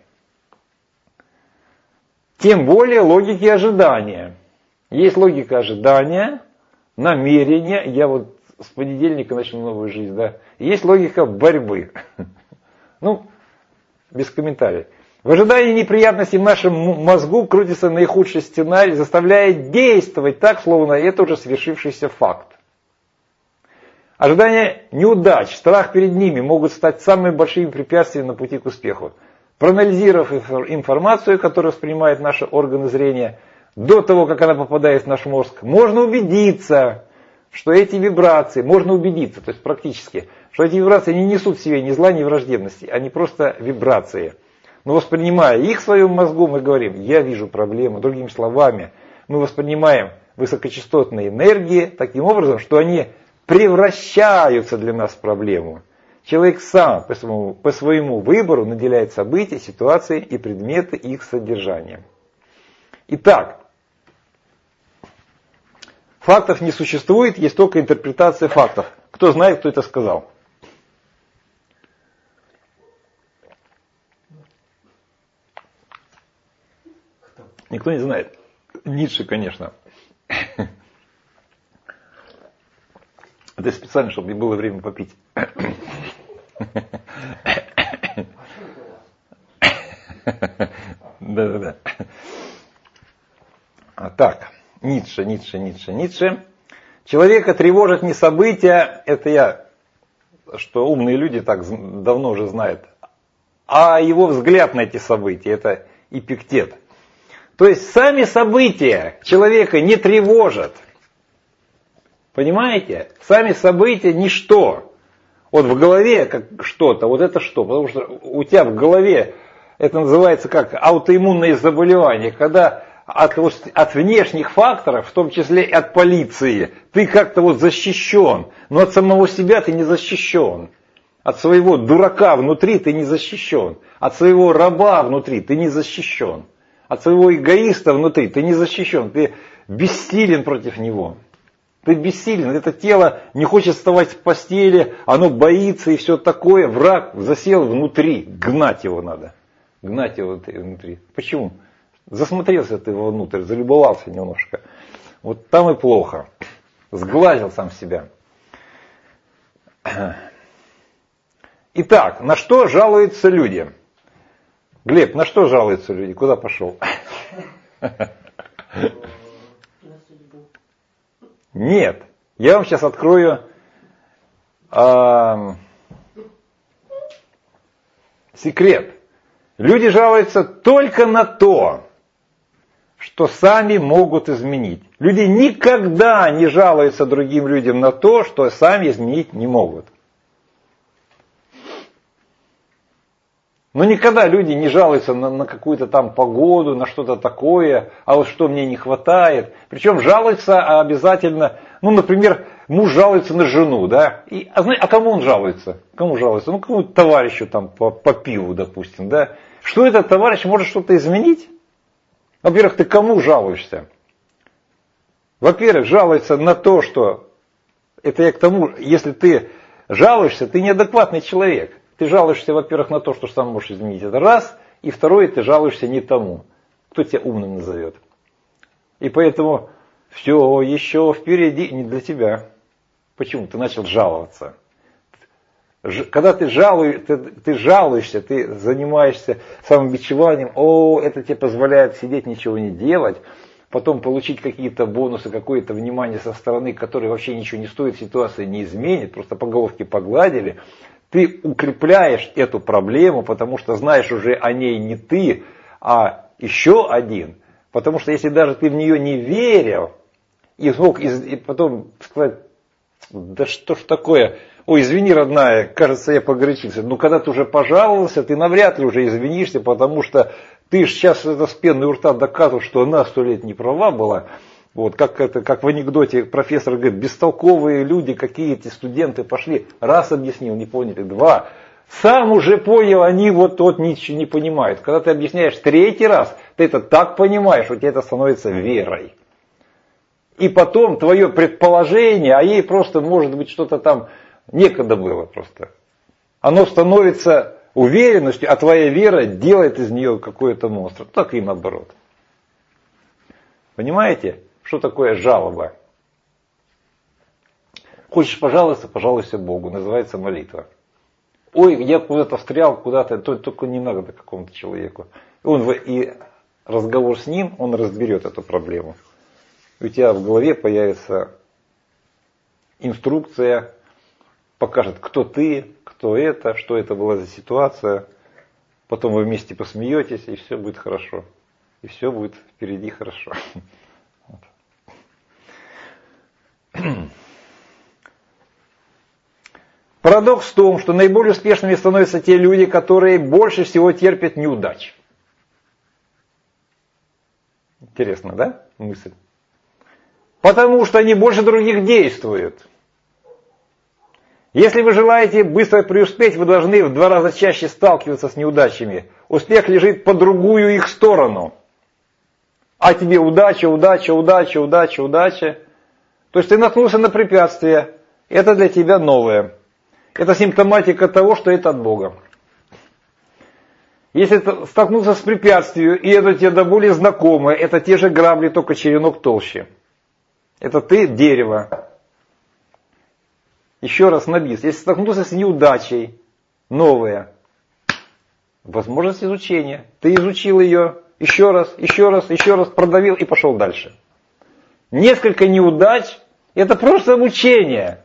Тем более логики ожидания. Есть логика ожидания, намерения. Я вот с понедельника начну новую жизнь, да. Есть логика борьбы. Ну, без комментариев. В ожидании неприятностей в нашем мозгу крутится наихудший сценарий, заставляя действовать так, словно это уже свершившийся факт. Ожидание неудач, страх перед ними могут стать самыми большими препятствиями на пути к успеху. Проанализировав информацию, которую воспринимают наши органы зрения, до того, как она попадает в наш мозг, можно убедиться, что эти вибрации, то есть практически, что эти вибрации не несут в себе ни зла, ни враждебности, они просто вибрации. Но воспринимая их в своем мозгу, мы говорим, я вижу проблему. Другими словами, мы воспринимаем высокочастотные энергии таким образом, что они превращаются для нас в проблему. Человек сам по своему выбору наделяет события, ситуации и предметы их содержанием. Итак, фактов не существует, есть только интерпретация фактов. Кто знает, кто это сказал? Никто не знает. Ницше, конечно. Это специально, чтобы не было времени попить. Да. Так, Ницше. Человека тревожат не события, это что умные люди так давно уже знают, а его взгляд на эти события, это Эпиктет. То есть сами события человека не тревожат. Понимаете? Сами события ничто. Вот в голове как что-то, вот это что? Потому что у тебя в голове, это называется как аутоиммунное заболевание, когда от внешних факторов, в том числе и от полиции, ты как-то вот защищен, но от самого себя ты не защищен. От своего дурака внутри ты не защищен. От своего раба внутри ты не защищен. От своего эгоиста внутри ты не защищен. Ты бессилен против него. Ты бессилен. Это тело не хочет вставать с постели, оно боится и все такое. Враг засел внутри. Гнать его надо. Гнать его внутри. Почему? Засмотрелся ты вовнутрь, залюбовался немножко. Вот там и плохо. Сглазил сам себя. Итак, на что жалуются люди? Глеб, на что жалуются люди? Куда пошел? Нет. Я вам сейчас открою секрет. Люди жалуются только на то, что сами могут изменить. Люди никогда не жалуются другим людям на то, что сами изменить не могут. Но никогда люди не жалуются на какую-то там погоду, на что-то такое, а вот что мне не хватает. Причем жалуются обязательно, например, муж жалуется на жену, да? А кому он жалуется? Кому жалуется? Какому-то товарищу там по пиву, допустим, да? Что этот товарищ может что-то изменить? Во-первых, ты кому жалуешься? Во-первых, жалуется на то, что, это я к тому, если ты жалуешься, ты неадекватный человек. Ты жалуешься, во-первых, на то, что сам можешь изменить. Это раз. И второе, ты жалуешься не тому, кто тебя умным назовет. И поэтому все еще впереди не для тебя. Почему? Ты начал жаловаться. Когда ты жалуешься, ты занимаешься самобичеванием, это тебе позволяет сидеть, ничего не делать, потом получить какие-то бонусы, какое-то внимание со стороны, которое вообще ничего не стоит, ситуация не изменит, просто по головке погладили. Ты укрепляешь эту проблему, потому что знаешь уже о ней не ты, а еще один. Потому что если даже ты в нее не верил, и смог и потом сказать, да что ж такое, ой, извини, родная, кажется, я погорячился. Но когда ты уже пожаловался, ты навряд ли уже извинишься, потому что ты же сейчас это с пеной у рта доказываешь, что она 100 лет не права была. Вот, как в анекдоте профессор говорит, бестолковые люди, какие эти студенты пошли. Раз объяснил, не поняли. Два. Сам уже понял, они вот ничего не понимают. Когда ты объясняешь третий раз, ты это так понимаешь, у тебя это становится верой. И потом твое предположение, а ей просто может быть что-то там некогда было просто. Оно становится уверенностью, а твоя вера делает из нее какой-то монстр. Так и наоборот. Понимаете, что такое жалоба? Хочешь пожаловаться, пожалуйся Богу. Называется молитва. Ой, я куда-то встрял, куда-то, только не надо какому-то человеку. И разговор с ним, он разберет эту проблему. У тебя в голове появится инструкция, покажет, кто ты, кто это, что это была за ситуация. Потом вы вместе посмеетесь, и все будет хорошо. И все будет впереди хорошо. Парадокс в том, что наиболее успешными становятся те люди, которые больше всего терпят неудач. Интересно, да, мысль? Потому что они больше других действуют. Если вы желаете быстро преуспеть, вы должны в 2 раза чаще сталкиваться с неудачами. Успех лежит по другую их сторону. А тебе удача, удача, удача, удача, удача. То есть ты наткнулся на препятствие. Это для тебя новое. Это симптоматика того, что это от Бога. Если ты столкнулся с препятствием, и это тебе до боли знакомое, это те же грабли, только черенок толще. Это ты дерево. Еще раз на бис. Если столкнулся с неудачей, новое, возможность изучения. Ты изучил ее, еще раз, продавил и пошел дальше. Несколько неудач, это просто обучение.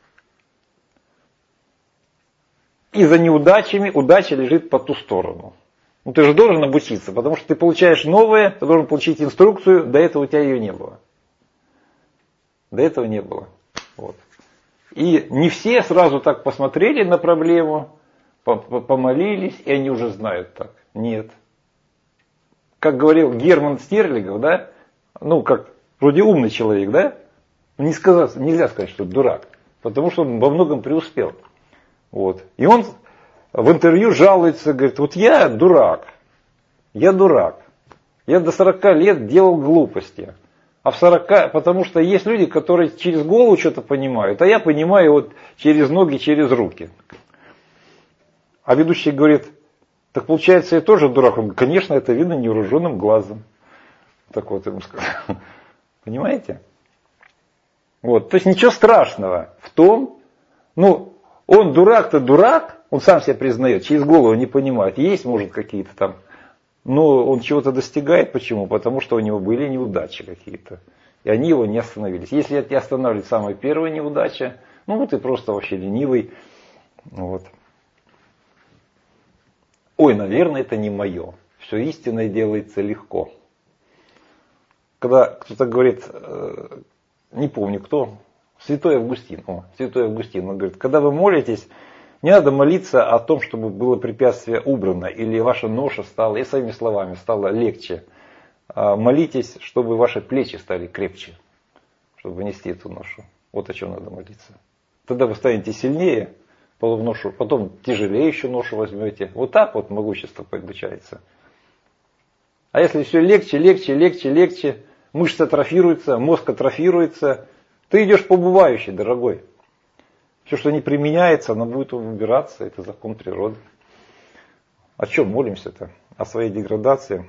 И за неудачами удача лежит по ту сторону. Ну ты же должен обучиться, потому что ты получаешь новое, ты должен получить инструкцию, до этого у тебя ее не было. До этого не было. Вот. И не все сразу так посмотрели на проблему, помолились, и они уже знают так. Нет. Как говорил Герман Стерлигов, да, как вроде умный человек, да, нельзя сказать, что дурак, потому что он во многом преуспел. Вот. И он в интервью жалуется, говорит, вот я дурак. Я до 40 лет делал глупости. А в 40, потому что есть люди, которые через голову что-то понимают, а я понимаю вот через ноги, через руки. А ведущий говорит, так получается я тоже дурак. Он говорит, конечно, это видно невооруженным глазом. Так вот ему сказал. Понимаете? Вот. То есть ничего страшного в том, он дурак-то дурак, он сам себя признает, через голову не понимает. Есть, может, какие-то там, но он чего-то достигает. Почему? Потому что у него были неудачи какие-то. И они его не остановились. Если тебя останавливает самая первая неудача, ты просто вообще ленивый. Вот. Ой, наверное, это не мое. Все истинное делается легко. Когда кто-то говорит, не помню кто, Святой Августин, он говорит, когда вы молитесь, не надо молиться о том, чтобы было препятствие убрано, или ваша ноша стала, и своими словами, стала легче. Молитесь, чтобы ваши плечи стали крепче, чтобы нести эту ношу. Вот о чем надо молиться. Тогда вы станете сильнее, потом тяжелее еще ношу возьмете. Вот так вот могущество получается. А если все легче, мышцы атрофируются, мозг атрофируется, ты идешь по убывающей, дорогой. Все, что не применяется, оно будет убираться, это закон природы. О чем молимся-то? О своей деградации.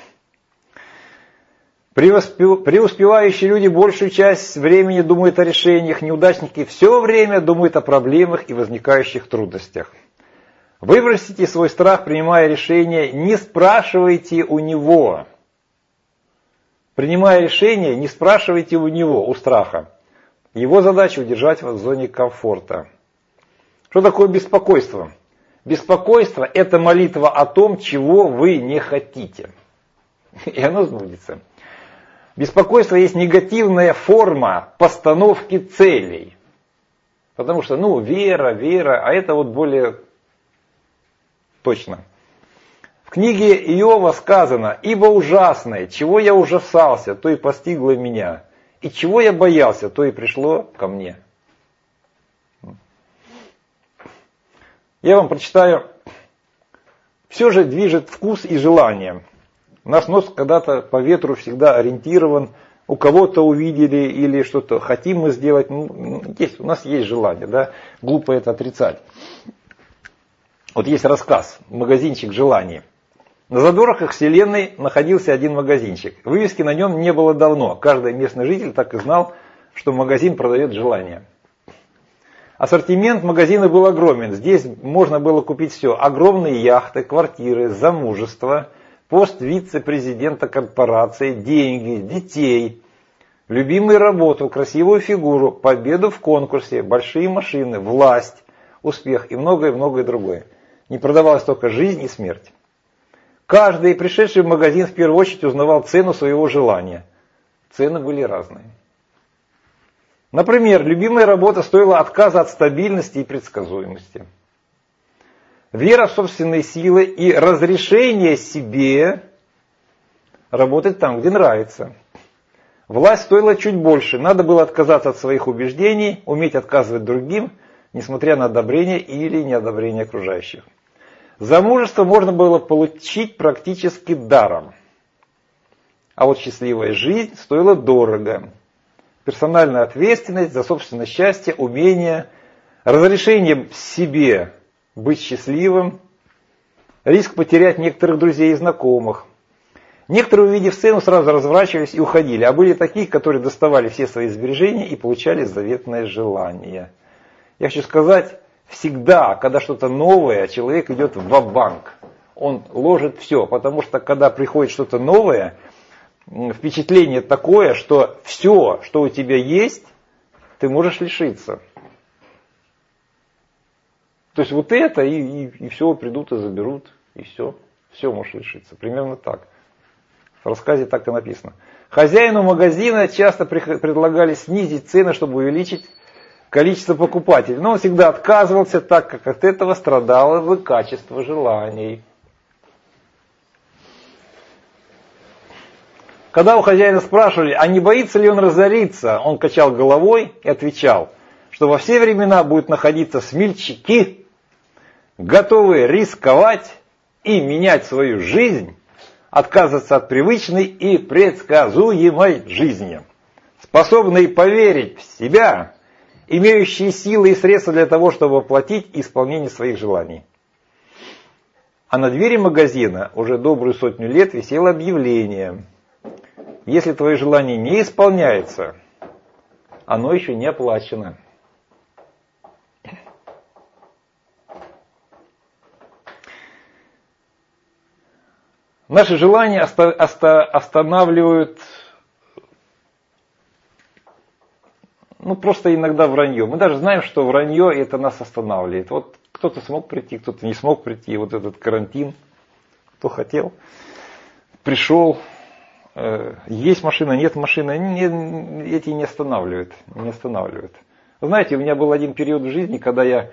Преуспевающие люди большую часть времени думают о решениях, неудачники все время думают о проблемах и возникающих трудностях. Выбросите свой страх, принимая решение, не спрашивайте у него. Принимая решение, не спрашивайте у него, у страха. Его задача удержать вас в зоне комфорта. Что такое беспокойство? Беспокойство – это молитва о том, чего вы не хотите. И оно сбудется. Беспокойство есть негативная форма постановки целей. Потому что, вера, а это вот более точно. В книге Иова сказано: «Ибо ужасное, чего я ужасался, то и постигло меня, и чего я боялся, то и пришло ко мне». Я вам прочитаю. Все же движет вкус и желание. Наш нос когда-то по ветру всегда ориентирован. У кого-то увидели или что-то хотим мы сделать. У нас есть желание, да? Глупо это отрицать. Вот есть рассказ «Магазинчик желаний». На задворках вселенной находился один магазинчик. Вывески на нем не было давно. Каждый местный житель так и знал, что магазин продает желания. Ассортимент магазина был огромен. Здесь можно было купить все. Огромные яхты, квартиры, замужество, пост вице-президента корпорации, деньги, детей, любимую работу, красивую фигуру, победу в конкурсе, большие машины, власть, успех и многое-многое другое. Не продавалась только жизнь и смерть. Каждый, пришедший в магазин, в первую очередь узнавал цену своего желания. Цены были разные. Например, любимая работа стоила отказа от стабильности и предсказуемости. Вера в собственные силы и разрешение себе работать там, где нравится. Власть стоила чуть больше. Надо было отказаться от своих убеждений, уметь отказывать другим, несмотря на одобрение или неодобрение окружающих. Замужество можно было получить практически даром. А вот счастливая жизнь стоила дорого. Персональная ответственность за собственное счастье, умение, разрешение себе быть счастливым, риск потерять некоторых друзей и знакомых. Некоторые, увидев сцену, сразу разворачивались и уходили, а были такие, которые доставали все свои сбережения и получали заветное желание. Я хочу сказать, всегда, когда что-то новое, человек идет ва-банк. Он ложит все, потому что когда приходит что-то новое, впечатление такое, что все, что у тебя есть, ты можешь лишиться. То есть вот это, и все, придут и заберут, и все. Все можешь лишиться. Примерно так. В рассказе так и написано. Хозяину магазина часто предлагали снизить цены, чтобы увеличить количество покупателей. Но он всегда отказывался, так как от этого страдало бы качество желаний. Когда у хозяина спрашивали, а не боится ли он разориться, он качал головой и отвечал, что во все времена будут находиться смельчаки, готовые рисковать и менять свою жизнь, отказываться от привычной и предсказуемой жизни, способные поверить в себя, имеющие силы и средства для того, чтобы воплотить исполнение своих желаний. А на двери магазина уже добрую 100 лет висело объявление: если твое желание не исполняется, оно еще не оплачено. Наши желания останавливают, просто иногда вранье. Мы даже знаем, что вранье это нас останавливает. Вот кто-то смог прийти, кто-то не смог прийти. Вот этот карантин, кто хотел, пришел. Есть машина, нет машины, эти не останавливают. Вы знаете, у меня был один период в жизни, когда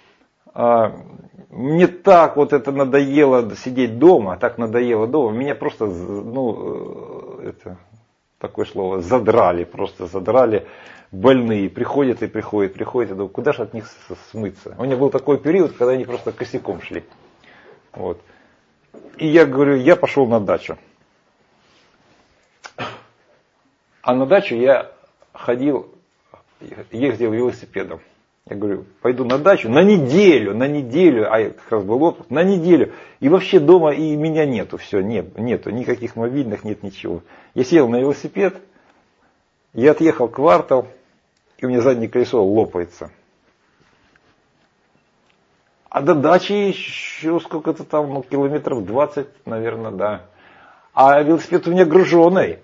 мне так вот это надоело сидеть дома, меня просто, такое слово, задрали больные, приходят, я думаю, куда же от них смыться? У меня был такой период, когда они просто косяком шли. Вот. И я говорю, я пошел на дачу. А на дачу я ездил велосипедом. Я говорю, пойду на дачу на неделю, а я как раз был отпуск, на неделю. И вообще дома и меня нету, все, нету, никаких мобильных, нет ничего. Я сел на велосипед, я отъехал квартал, и у меня заднее колесо лопается. А до дачи еще сколько-то там, километров 20, наверное, да. А велосипед у меня груженый.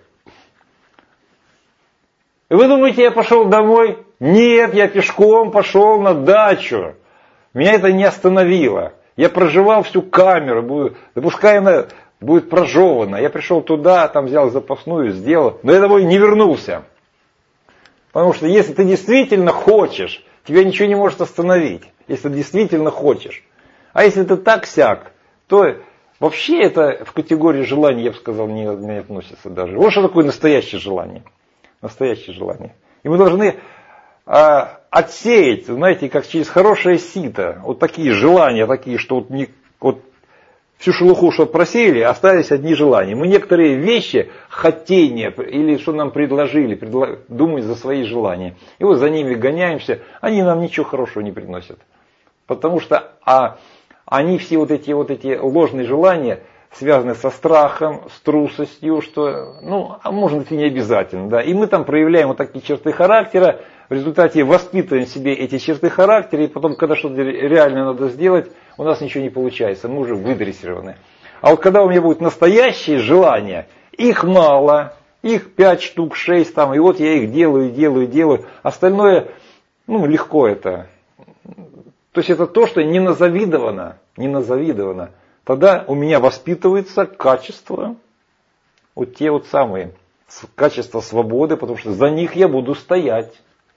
И вы думаете, я пошел домой? Нет, я пешком пошел на дачу. Меня это не остановило. Я проживал всю камеру, да пускай она будет прожевана. Я пришел туда, там взял запасную, сделал, но я домой не вернулся. Потому что если ты действительно хочешь, тебя ничего не может остановить. Если ты действительно хочешь. А если ты так-сяк, то вообще это в категории желаний, я бы сказал, не относится даже. Вот что такое настоящее желание. Настоящее желание. И мы должны отсеять, знаете, как через хорошее сито, вот такие желания, такие, что вот всю шелуху, что просеяли, остались одни желания. Мы некоторые вещи, хотения, или что нам предложили, думать за свои желания. И вот за ними гоняемся, они нам ничего хорошего не приносят. Потому что они все вот эти ложные желания связаны со страхом, с трусостью, что, а может быть и не обязательно. Да. И мы там проявляем вот такие черты характера, в результате воспитываем в себе эти черты характера, и потом, когда что-то реально надо сделать, у нас ничего не получается, мы уже выдрессированы. А вот когда у меня будут настоящие желания, их мало, их 5 штук, 6 там, и вот я их делаю, остальное, легко это. То есть это то, что не назавидовано. Тогда у меня воспитывается качество, вот те вот самые, качество свободы, потому что за них я буду стоять.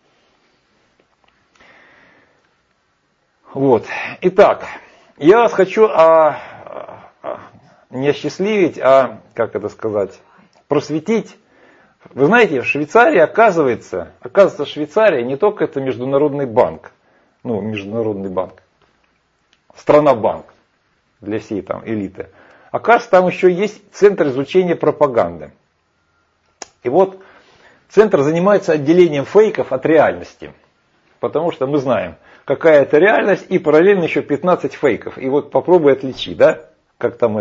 Вот. Итак, я вас хочу не осчастливить, просветить. Вы знаете, в Швейцарии оказывается, Швейцария не только это международный банк, международный банк, страна-банк для всей там элиты. Оказывается, там еще есть центр изучения пропаганды. И вот центр занимается отделением фейков от реальности. Потому что мы знаем, какая это реальность, и параллельно еще 15 фейков. И вот попробуй отличи, да? Как там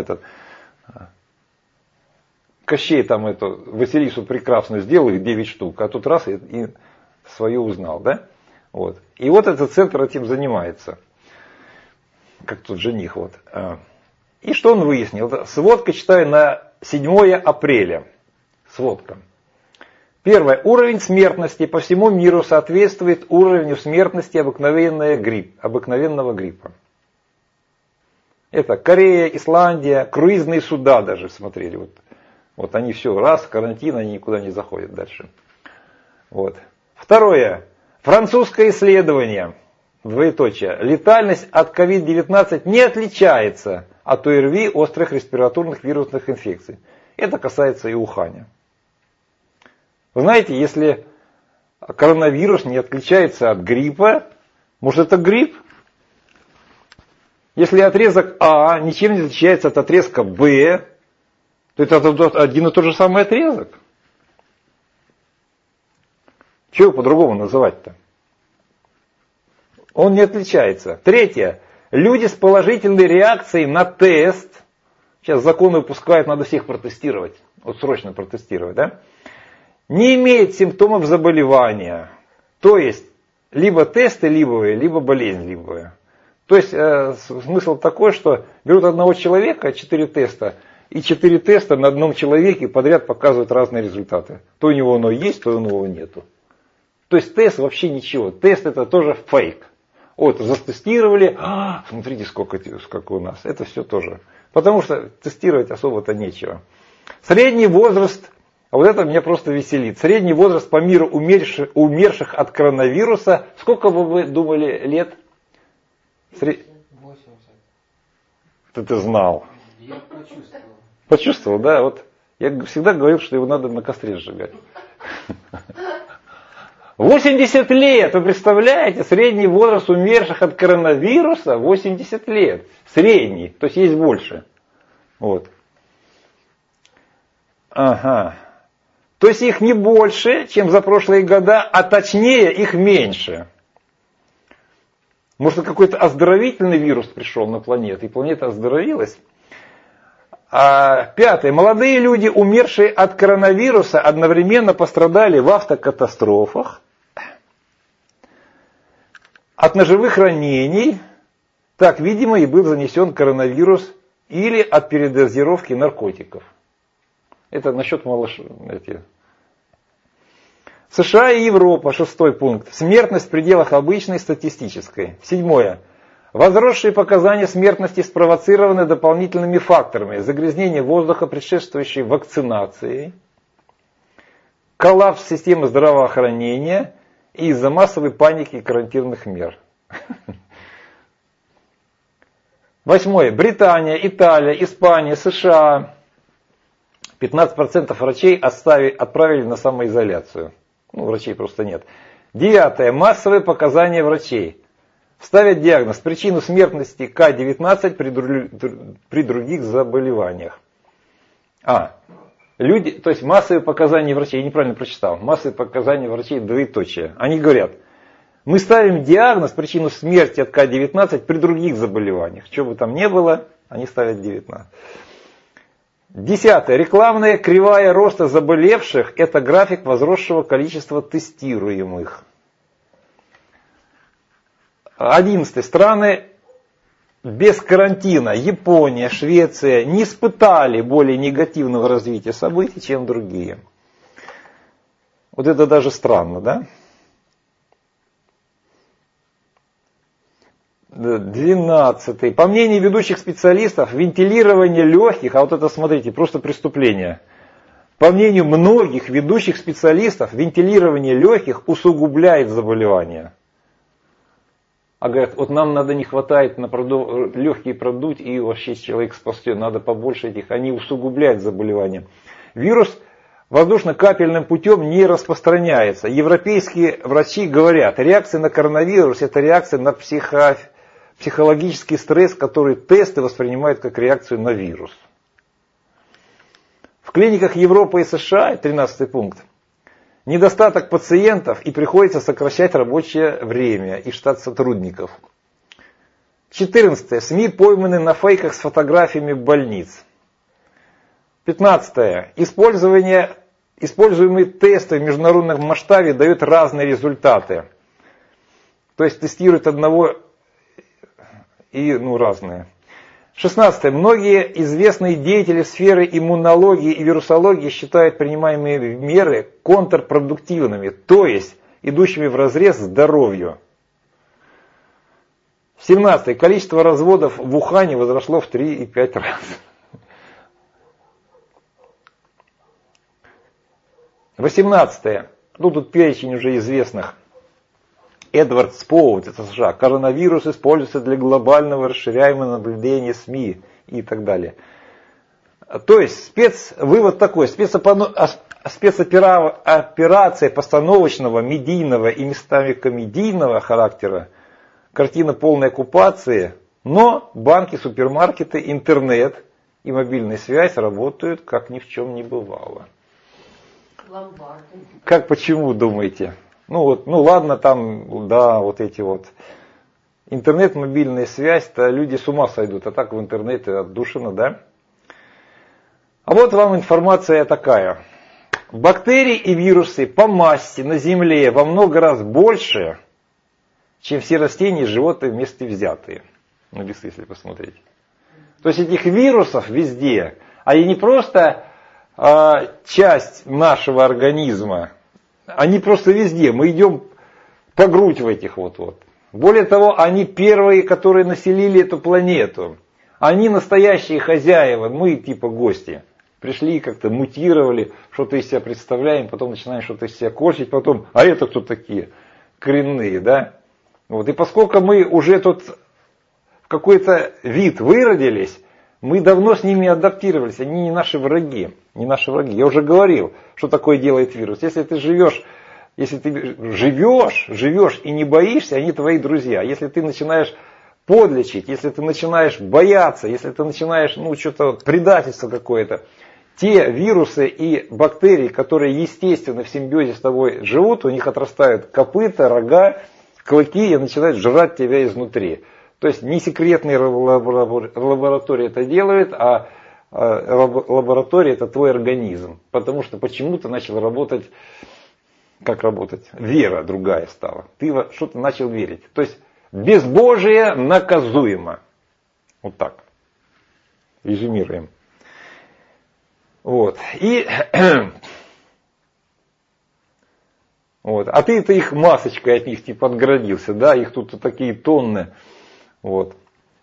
Кощей там Василису прекрасно сделал, их 9 штук, а тут раз и свое узнал, да? Вот. И вот этот центр этим занимается. Как тут жених. Вот. И что он выяснил? Сводка, читаю, на 7 апреля. Сводка. Первое. Уровень смертности по всему миру соответствует уровню смертности обыкновенного гриппа. Это Корея, Исландия, круизные суда даже смотрели. Вот они все, карантин, они никуда не заходят дальше. Вот. Второе. Французское исследование. Двоеточие. Летальность от COVID-19 не отличается от ОРВИ, острых респираторных вирусных инфекций. Это касается и Уханя. Вы знаете, если коронавирус не отличается от гриппа, может это грипп? Если отрезок А ничем не отличается от отрезка Б, то это один и тот же самый отрезок. Чего его по-другому называть-то? Он не отличается. Третье. Люди с положительной реакцией на тест. Сейчас законы выпускают, надо всех протестировать. Вот срочно протестировать, да? Не имеет симптомов заболевания. То есть, либо тесты либовые, либо болезнь либовая. То есть, смысл такой, что берут одного человека, 4 теста, и 4 теста на одном человеке подряд показывают разные результаты. То у него оно есть, то у него нету. То есть, тест вообще ничего. Тест это тоже фейк. Вот, затестировали, смотрите, сколько у нас. Это все тоже. Потому что тестировать особо-то нечего. Средний возраст, а вот это меня просто веселит. Средний возраст по миру умерших от коронавируса. Сколько бы вы думали лет? 80. Ты знал. Я почувствовал. Почувствовал, да? Вот я всегда говорил, что его надо на костре сжигать. 80 лет, вы представляете, средний возраст умерших от коронавируса 80 лет. Средний, то есть есть больше. Вот. Ага. То есть их не больше, чем за прошлые года, а точнее их меньше. Может, какой-то оздоровительный вирус пришел на планету, и планета оздоровилась. Пятое. Молодые люди, умершие от коронавируса, одновременно пострадали в автокатастрофах, от ножевых ранений, так, видимо, и был занесен коронавирус, или от передозировки наркотиков. Это насчет малышей. США и Европа, 6 пункт. Смертность в пределах обычной статистической. 7. Возросшие показания смертности спровоцированы дополнительными факторами: загрязнение воздуха, предшествующей вакцинации, коллапс системы здравоохранения и из-за массовой паники и карантинных мер. 8. Британия, Италия, Испания, США. 15% врачей отправили на самоизоляцию. Врачей просто нет. 9. Массовые показания врачей. Ставят диагноз: причину смертности К-19 при других заболеваниях. Люди, то есть массовые показания врачей, я неправильно прочитал, массовые показания врачей двоеточие. Они говорят: мы ставим диагноз, причину смерти от К-19 при других заболеваниях. Что бы там ни было, они ставят 19. 10. Рекламная кривая роста заболевших – это график возросшего количества тестируемых. 11. Страны без карантина, Япония, Швеция, не испытали более негативного развития событий, чем другие. Вот это даже странно, да? 12. По мнению ведущих специалистов, вентилирование легких, а вот это, смотрите, просто преступление. По мнению многих ведущих специалистов, вентилирование легких усугубляет заболевание. А говорят, вот нам надо, не хватает на легкие продуть, и вообще человек спасет, надо побольше этих, они усугубляют заболевание. Вирус воздушно-капельным путем не распространяется. Европейские врачи говорят, реакция на коронавирус – это реакция на психологический стресс, который тесты воспринимают как реакцию на вирус. В клиниках Европы и США, 13 пункт, недостаток пациентов и приходится сокращать рабочее время и штат сотрудников. 14. СМИ пойманы на фейках с фотографиями больниц. 15. Используемые тесты в международном масштабе дают разные результаты. То есть тестируют одного и разные. 16. Многие известные деятели сферы иммунологии и вирусологии считают принимаемые меры контрпродуктивными, то есть идущими вразрез здоровью. 17. Количество разводов в Ухане возросло в 3,5 раз. 18. Тут перечень уже известных. Эдвард Споут, это США. Коронавирус используется для глобального расширяемого наблюдения СМИ и так далее. То есть вывод такой. Спецоперация постановочного, медийного и местами комедийного характера. Картина полной оккупации. Но банки, супермаркеты, интернет и мобильная связь работают, как ни в чем не бывало. Ломбарды. Как, почему, думаете? Ладно, там, да, вот эти вот. Интернет, мобильная связь-то люди с ума сойдут, а так в интернете отдушина, да? А вот вам информация такая. Бактерии и вирусы по массе на Земле во много раз больше, чем все растения и животные вместе взятые. Если посмотреть. То есть этих вирусов везде, они не просто часть нашего организма, они просто везде. Мы идем по грудь в этих вот. Более того, они первые, которые населили эту планету. Они настоящие хозяева, мы типа гости. Пришли, как-то мутировали, что-то из себя представляем, потом начинаем что-то из себя корчить, потом, а это кто такие? Коренные, да? И поскольку мы уже тут в какой-то вид выродились, мы давно с ними адаптировались, они не наши враги. Не наши враги. Я уже говорил, что такое делает вирус. Если ты живешь и не боишься, они твои друзья. Если ты начинаешь подлечить, если ты начинаешь бояться, если ты начинаешь, что-то предательство какое-то, те вирусы и бактерии, которые естественно в симбиозе с тобой живут, у них отрастают копыта, рога, клыки и начинают жрать тебя изнутри. То есть не секретные лаборатории это делают, а лаборатория это твой организм. Потому что почему-то начал работать, как работать? Вера другая стала. Ты во что-то начал верить. То есть безбожие наказуемо. Вот так. Резюмируем. А ты-то их масочкой от них типа отгородился, да? Их тут такие тонны. Вот.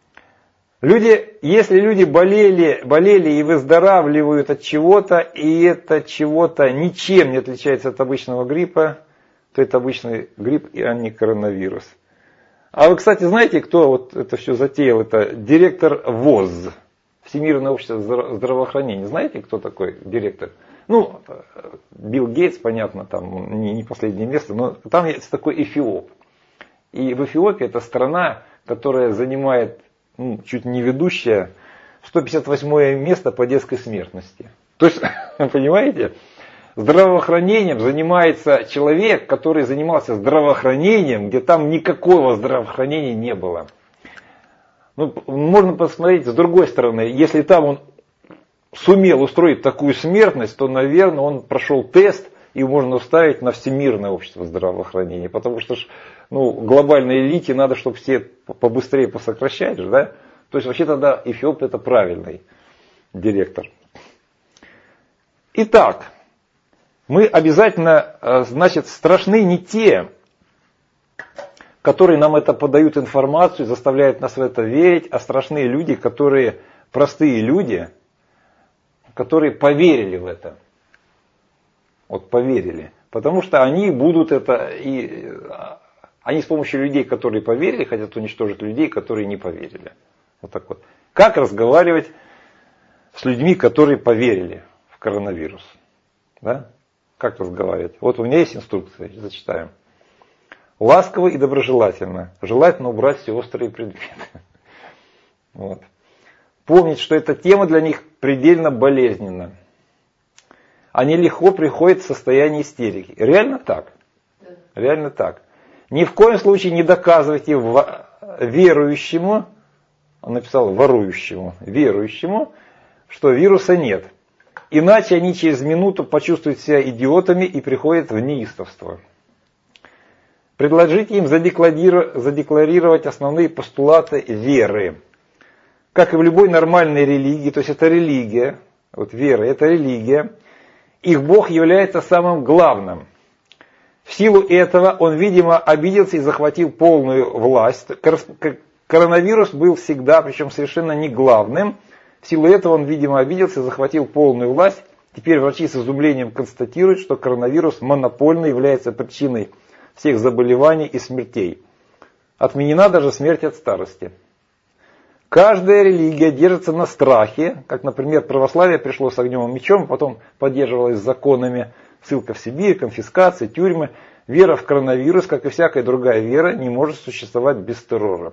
Если люди болели и выздоравливают от чего-то, и это чего-то ничем не отличается от обычного гриппа, то это обычный грипп, а не коронавирус. А вы, кстати, знаете, кто вот это все затеял? Это директор ВОЗ, Всемирное общество здравоохранения. Знаете, кто такой директор? Ну, Билл Гейтс, понятно, там не последнее место, но там есть такой Эфиоп. И в Эфиопии это страна, которая занимает чуть не ведущее 158 место по детской смертности. То есть, понимаете, здравоохранением занимается человек, который занимался здравоохранением, где там никакого здравоохранения не было. Ну, можно посмотреть с другой стороны, если там он сумел устроить такую смертность, то, наверное, он прошел тест, и можно уставить на Всемирное общество здравоохранения, потому что глобальной элите надо, чтобы все побыстрее посокращать, да? То есть вообще тогда Эфиоп это правильный директор. Итак, мы обязательно, значит, страшны не те, которые нам это подают информацию, заставляют нас в это верить, а страшны люди, которые, простые люди, которые поверили в это. Вот поверили. Потому что они будут это, и они с помощью людей, которые поверили, хотят уничтожить людей, которые не поверили. Вот так вот. Как разговаривать с людьми, которые поверили в коронавирус? Да? Как разговаривать? Вот у меня есть инструкция, зачитаем. Ласково и доброжелательно. Желательно убрать все острые предметы. Вот. Помнить, что эта тема для них предельно болезненна. Они легко приходят в состояние истерики. Реально так. Реально так. Ни в коем случае не доказывайте верующему, он написал ворующему, верующему, что вируса нет. Иначе они через минуту почувствуют себя идиотами и приходят в неистовство. Предложите им задекларировать основные постулаты веры. Как и в любой нормальной религии, то есть это религия, вот вера, это религия, их Бог является самым главным. В силу этого он, видимо, обиделся и захватил полную власть. Коронавирус был всегда, причем совершенно не главным. В силу этого он, видимо, обиделся и захватил полную власть. Теперь врачи с изумлением констатируют, что коронавирус монопольно является причиной всех заболеваний и смертей. Отменена даже смерть от старости. Каждая религия держится на страхе, как, например, православие пришло с огнем и мечом, потом поддерживалось законами, ссылка в Сибирь, конфискации, тюрьмы. Вера в коронавирус, как и всякая другая вера, не может существовать без террора.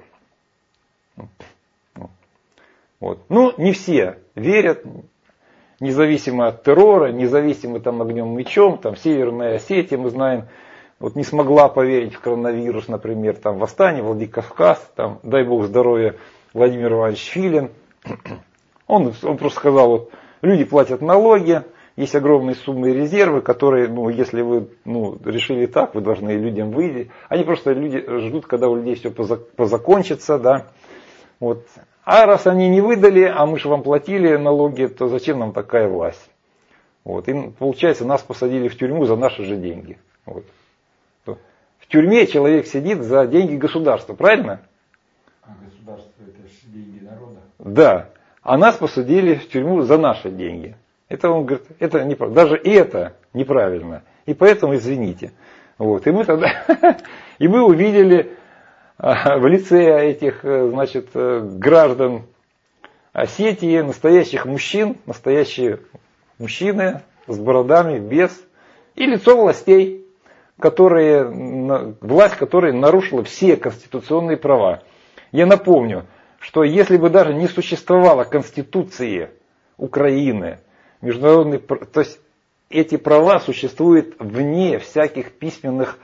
Вот. Не все верят, независимо от террора, независимо огнем и мечом, Северная Осетия, мы знаем, вот не смогла поверить в коронавирус, например, восстание, Владикавказ, дай бог здоровья, Владимир Иванович Филин. Он просто сказал, люди платят налоги, есть огромные суммы и резервы, которые, если вы решили так, вы должны людям выйти. Они просто люди ждут, когда у людей все позакончится, да. Вот. А раз они не выдали, а мы же вам платили налоги, то зачем нам такая власть? Вот. И получается, нас посадили в тюрьму за наши же деньги. Вот. В тюрьме человек сидит за деньги государства, правильно? А государство это же деньги народа. Да. А нас посадили в тюрьму за наши деньги. Это он говорит, это неправильно. Даже это неправильно. И поэтому извините. Вот. И мы тогда и мы увидели в лице этих, граждан Осетии настоящих мужчин, настоящие мужчины с бородами, без, и лицо властей, власть, которая нарушила все конституционные права. Я напомню, что если бы даже не существовало Конституции Украины, то есть эти права существуют вне всяких письменных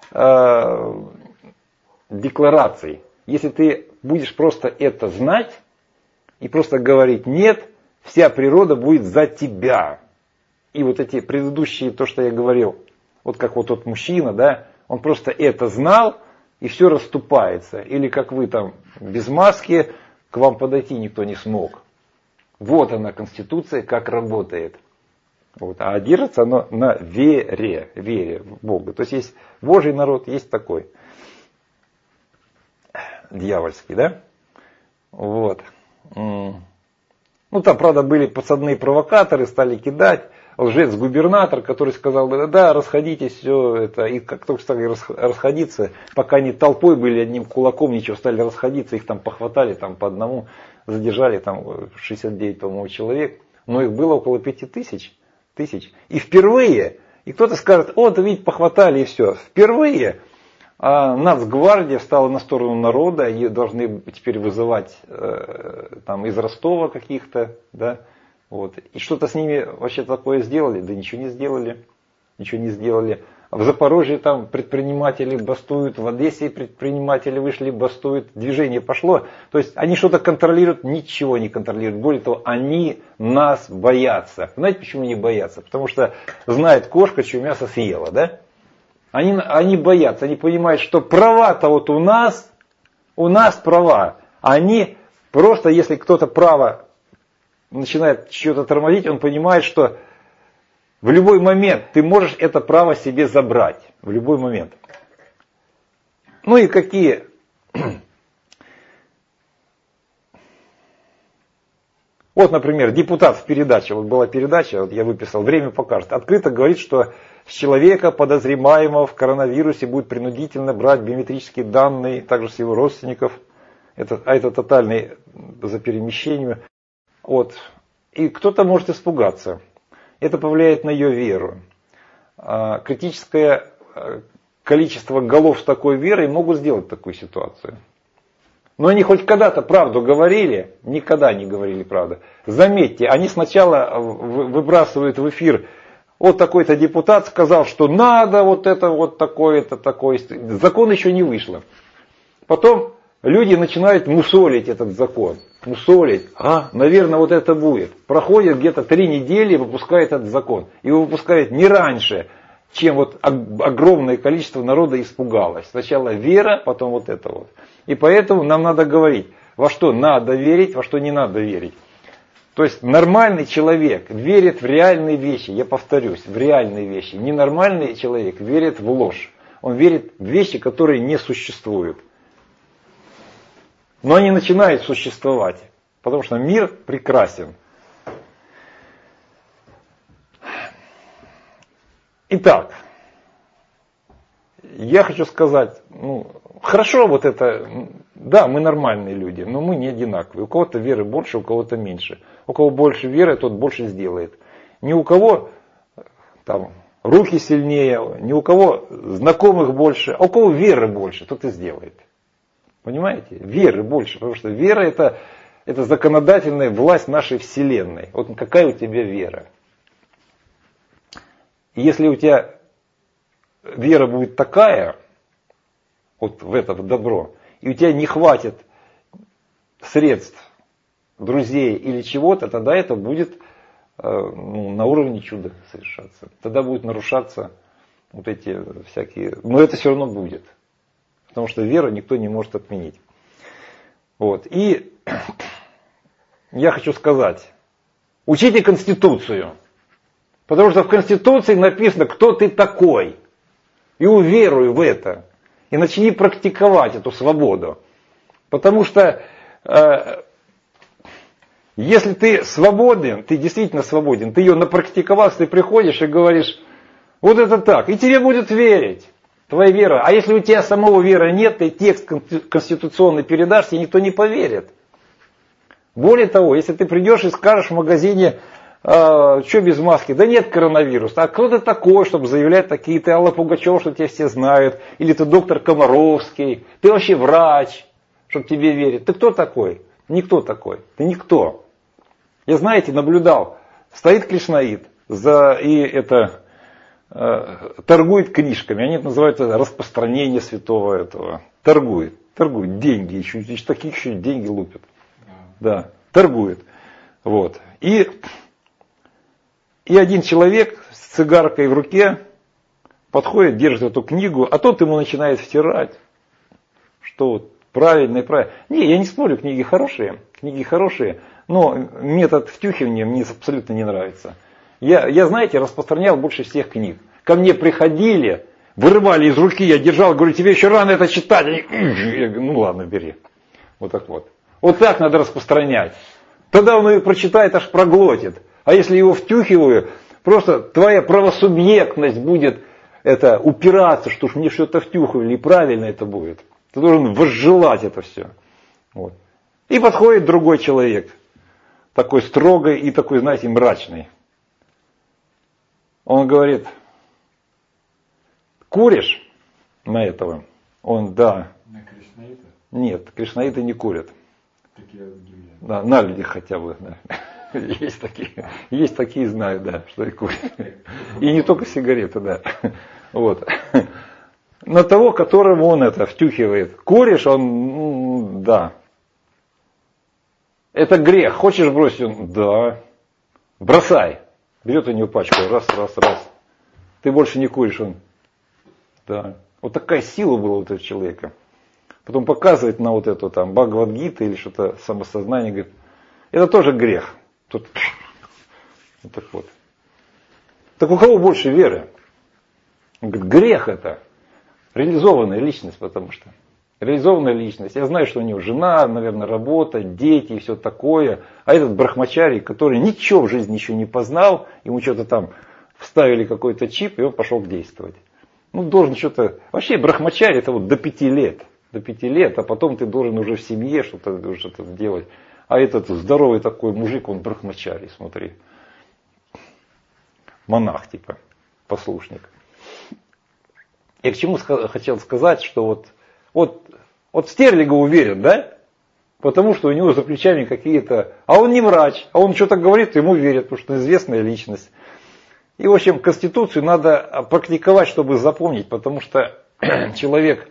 деклараций. Если ты будешь просто это знать и просто говорить нет, вся природа будет за тебя. И вот эти предыдущие, то, что я говорил, вот как вот тот мужчина, да, он просто это знал, и все расступается. Или как вы без маски, к вам подойти никто не смог. Вот она, Конституция, как работает. Вот. А держится оно на вере в Бога. То есть есть Божий народ, есть такой. дьявольский, да? Вот. Ну, там, правда, были подсадные провокаторы, стали кидать. Лжец-губернатор, который сказал, да, расходитесь, все это. И как только стали расходиться, пока они толпой были, одним кулаком, ничего, стали расходиться, их там похватали, там по одному задержали, там 69, по-моему, человек. Но их было около 5000. И впервые, и кто-то скажет, вот, видите, похватали и все. Впервые Нацгвардия встала на сторону народа, ее должны теперь вызывать там, из Ростова каких-то, да, вот. И что-то с ними вообще такое сделали? Да ничего не сделали. Ничего не сделали. В Запорожье там предприниматели бастуют, в Одессе предприниматели вышли, бастуют, движение пошло. То есть они что-то контролируют, ничего не контролируют. Более того, они нас боятся. Знаете, почему не боятся? Потому что знает кошка, чье мясо съела, да? Они боятся, они понимают, что права-то вот у нас права. Они просто, если кто-то право начинает что-то тормозить, он понимает, что в любой момент ты можешь это право себе забрать. В любой момент. Ну и какие... Вот, например, депутат в передаче, вот была передача, вот я выписал, время покажет, открыто говорит, что с человека, подозреваемого в коронавирусе, будет принудительно брать биометрические данные, также с его родственников. Это тотальный за перемещение. Вот. И кто-то может испугаться. Это повлияет на ее веру. Критическое количество голов с такой верой могут сделать такую ситуацию. Но они хоть когда-то правду говорили, никогда не говорили правду. Заметьте, они сначала выбрасывают в эфир, вот такой-то депутат сказал, что надо вот это вот такое-то, такое. Закон еще не вышло. Потом люди начинают мусолить этот закон. Мусолить. Наверное, вот это будет. Проходит где-то 3 недели, выпускает этот закон. Его выпускают не раньше, чем вот огромное количество народа испугалось. Сначала вера, потом вот это вот. И поэтому нам надо говорить, во что надо верить, во что не надо верить. То есть нормальный человек верит в реальные вещи, я повторюсь, в реальные вещи. Ненормальный человек верит в ложь. Он верит в вещи, которые не существуют. Но они начинают существовать, потому что мир прекрасен. Итак, я хочу сказать, хорошо вот это, да, мы нормальные люди, но мы не одинаковые. У кого-то веры больше, у кого-то меньше. У кого больше веры, тот больше сделает. Ни у кого там руки сильнее, ни у кого знакомых больше, а у кого веры больше, тот и сделает. Понимаете? Веры больше, потому что вера это законодательная власть нашей Вселенной. Вот какая у тебя вера? Если у тебя вера будет такая, вот в это в добро, и у тебя не хватит средств, друзей или чего-то, тогда это будет на уровне чуда совершаться. Тогда будут нарушаться вот эти всякие... Но это все равно будет. Потому что веру никто не может отменить. Вот. И я хочу сказать, учите Конституцию. Потому что в Конституции написано, кто ты такой. И уверуй в это. И начни практиковать эту свободу. Потому что если ты свободен, ты действительно свободен, ты ее напрактиковал, ты приходишь и говоришь, вот это так, и тебе будет верить. Твоя вера. А если у тебя самого веры нет, ты текст конституционный передашь, тебе никто не поверит. Более того, если ты придешь и скажешь в магазине, что без маски, да нет коронавируса, а кто ты такой, чтобы заявлять такие, ты Алла Пугачева, что тебя все знают, или ты доктор Комаровский, ты вообще врач, чтобы тебе верить. Ты кто такой? Никто такой. Ты никто. Я, знаете, наблюдал, стоит кришнаит торгует книжками, они это называют распространение святого этого. Торгует, деньги, еще таких еще деньги лупят. Да, торгует. Вот. И один человек с цигаркой в руке подходит, держит эту книгу, а тот ему начинает втирать, что вот правильно и правильно. Не, я не спорю, книги хорошие, но метод втюхивания мне абсолютно не нравится. Я, знаете, распространял больше всех книг. Ко мне приходили вырывали из руки, я держал, говорю, тебе еще рано это читать. Они, я говорю, ну ладно, бери. Вот так вот. Вот так надо распространять. Тогда он ее прочитает, аж проглотит. А если его втюхиваю, просто твоя правосубъектность будет это упираться, что ж мне что-то втюхивали, и правильно это будет. Ты должен возжелать это все. Вот. И подходит другой человек, такой строгий и такой, знаете, мрачный. Он говорит, куришь на этого? Он, да. На кришнаита? Нет, кришнаиты не курят. Такие удивляют. Да, на людях хотя бы, да. Есть такие, знаю, да, что и курят. И не только сигареты, да. Вот. На того, которому он это втюхивает. Куришь, он, да. Это грех. Хочешь бросить? Он, да. Бросай. Берет у него пачку, раз. Ты больше не куришь, он, да. Вот такая сила была у этого человека. Потом показывает на вот эту там Бхагавад-гиту или что-то самосознание, говорит, это тоже грех. Тут вот так вот. Так у кого больше веры? Он говорит, грех это. Реализованная личность, потому что. Реализованная личность. Я знаю, что у него жена, наверное, работа, дети и все такое. А этот брахмачари, который ничего в жизни еще не познал, ему что-то там вставили какой-то чип, и он пошел действовать. Ну, должен что-то... Вообще брахмачари это вот до 5 лет. До 5 лет, а потом ты должен уже в семье что-то делать. А этот здоровый такой мужик, он брахмачари, смотри. Монах типа, послушник. Я к чему хотел сказать, что вот Стерлигов уверен, да? Потому что у него за плечами какие-то... А он не врач, а он что-то говорит, ему верят, потому что известная личность. И, в общем, Конституцию надо практиковать, чтобы запомнить, потому что человек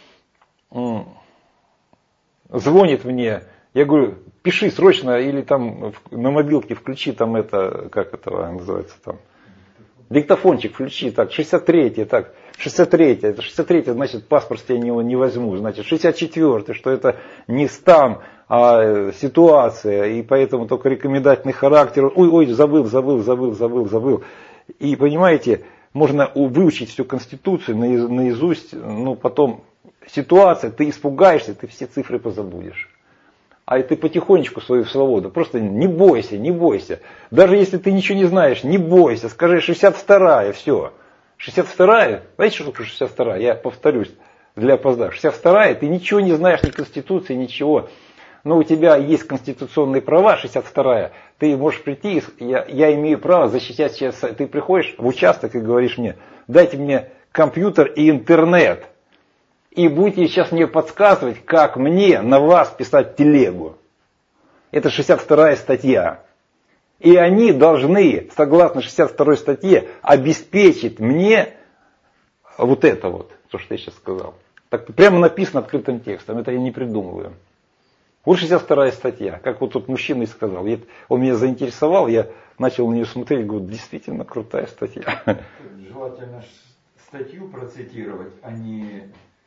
звонит мне, я говорю, пиши срочно, или там на мобилке включи там это, как это называется там, диктофончик включи, так, 63-й, так, 63-й, это 63-й, значит, паспорт я не возьму, значит, 64-й, что это не стам, а ситуация, и поэтому только рекомендательный характер, ой, забыл. И понимаете, можно выучить всю Конституцию наизусть, ну потом ситуация, ты испугаешься, ты все цифры позабудешь. А ты потихонечку свою свободу, просто не бойся. Даже если ты ничего не знаешь, не бойся, скажи 62-я, все. 62-я, знаете, что такое 62-я? Я повторюсь для опоздавших. 62-я, ты ничего не знаешь, ни Конституции, ничего. Но у тебя есть конституционные права, 62-я, ты можешь прийти, я имею право защищать сейчас. Ты приходишь в участок и говоришь мне, дайте мне компьютер и интернет. И будете сейчас мне подсказывать, как мне на вас писать телегу. Это 62-я статья. И они должны, согласно 62-й статье, обеспечить мне вот это вот, то, что я сейчас сказал. Так прямо написано открытым текстом, это я не придумываю. Вот 62-я статья, как вот тут мужчина и сказал. Он меня заинтересовал, я начал на нее смотреть, говорю, действительно крутая статья. Желательно статью процитировать, а не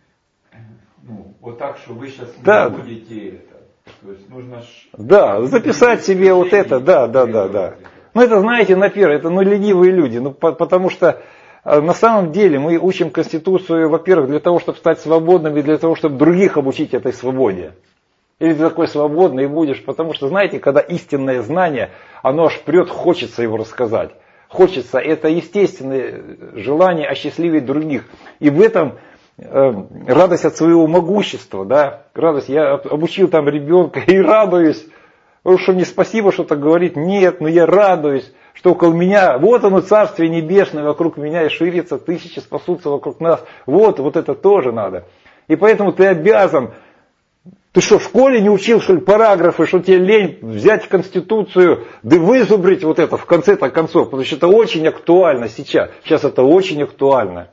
вот так, что вы сейчас не будете это. То есть нужно записать себе вот это, да. Ну это, знаете, это ленивые люди, потому что на самом деле мы учим Конституцию, во-первых, для того, чтобы стать свободными, для того, чтобы других обучить этой свободе. Или ты такой свободный будешь, потому что, знаете, когда истинное знание, оно аж прет, хочется его рассказать. Хочется, это естественное желание осчастливить других. И в этом радость от своего могущества, да, радость, я обучил там ребенка и радуюсь, потому что мне спасибо что-то говорит, нет, но я радуюсь, что около меня, вот оно Царствие Небесное, вокруг меня и ширится, тысячи спасутся вокруг нас, вот это тоже надо. И поэтому ты обязан, ты что, в школе не учил, что ли, параграфы, что тебе лень взять Конституцию, да вызубрить вот это в конце-то концов, потому что это очень актуально сейчас это очень актуально.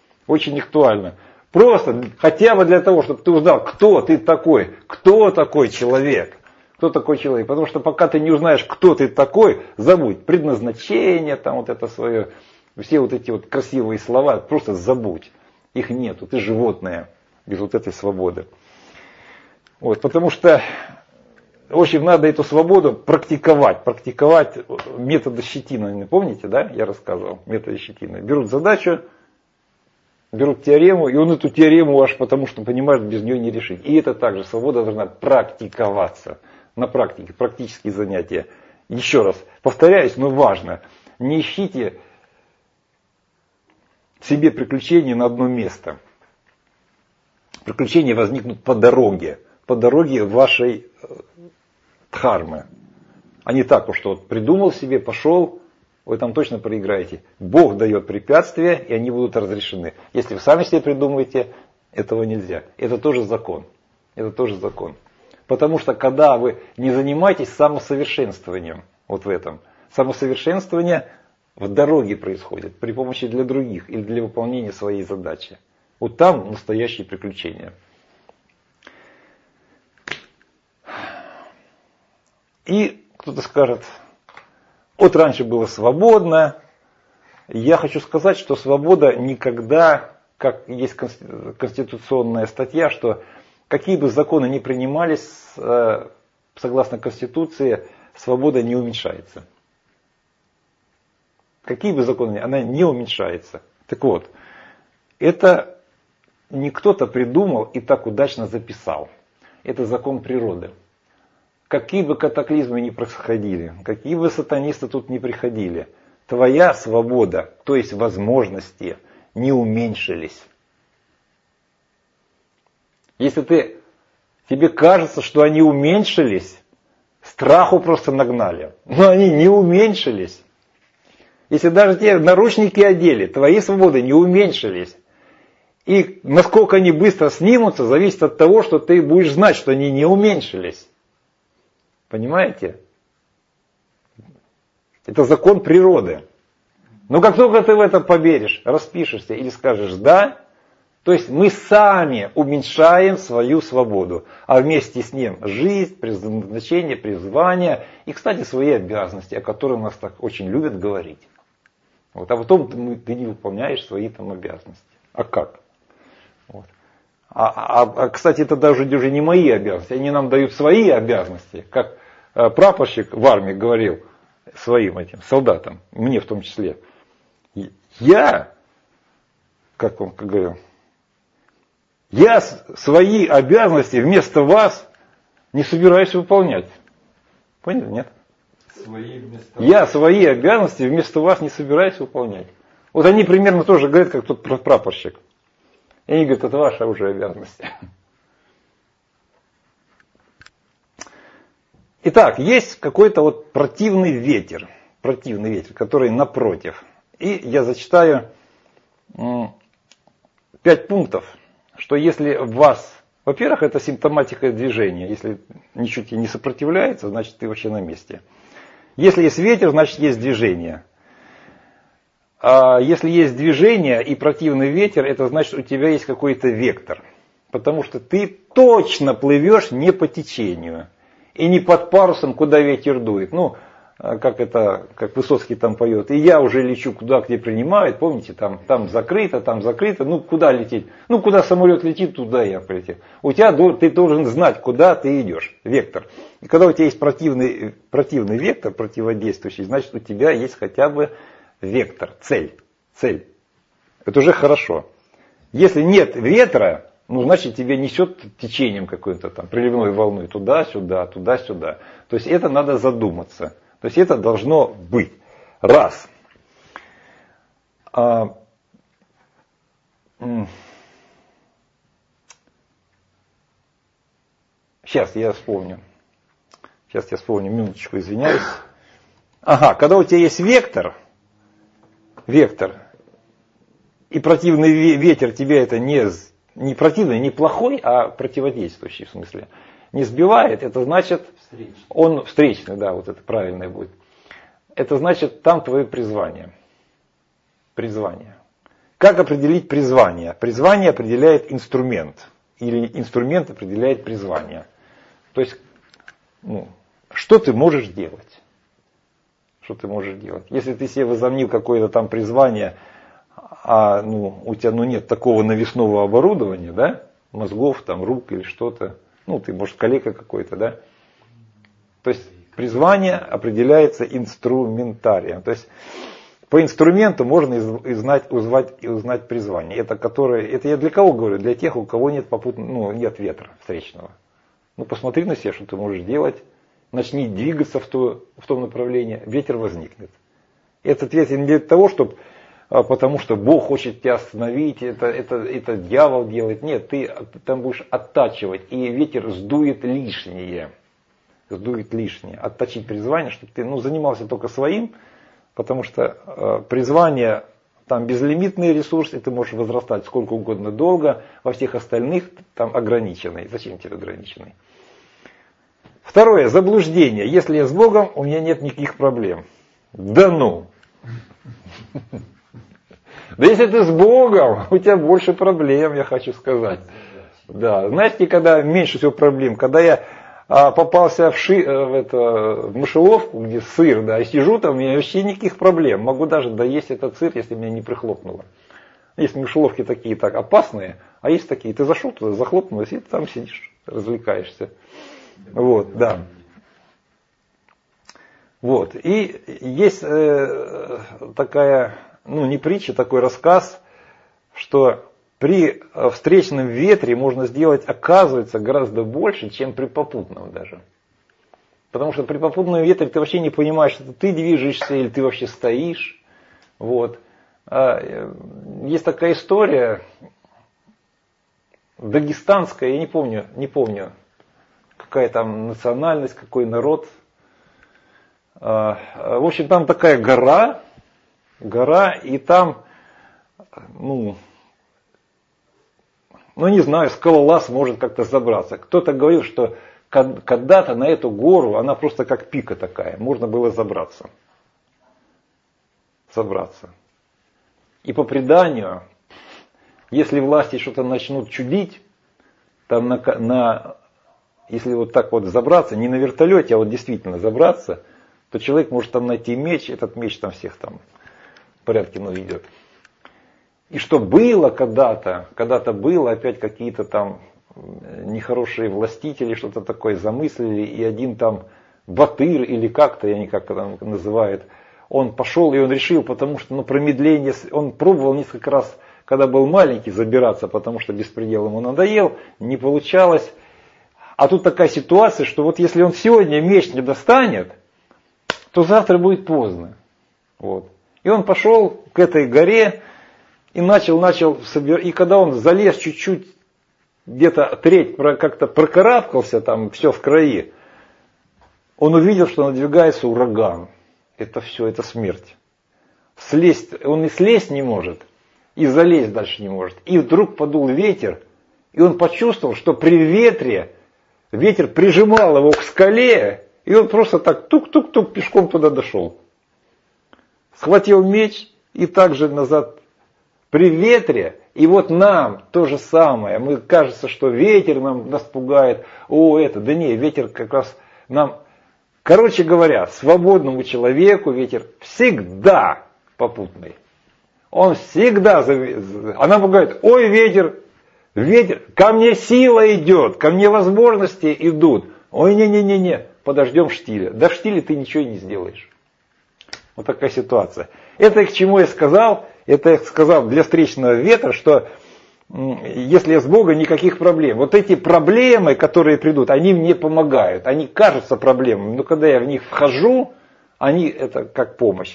Просто хотя бы для того, чтобы ты узнал, кто такой человек. Потому что пока ты не узнаешь, кто ты такой, забудь. Предназначение, там вот это свое, все вот эти вот красивые слова, просто забудь. Их нету, ты животное без вот этой свободы. Вот, потому что, в общем, надо эту свободу практиковать методы Щетинина. Помните, да? Я рассказывал, методы Щетинина. Берут задачу, Берут теорему, и он эту теорему аж потому, что понимает, без нее не решить. И это также свобода должна практиковаться. На практике, практические занятия. Еще раз, повторяюсь, но важно. Не ищите себе приключения на одно место. Приключения возникнут по дороге вашей дхармы. А не так, что вот придумал себе, пошел, вы там точно проиграете. Бог дает препятствия, и они будут разрешены. Если вы сами себе придумаете, этого нельзя. Это тоже закон. Это тоже закон. Потому что когда вы не занимаетесь самосовершенствованием, вот в этом, самосовершенствование в дороге происходит при помощи для других или для выполнения своей задачи. Вот там настоящие приключения. И кто-то скажет, вот раньше было свободно. Я хочу сказать, что свобода никогда, как есть конституционная статья, что какие бы законы ни принимались, согласно Конституции, свобода не уменьшается. Какие бы законы ни, она не уменьшается. Так вот, это не кто-то придумал и так удачно записал. Это закон природы. Какие бы катаклизмы ни происходили, какие бы сатанисты тут ни приходили, твоя свобода, то есть возможности, не уменьшились. Если тебе кажется, что они уменьшились, страху просто нагнали. Но они не уменьшились. Если даже те наручники одели, твои свободы не уменьшились. И насколько они быстро снимутся, зависит от того, что ты будешь знать, что они не уменьшились. Понимаете? Это закон природы. Но как только ты в это поверишь, распишешься или скажешь «да», то есть мы сами уменьшаем свою свободу, а вместе с ним жизнь, предназначение, призвание и, кстати, свои обязанности, о которых нас так очень любят говорить. Вот, а потом ты не выполняешь свои там обязанности. А как? Вот. Кстати, это даже уже не мои обязанности, они нам дают свои обязанности, как прапорщик в армии говорил своим этим солдатам, мне в том числе. Я, как он говорил, я свои обязанности вместо вас не собираюсь выполнять. Поняли, нет? Я свои обязанности вместо вас не собираюсь выполнять. Вот они примерно тоже говорят, как тот прапорщик. И они говорят, это ваша уже обязанность. Итак, есть какой-то вот противный ветер, который напротив. И я зачитаю 5 пунктов, что если в вас, во-первых, это симптоматика движения, если ничего тебе не сопротивляется, значит ты вообще на месте. Если есть ветер, значит есть движение. А если есть движение и противный ветер, это значит у тебя есть какой-то вектор. Потому что ты точно плывешь не по течению. И не под парусом, куда ветер дует. Ну, как Высоцкий там поет. И я уже лечу куда, где принимают. Помните, там закрыто. Ну, куда лететь? Ну, куда самолет летит, туда я полетел. У тебя ты должен знать, куда ты идешь. Вектор. И когда у тебя есть противный вектор, противодействующий, значит, у тебя есть хотя бы вектор, цель. Это уже хорошо. Если нет ветра, ну, значит, тебя несет течением какой-то там, приливной волной, туда-сюда, туда-сюда. То есть это надо задуматься. То есть это должно быть. Раз. Сейчас я вспомню, минуточку, извиняюсь. Ага, когда у тебя есть вектор, и противный ветер тебя это не противный, не плохой, а противодействующий в смысле, не сбивает, это значит, он встречный, да, вот это правильное будет. Это значит, там твое призвание. Как определить призвание? Призвание определяет инструмент, или инструмент определяет призвание. То есть, что ты можешь делать? Если ты себе возомнил какое-то там призвание, а у тебя нет такого навесного оборудования, да, мозгов, там, рук или что-то, ты, может, калека какой-то, да. То есть призвание определяется инструментарием. То есть по инструменту можно узнать призвание. Это я для кого говорю? Для тех, у кого нет нет ветра встречного. Посмотри на себя, что ты можешь делать. Начни двигаться в том направлении, ветер возникнет. Этот ветер не для того, потому что Бог хочет тебя остановить, это дьявол делает. Нет, ты там будешь оттачивать, и ветер сдует лишнее. Отточить призвание, чтобы ты занимался только своим, потому что призвание, там безлимитный ресурс, и ты можешь возрастать сколько угодно долго, во всех остальных там ограниченный. Зачем тебе ограниченный? Второе, заблуждение. Если я с Богом, у меня нет никаких проблем. Да ну! Да если ты с Богом, у тебя больше проблем, я хочу сказать. Да, знаете, когда меньше всего проблем, когда я попался в мышеловку, где сыр, и сижу там, у меня вообще никаких проблем. Могу даже доесть этот сыр, если меня не прихлопнуло. Есть мышеловки такие так опасные, а есть такие, ты зашел туда, захлопнулась, и ты там сидишь, развлекаешься. Да. И есть такая, не притча, такой рассказ, что при встречном ветре можно сделать, оказывается, гораздо больше, чем при попутном даже. Потому что при попутном ветре ты вообще не понимаешь, что ты движешься или ты вообще стоишь. Есть такая история дагестанская, я не помню, какая там национальность, какой народ. В общем, там такая гора, и там, не знаю, скалолаз может как-то забраться. Кто-то говорил, что когда-то на эту гору, она просто как пика такая, можно было забраться. И по преданию, если власти что-то начнут чудить, там если вот так вот забраться, не на вертолете, а действительно забраться, то человек может там найти меч, этот меч там всех там в порядке наведет. И что было когда-то было, опять какие-то там нехорошие властители что-то такое замыслили, и один там Батыр или как-то, я не как это называют, он пошел и он решил, потому что промедление, он пробовал несколько раз, когда был маленький, забираться, потому что беспредел ему надоел, не получалось. А тут такая ситуация, что вот если он сегодня меч не достанет, то завтра будет поздно. И он пошел к этой горе и начал собирать. И когда он залез чуть-чуть, где-то треть как-то прокарабкался, там все в крови, он увидел, что надвигается ураган. Это все, это смерть. Он и слезть не может, и залезть дальше не может. И вдруг подул ветер, и он почувствовал, что при ветре ветер прижимал его к скале, и он просто так тук-тук-тук пешком туда дошел. Схватил меч и также назад при ветре. И вот нам то же самое. Мы кажется, что ветер нас пугает. Да не, ветер как раз нам... Короче говоря, свободному человеку ветер всегда попутный. Он всегда... Она пугает, ветер, ко мне сила идет, ко мне возможности идут. Не, подождем штиля. Да в штиле ты ничего не сделаешь. Вот такая ситуация. Это к чему я сказал? Это я сказал для встречного ветра, что если я с Богом, никаких проблем. Вот эти проблемы, которые придут, они мне помогают. Они кажутся проблемами, но когда я в них вхожу, это как помощь.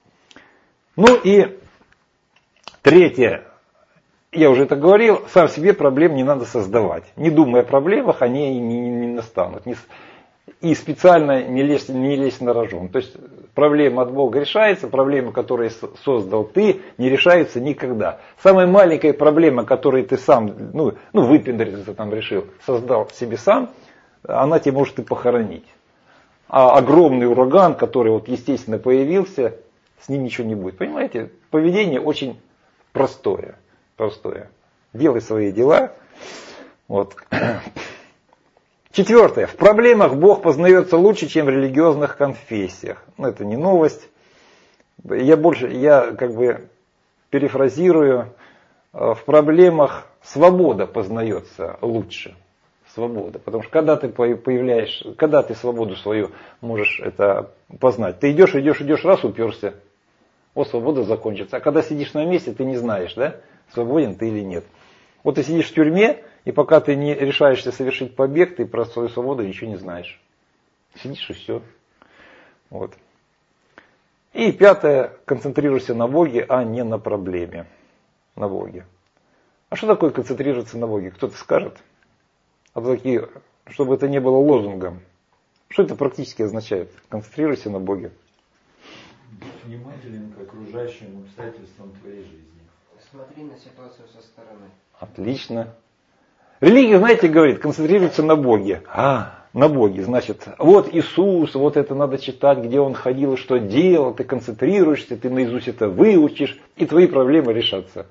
И третье. Я уже это говорил, сам себе проблем не надо создавать. Не думая о проблемах, они не настанут. И специально не лезть на рожон. То есть проблема от Бога решается, проблемы, которые создал ты, не решаются никогда. Самая маленькая проблема, которую ты сам, выпендриться там решил, создал себе сам, она тебя может и похоронить. А огромный ураган, который естественно появился, с ним ничего не будет. Понимаете, поведение очень простое. Делай свои дела. Четвертое. В проблемах Бог познается лучше, чем в религиозных конфессиях. Это не новость. Я перефразирую. В проблемах свобода познается лучше. Свобода. Потому что когда ты свободу свою можешь это познать. Ты идешь, раз уперся. Вот свобода закончится. А когда сидишь на месте, ты не знаешь, да, свободен ты или нет. Вот ты сидишь в тюрьме, и пока ты не решаешься совершить побег, ты про свою свободу ничего не знаешь. Сидишь и все. Вот. И пятое, концентрируйся на Боге, а не на проблеме. На Боге. А что такое концентрироваться на Боге? Кто-то скажет? А то такие, чтобы это не было лозунгом. Что это практически означает? Концентрируйся на Боге. Будь внимателен к окружающим обстоятельствам твоей жизни. Смотри на ситуацию со стороны. Отлично. Религия, знаете, говорит, концентрируется на Боге. На Боге, значит, вот Иисус, вот это надо читать, где Он ходил и что делал, ты концентрируешься, ты наизусть это выучишь, и твои проблемы решатся.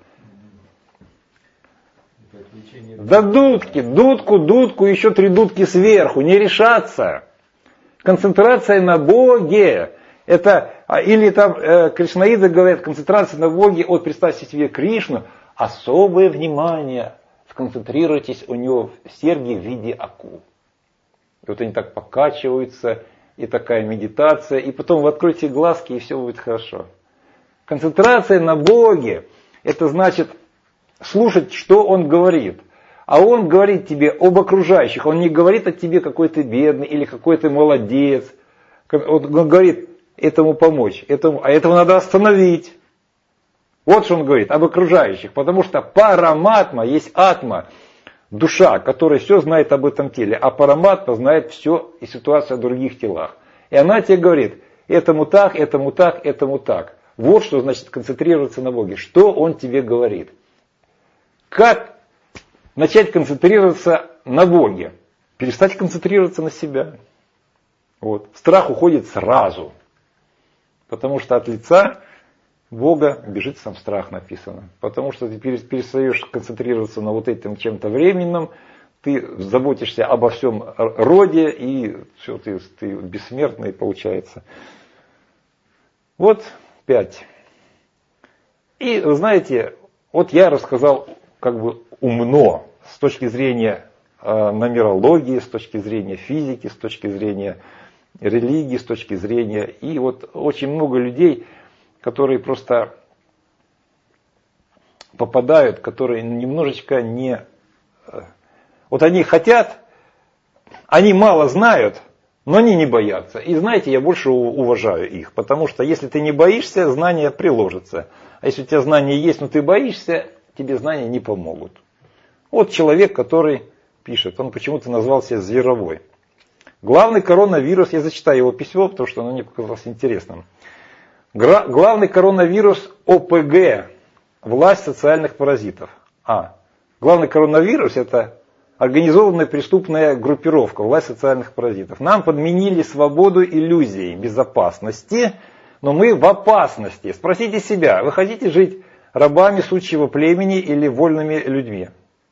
Да дудку, еще 3 дудки сверху, не решаться. Концентрация на Боге. Это, или там кришнаиды говорят, концентрация на Боге, вот представьте себе Кришну, особое внимание, сконцентрируйтесь у него в серьге в виде акул. И вот они так покачиваются, и такая медитация, и потом вы откроете глазки, и все будет хорошо. Концентрация на Боге, это значит слушать, что Он говорит. А Он говорит тебе об окружающих, Он не говорит о тебе, какой ты бедный или какой ты молодец. Он говорит, этому помочь, а этого надо остановить. Вот что Он говорит об окружающих, потому что параматма есть атма. Душа, которая все знает об этом теле, а параматма знает все и ситуацию о других телах. И она тебе говорит, этому так, этому так, этому так. Вот что значит концентрироваться на Боге. Что Он тебе говорит? Как начать концентрироваться на Боге? Перестать концентрироваться на себя. Вот. Страх уходит сразу. Потому что от лица Бога бежит сам страх, написано. Потому что ты перестаешь концентрироваться на вот этом чем-то временном, ты заботишься обо всем роде, и все, ты бессмертный получается. Вот 5. И вы знаете, вот я рассказал как бы умно, с точки зрения нумерологии, с точки зрения физики, с точки зрения религии, с точки зрения... И вот очень много людей, которые просто попадают, которые немножечко не... Вот они хотят, они мало знают, но они не боятся. И знаете, я больше уважаю их, потому что если ты не боишься, знания приложатся. А если у тебя знания есть, но ты боишься, тебе знания не помогут. Вот человек, который пишет, он почему-то назвал себя Зверовой. Главный коронавирус, я зачитаю его письмо, потому что оно мне показалось интересным. Главный коронавирус ОПГ, власть социальных паразитов. Главный коронавирус это организованная преступная группировка, власть социальных паразитов. Нам подменили свободу иллюзией безопасности, но мы в опасности. Спросите себя, вы хотите жить рабами сучьего племени или вольными людьми?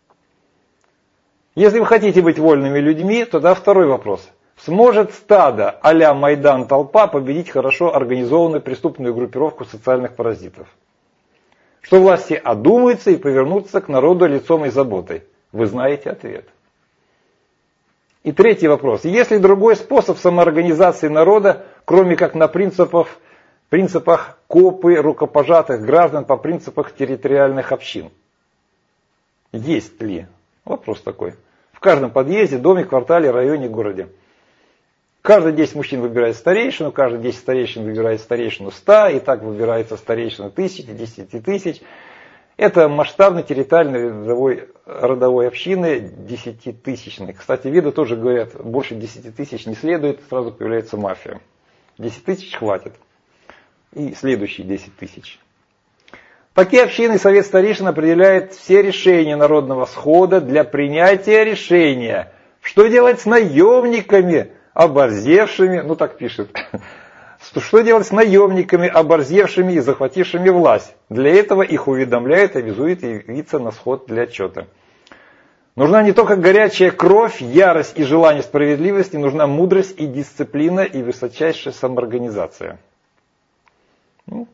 Если вы хотите быть вольными людьми, тогда второй вопрос. Сможет стадо а-ля Майдан толпа победить хорошо организованную преступную группировку социальных паразитов? Что власти одумаются и повернутся к народу лицом и заботой? Вы знаете ответ. И третий вопрос. Есть ли другой способ самоорганизации народа, кроме как на принципах копы рукопожатых граждан по принципах территориальных общин? Есть ли? Вопрос такой. В каждом подъезде, доме, квартале, районе, городе. Каждый 10 мужчин выбирает старейшину, каждый 10 старейшин выбирает старейшину 100, и так выбирается старейшина 1000, 10 тысяч. Это масштабный территориальной родовой общины 10-тысячной. Кстати, веды тоже говорят, больше 10 тысяч не следует, сразу появляется мафия. 10 тысяч хватит. И следующие 10 тысяч. Такие общины совет старейшин определяет все решения народного схода для принятия решения. Что делать с наемниками, оборзевшими, так пишет. Что делать с наемниками, оборзевшими и захватившими власть? Для этого их уведомляют и обязуют явиться на сход для отчета. Нужна не только горячая кровь, ярость и желание справедливости, нужна мудрость и дисциплина и высочайшая самоорганизация. Но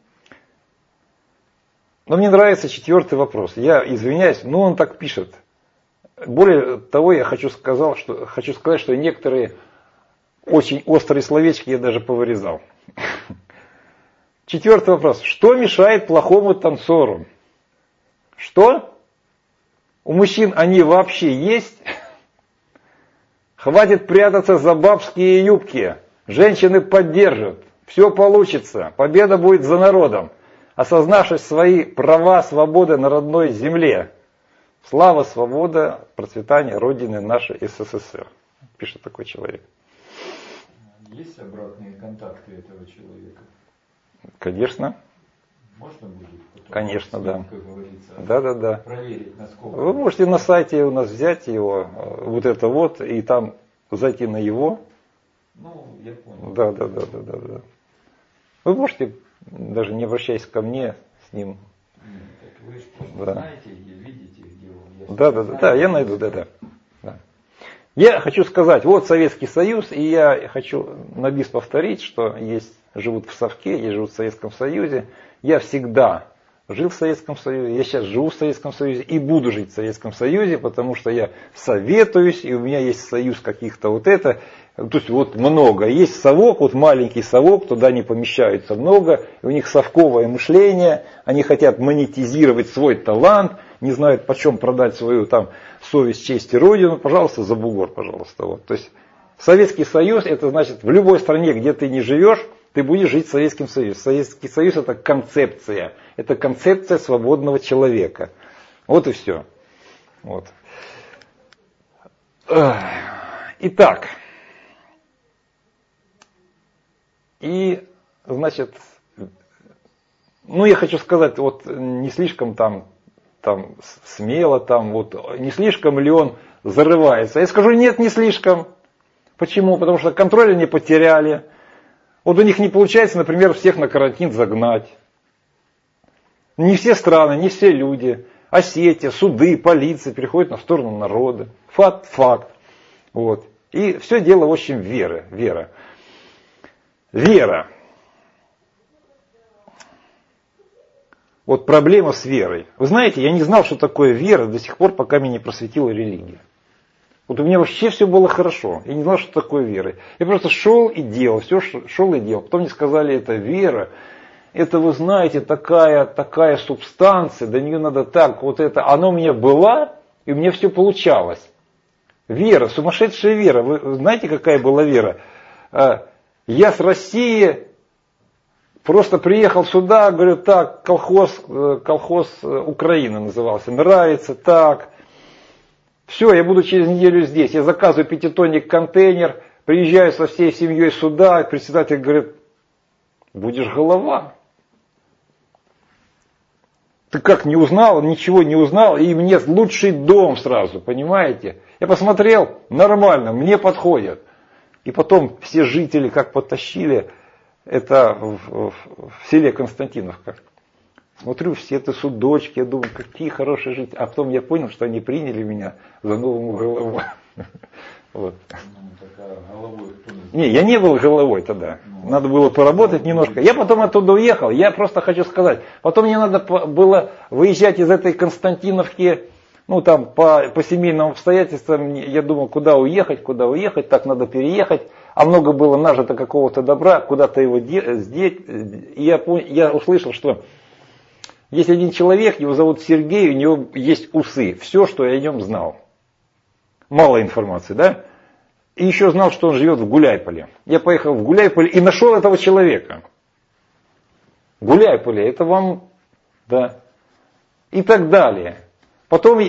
мне нравится 4-й вопрос. Я извиняюсь, но он так пишет. Более того, я хочу сказать, что некоторые очень острые словечки я даже повырезал. 4-й вопрос. Что мешает плохому танцору? Что? У мужчин они вообще есть? Хватит прятаться за бабские юбки. Женщины поддержат. Все получится. Победа будет за народом. Осознавшись свои права, свободы на родной земле. Слава, свобода, процветание Родины нашей СССР. Пишет такой человек. Есть обратные контакты этого человека? Конечно. Можно будет потом, Конечно, да. как говорится, Да. проверить, насколько... Вы можете на сайте у нас взять его, вот это вот, и там зайти на его. Ну, я понял. Да. Вы можете, даже не обращаясь ко мне, с ним. Так вы же просто Да. знаете и видите, где он. Да, я найду, да. Я хочу сказать, вот Советский Союз, и я хочу на бис повторить, что живут в Совке, есть живут в Советском Союзе. Я всегда жил в Советском Союзе, я сейчас живу в Советском Союзе и буду жить в Советском Союзе, потому что я советуюсь, и у меня есть союз каких-то вот это, то есть вот много. Есть совок, вот маленький совок, туда не помещается много, и у них совковое мышление, они хотят монетизировать свой талант, не знают, почем продать свою там совесть, честь и родину, пожалуйста, за бугор, пожалуйста. Вот. То есть Советский Союз, это значит, в любой стране, где ты не живешь, ты будешь жить в Советском Союзе. Советский Союз это концепция свободного человека. Вот и все. Вот. Итак, и, значит, я хочу сказать, вот не слишком там смело, вот, не слишком ли он зарывается. Я скажу, нет, не слишком. Почему? Потому что контроля не потеряли. Вот у них не получается, например, всех на карантин загнать. Не все страны, не все люди. Осетия, суды, полиция переходят на сторону народа. Факт. Вот. И все дело в общем веры. Вера. Вот проблема с верой. Вы знаете, я не знал, что такое вера до сих пор, пока меня не просветила религия. Вот у меня вообще все было хорошо. Я не знал, что такое вера. Я просто шел и делал. Потом мне сказали, это вера. Это, вы знаете, такая субстанция, до нее надо так, вот это. Она у меня была, и у меня все получалось. Вера, сумасшедшая вера. Вы знаете, какая была вера? Я с России просто приехал сюда, говорю, так, колхоз Украины назывался. Нравится, так. Все, я буду через неделю здесь. Я заказываю 5-тонник контейнер, приезжаю со всей семьей сюда, председатель говорит, будешь голова. Ты как, не узнал? Ничего не узнал, и мне лучший дом сразу, понимаете? Я посмотрел, нормально, мне подходит. И потом все жители как потащили, это в селе Константиновка. Смотрю, все это судочки, я думаю, какие хорошие жители. А потом я понял, что они приняли меня за новому голову. Вот. Не, я не был головой тогда. Надо было поработать немножко. Я потом оттуда уехал. Я просто хочу сказать. Потом мне надо было выезжать из этой Константиновки, по семейным обстоятельствам. Я думал, куда уехать, так надо переехать. А много было нажито какого-то добра, куда-то его сдеть. И я услышал, что есть один человек, его зовут Сергей, у него есть усы. Все, что я о нем знал. Мало информации, да? И еще знал, что он живет в Гуляйполе. Я поехал в Гуляйполе и нашел этого человека. Гуляйполе, это вам, да. И так далее. Потом,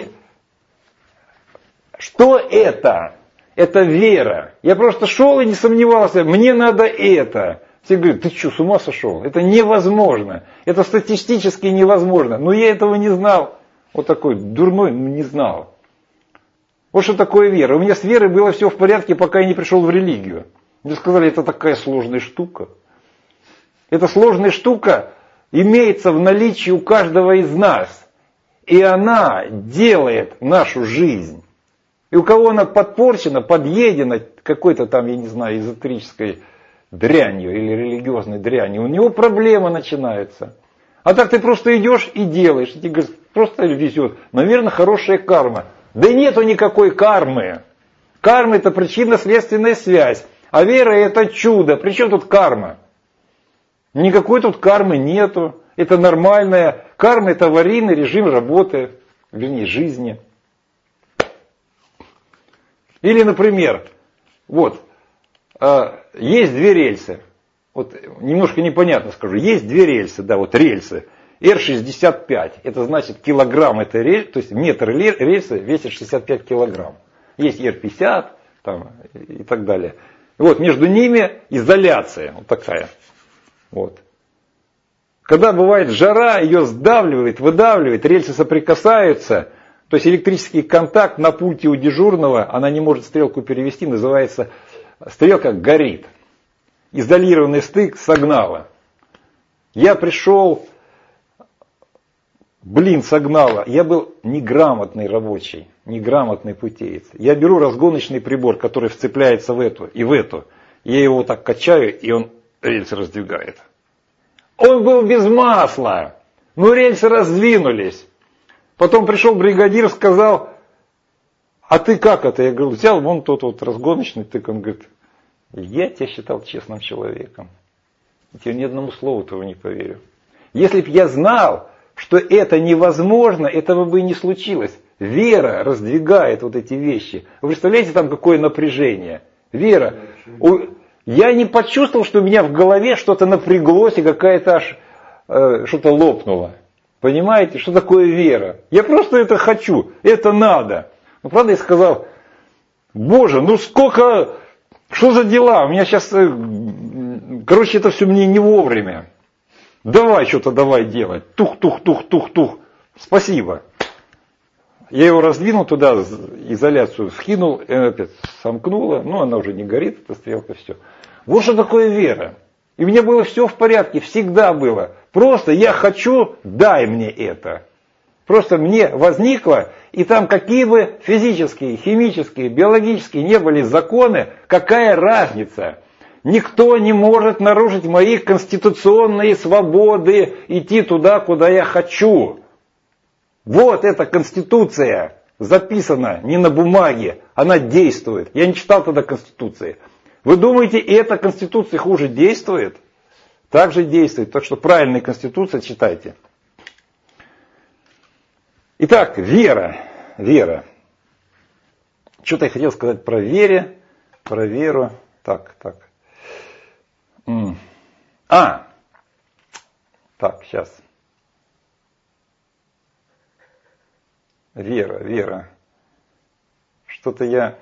что это? Это вера. Я просто шел и не сомневался, мне надо это. Все говорят, ты что, с ума сошел? Это невозможно. Это статистически невозможно. Но я этого не знал. Вот такой дурной, не знал. Вот что такое вера. У меня с верой было все в порядке, пока я не пришел в религию. Мне сказали, это такая сложная штука. Эта сложная штука имеется в наличии у каждого из нас. И она делает нашу жизнь. И у кого она подпорчена, подъедена какой-то там, я не знаю, эзотерической дрянью или религиозной дрянью, у него проблема начинается. А так ты просто идешь и делаешь. И тебе говорят, просто везет. Наверное, хорошая карма. Да нету никакой кармы. Карма это причинно-следственная связь. А вера это чудо. Причем тут карма? Никакой тут кармы нету. Это нормальная. Карма — это аварийный режим работы, вернее, жизни. Или, например, вот, есть две рельсы. Вот немножко непонятно скажу. Есть две рельсы, да, вот рельсы. R65, это значит килограмм этой рельсы, то есть метр рельсы весит 65 килограмм. Есть R50 там, и так далее. И вот между ними изоляция вот такая. Вот. Когда бывает жара, ее сдавливает, выдавливает, рельсы соприкасаются, то есть электрический контакт на пульте у дежурного, она не может стрелку перевести, называется стрелка горит. Изолированный стык согнала. Я пришел, согнала. Я был неграмотный рабочий, неграмотный путеец. Я беру разгоночный прибор, который вцепляется в эту и в эту. Я его вот так качаю, и он рельсы раздвигает. Он был без масла, но рельсы раздвинулись. Потом пришел бригадир, сказал: а ты как это? Я говорю: взял вон тот вот разгоночный тык. Он говорит: я тебя считал честным человеком. Я ни одному слову этого не поверю. Если б я знал, что это невозможно, этого бы и не случилось. Вера раздвигает вот эти вещи. Вы представляете, там какое напряжение? Вера. Я не почувствовал, что у меня в голове что-то напряглось и какая-то аж что-то лопнуло. Понимаете, что такое вера? Я просто это хочу, это надо. Ну, правда, я сказал: Боже, ну сколько, что за дела? У меня сейчас, короче, это все мне не вовремя. Давай что-то давай делать. Тух. Спасибо. Я его раздвинул туда, изоляцию вкинул, и опять сомкнула. Ну, она уже не горит, эта стрелка, все. Вот что такое вера. И у меня было все в порядке, всегда было. Просто я хочу, дай мне это. Просто мне возникло, и там какие бы физические, химические, биологические не были законы, какая разница? Никто не может нарушить мои конституционные свободы, идти туда, куда я хочу. Вот эта конституция записана не на бумаге, она действует. Я не читал тогда конституции. Вы думаете, эта конституция хуже действует? Так же действует. Так что правильная конституция читайте. Итак, вера. Вера. Что-то я хотел сказать про вере, про веру. Так. Так, сейчас. Вера. Что-то я...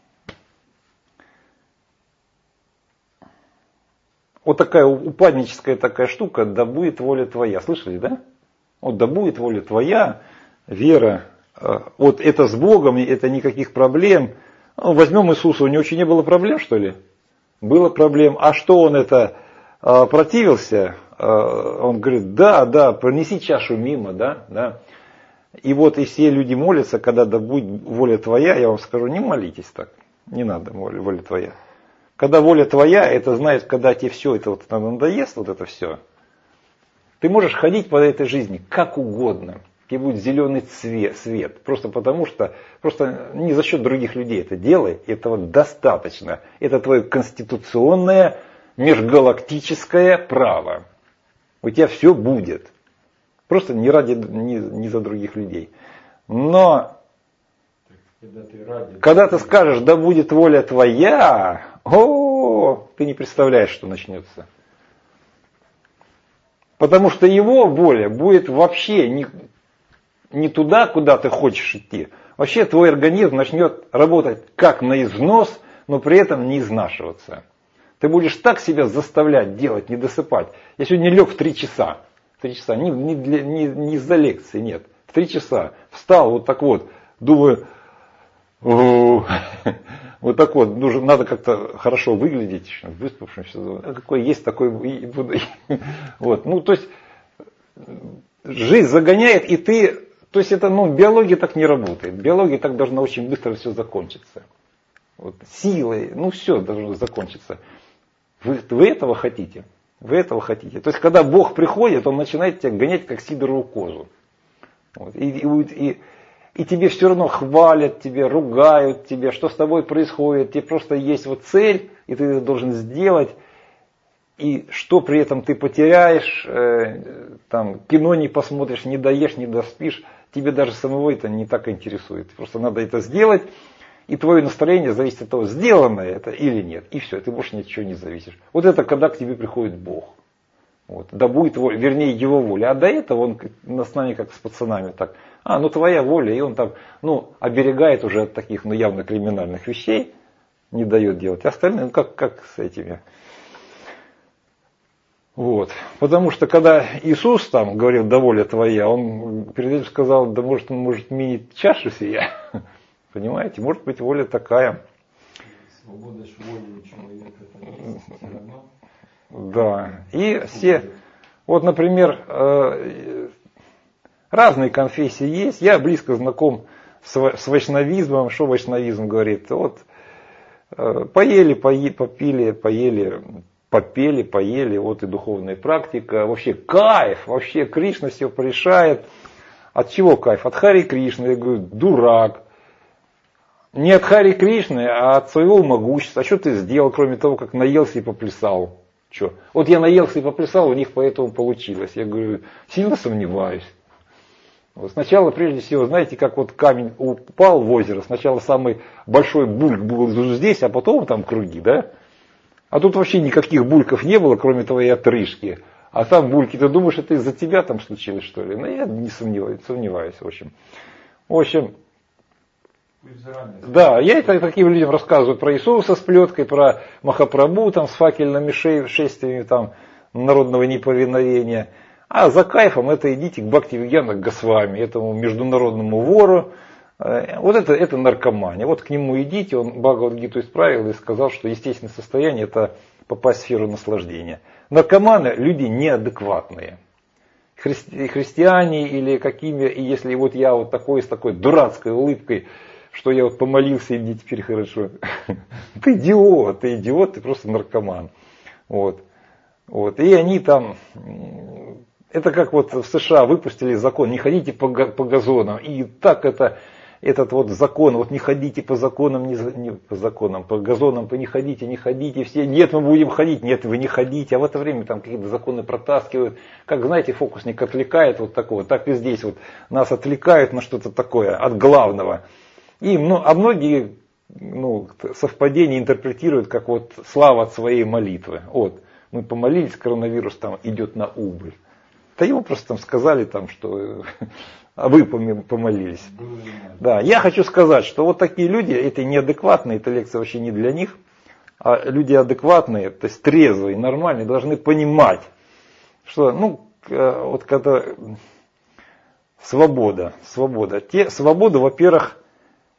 Вот такая упадническая такая штука: да будет воля твоя. Слышали, да? Вот да будет воля твоя, вера. Вот это с Богом, это никаких проблем. Ну, возьмем Иисуса, у него очень не было проблем, что ли? Было проблем. А что он это противился? Он говорит: да, пронеси чашу мимо, да. И вот и все люди молятся, когда да будет воля твоя, я вам скажу, не молитесь так. Не надо воля твоя. Когда воля твоя, это значит, когда тебе все это вот надоест, вот это все, ты можешь ходить по этой жизни как угодно. Тебе будет зеленый свет. Просто потому что, просто не за счет других людей это делай, этого достаточно. Это твое конституционное межгалактическое право. У тебя все будет. Просто не за других людей. Но когда ты скажешь: да будет воля твоя, ты не представляешь, что начнется. Потому что его воля будет вообще не туда, куда ты хочешь идти. Вообще твой организм начнет работать как на износ, но при этом не изнашиваться. Ты будешь так себя заставлять делать, не досыпать. Я сегодня лег в 3 часа. 3 часа, не из-за лекции, нет. В 3 часа. Встал вот так вот, думаю, вот так вот, надо как-то хорошо выглядеть, выспавшимся. Какой есть, такой буду. Вот, ну, то есть, жизнь загоняет, и ты, то есть, это, биология так не работает. Биология так должна очень быстро все закончиться. Вот, силой, все должно закончиться. Вы этого хотите? Вы этого хотите? То есть, когда Бог приходит, Он начинает тебя гонять, как сидорову козу. Вот, и тебе все равно хвалят, тебе ругают, тебе, что с тобой происходит, тебе просто есть вот цель, и ты это должен сделать. и что при этом ты потеряешь, там, кино не посмотришь, не доешь, не доспишь, тебе даже самого это не так интересует. Просто надо это сделать, и твое настроение зависит от того, сделано это или нет. И все, ты больше ничего не зависишь. Вот это когда к тебе приходит Бог. Вот. Да будет воля, вернее его воля. А до этого он с нами как с пацанами так. Ну твоя воля, и он там, оберегает уже от таких, явно криминальных вещей, не дает делать. А остальные, как с этими. Вот. Потому что когда Иисус там говорил, да воля твоя, он перед этим сказал, да может менять чашу сия. Понимаете, может быть воля такая. Свобода ж воли у человека это все равно. Да. И все, вот, например, разные конфессии есть. Я близко знаком с вайшнавизмом. Что вайшнавизм говорит? Вот поели, попили, поели, вот и духовная практика. Вообще кайф, вообще Кришна все порешает. От чего кайф? От Хари Кришны. Я говорю, дурак. Не от Хари Кришны, а от своего могущества. А что ты сделал, кроме того, как наелся и поплясал? Что? Вот я наелся и поплясал, у них поэтому получилось. Я говорю, сильно сомневаюсь. Вот сначала, прежде всего, знаете, как вот камень упал в озеро. Сначала самый большой бульк был здесь, а потом там круги, да? А тут вообще никаких бульков не было, кроме твоей отрыжки. А там бульки, ты думаешь, это из-за тебя там случилось, что ли? Я не сомневаюсь, в общем. Да, я это таким людям рассказываю про Иисуса с плеткой, про Махапрабху там, с факельными шествиями там, народного неповиновения. А за кайфом это идите к Бхактивиджана Госвами, этому международному вору. Вот это наркомания. Вот к нему идите, он Бхагавад-гиту исправил и сказал, что естественное состояние это попасть в сферу наслаждения. Наркоманы люди неадекватные. Христиане или какими, и если вот я вот такой с такой дурацкой улыбкой, что я вот помолился, и мне теперь хорошо. Ты идиот, ты просто наркоман. Вот. И они там, это как вот в США выпустили закон, не ходите по газонам. И так этот вот закон, вот не ходите по законам, по газонам, не ходите, все, нет, мы будем ходить, нет, вы не ходите. А в это время там какие-то законы протаскивают. Как, знаете, фокусник отвлекает вот такого, так и здесь вот нас отвлекают на что-то такое от главного. И многие совпадения интерпретируют как вот слава от своей молитвы. Вот, мы помолились, коронавирус там идет на убыль. Да ему просто там сказали, там, что а вы помолились. Да, я хочу сказать, что вот такие люди, это неадекватные, эта лекция вообще не для них, а люди адекватные, то есть трезвые, нормальные, должны понимать, что, вот когда свобода, во-первых,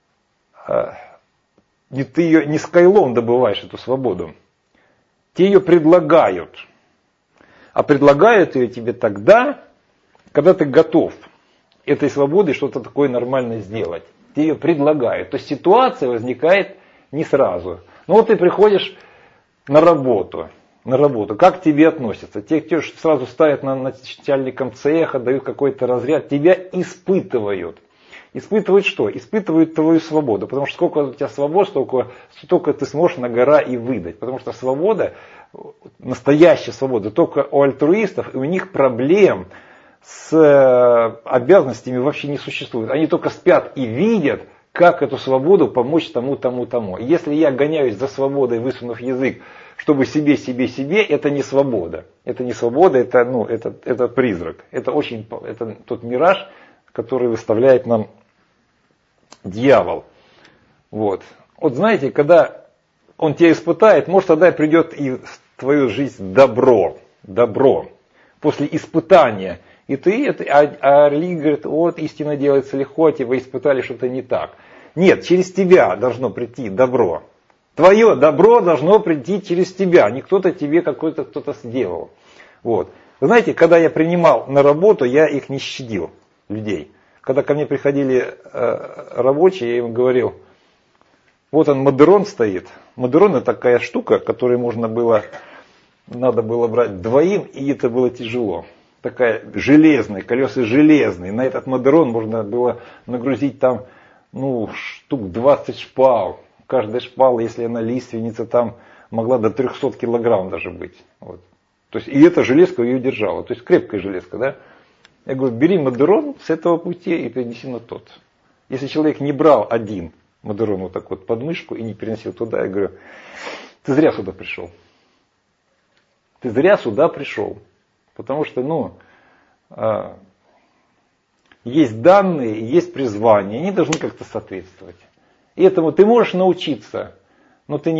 ты ее не скайлом добываешь, эту свободу. Тебе ее предлагают. А предлагают ее тебе тогда, когда ты готов этой свободой что-то такое нормальное сделать. Тебе ее предлагают. То есть ситуация возникает не сразу. Вот ты приходишь на работу. Как к тебе относятся? Те, кто сразу ставят начальником цеха, дают какой-то разряд, тебя испытывают. Испытывают что? Испытывают твою свободу. Потому что сколько у тебя свобод, столько ты сможешь на гора и выдать. Потому что свобода, настоящая свобода, только у альтруистов, и у них проблем с обязанностями вообще не существует. Они только спят и видят, как эту свободу помочь тому. Если я гоняюсь за свободой, высунув язык, чтобы себе, это не свобода. Это не свобода, это призрак. Это тот мираж, который выставляет нам дьявол. Вот знаете, когда он тебя испытает, может тогда придет и в твою жизнь добро. После испытания. И религия говорит, вот истина делается легко, вы испытали что-то не так. Нет, через тебя должно прийти добро. Твое добро должно прийти через тебя, не кто-то тебе кто-то сделал. Вот. Вы знаете, когда я принимал на работу, я их не щадил, людей. Когда ко мне приходили рабочие, я им говорил, вот он модерон стоит. Модерон это такая штука, которую надо было брать двоим, и это было тяжело. Такая железная, колеса железные. На этот модерон можно было нагрузить там, штук 20 шпал. Каждая шпала, если она лиственница, там могла до 300 килограмм даже быть. Вот. То есть, и эта железка ее держала. То есть крепкая железка, да? Я говорю, бери мадерон с этого пути и перенеси на тот. Если человек не брал один мадерон вот так вот под мышку и не переносил туда, я говорю, ты зря сюда пришел. Ты зря сюда пришел. Потому что, есть данные, есть призвания, они должны как-то соответствовать. И этому ты можешь научиться, но ты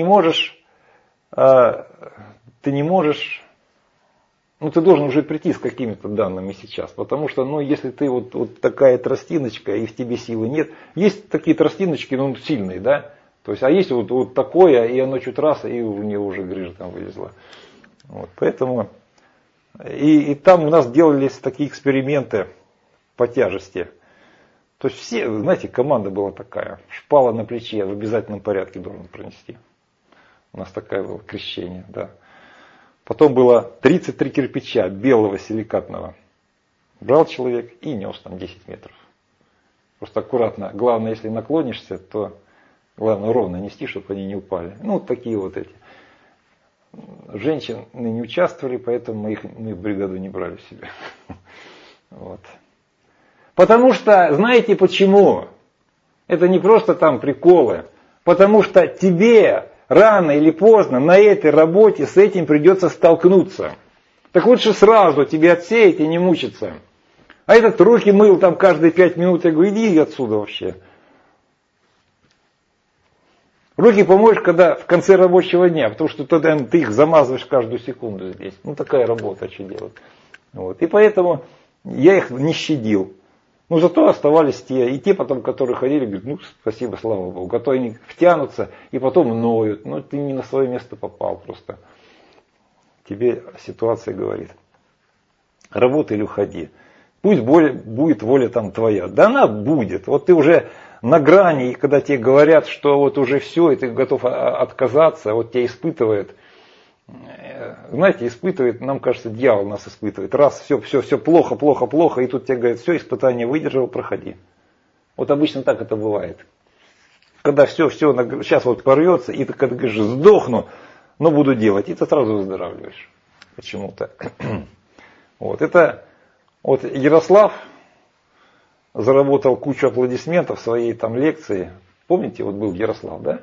должен уже прийти с какими-то данными сейчас. Потому что, если ты вот такая тростиночка, и в тебе силы нет. Есть такие тростиночки, сильные, да? То есть, а есть вот такое, и оно чуть раз, и у нее уже грыжа там вылезла. Вот, поэтому, и там у нас делались такие эксперименты по тяжести. То есть все, знаете, команда была такая. Шпала на плече в обязательном порядке должен пронести. У нас такое было крещение, да. Потом было 33 кирпича белого силикатного. Брал человек и нес там 10 метров. Просто аккуратно. Главное, если наклонишься, то главное ровно нести, чтобы они не упали. Такие вот эти. Женщины не участвовали, поэтому мы в бригаду не брали себе. Вот. Потому что, знаете почему? Это не просто там приколы. Потому что тебе рано или поздно на этой работе с этим придется столкнуться. Так лучше сразу тебе отсеять и не мучиться. А этот руки мыл там каждые 5 минут. Я говорю, иди отсюда вообще. Руки помоешь, когда в конце рабочего дня, потому что тогда ты их замазываешь каждую секунду здесь. Такая работа, что делать. Вот. И поэтому я их не щадил. Зато оставались те, и те потом, которые ходили, говорят, спасибо, слава Богу. А то они втянутся и потом ноют. Ты не на свое место попал просто. Тебе ситуация говорит. Работай или уходи. Пусть будет воля там твоя. Да она будет. Вот ты уже на грани, и когда тебе говорят, что вот уже все, и ты готов отказаться, вот тебя испытывает. Знаете, испытывает, нам кажется, дьявол нас испытывает. Раз, все плохо, и тут тебе говорят, все, испытание выдержал, проходи. Вот обычно так это бывает. Когда все, сейчас вот порвется, и ты когда говоришь, сдохну, но буду делать, и ты сразу выздоравливаешь. Почему-то. Вот, это, вот Ярослав заработал кучу аплодисментов в своей там лекции. Помните, вот был Ярослав, да?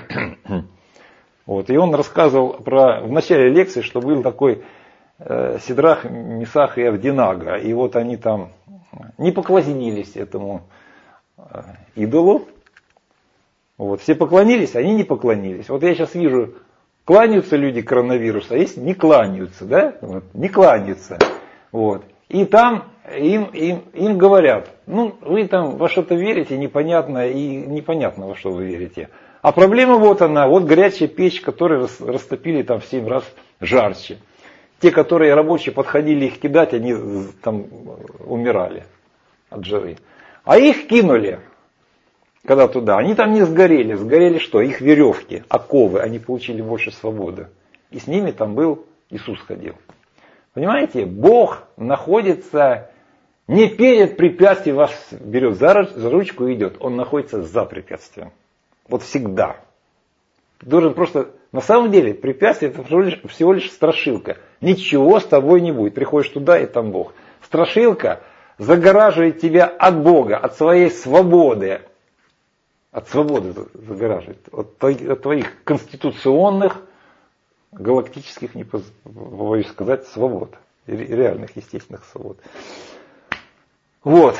Вот, и он рассказывал в начале лекции, что был такой Сидрах, Месах и Авдинага. И вот они там не поклонились этому идолу. Вот, все поклонились, они не поклонились. Вот я сейчас вижу, кланяются люди коронавируса, а есть не кланяются, да? Вот, не кланяются. Вот. И там им говорят, вы там во что-то верите, непонятно, и непонятно, во что вы верите. А проблема вот она, вот горячая печь, которую растопили там в 7 раз жарче. Те, которые рабочие подходили их кидать, они там умирали от жары. А их кинули, когда туда, они там не сгорели. Сгорели что? Их веревки, оковы, они получили больше свободы. И с ними там был Иисус ходил. Понимаете, Бог находится не перед препятствием, вас берет за ручку и идет. Он находится за препятствием. Вот всегда. Ты должен просто, на самом деле, препятствие это всего лишь страшилка. Ничего с тобой не будет. Приходишь туда, и там Бог. Страшилка загораживает тебя от Бога, от своей свободы. От свободы загораживает. От твоих конституционных, галактических, не боюсь сказать, свобод. Реальных, естественных свобод. Вот.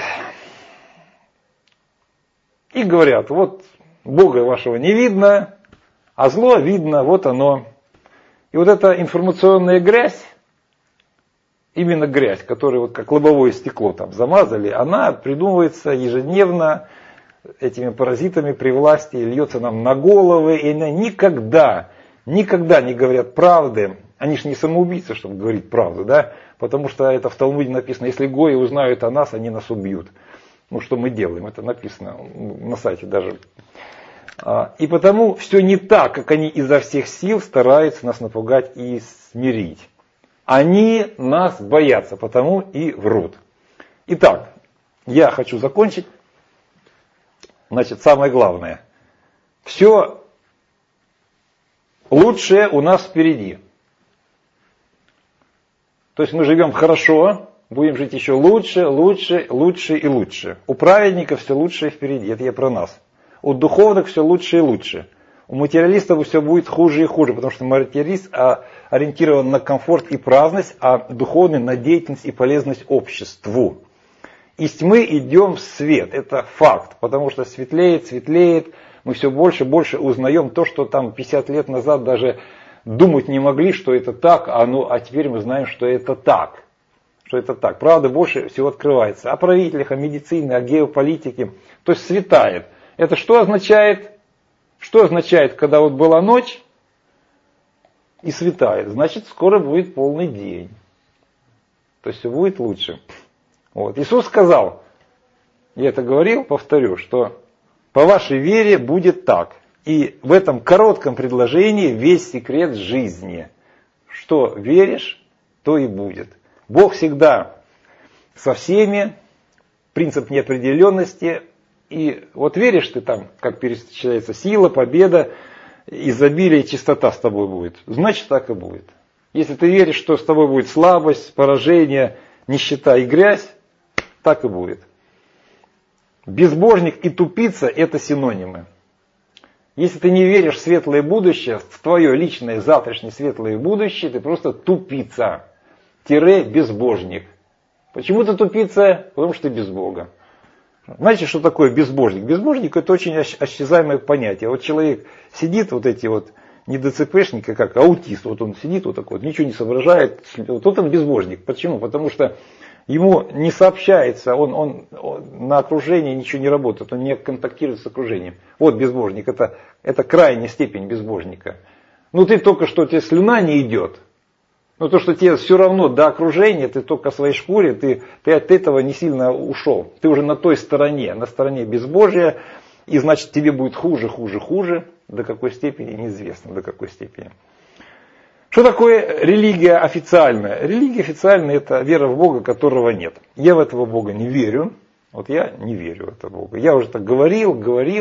И говорят, вот Бога вашего не видно, а зло видно, вот оно. И вот эта информационная грязь, именно грязь, которую вот как лобовое стекло там замазали, она придумывается ежедневно этими паразитами при власти, льется нам на головы, и она никогда не говорят правды. Они же не самоубийцы, чтобы говорить правду, да? Потому что это в Талмуде написано, если гои узнают о нас, они нас убьют. Что мы делаем, это написано на сайте даже. И потому все не так, как они изо всех сил стараются нас напугать и смирить. Они нас боятся, потому и врут. Итак, я хочу закончить. Значит, самое главное. Все лучшее у нас впереди. То есть мы живем хорошо, будем жить еще лучше, лучше, лучше и лучше. У праведников все лучше впереди, это я про нас. У духовных все лучше и лучше. У материалистов все будет хуже и хуже, потому что материалист ориентирован на комфорт и праздность, а духовный на деятельность и полезность обществу. Из тьмы идем в свет, это факт, потому что светлеет, светлеет, мы все больше и больше узнаем то, что там 50 лет назад даже думать не могли, что это так, а теперь мы знаем, что это так. Что это так. Правда больше всего открывается. О правителях, о медицине, о геополитике. То есть светает. Это что означает? Что означает, когда вот была ночь и светает? Значит, скоро будет полный день. То есть все будет лучше. Вот. Иисус сказал, я это говорил, повторю, что по вашей вере будет так. И в этом коротком предложении весь секрет жизни. Что веришь, то и будет. Бог всегда со всеми, принцип неопределенности. И вот веришь ты там, как перечисляется сила, победа, изобилие, чистота с тобой будет. Значит, так и будет. Если ты веришь, что с тобой будет слабость, поражение, нищета и грязь, так и будет. Безбожник и тупица – это синонимы. Если ты не веришь в светлое будущее, в твое личное завтрашнее светлое будущее, ты просто тупица. Безбожник. Почему ты тупица? Потому что ты без Бога. Знаете, что такое безбожник? Безбожник это очень осязаемое понятие. Вот человек сидит, вот эти вот не ДЦПшники, как аутист, вот он сидит вот такой, ничего не соображает, вот он безбожник. Почему? Потому что ему не сообщается, он на окружении ничего не работает, он не контактирует с окружением. Вот безбожник, это крайняя степень безбожника. Ну ты только что, тебе слюна не идет. Но то, что тебе все равно до окружения, ты только о своей шкуре, ты от этого не сильно ушел. Ты уже на той стороне, на стороне безбожия, и значит тебе будет хуже, хуже, хуже. До какой степени, неизвестно, до какой степени. Что такое религия официальная? Религия официальная это вера в Бога, которого нет. Я в этого Бога не верю. Вот я не верю в этого Бога. Я уже так говорил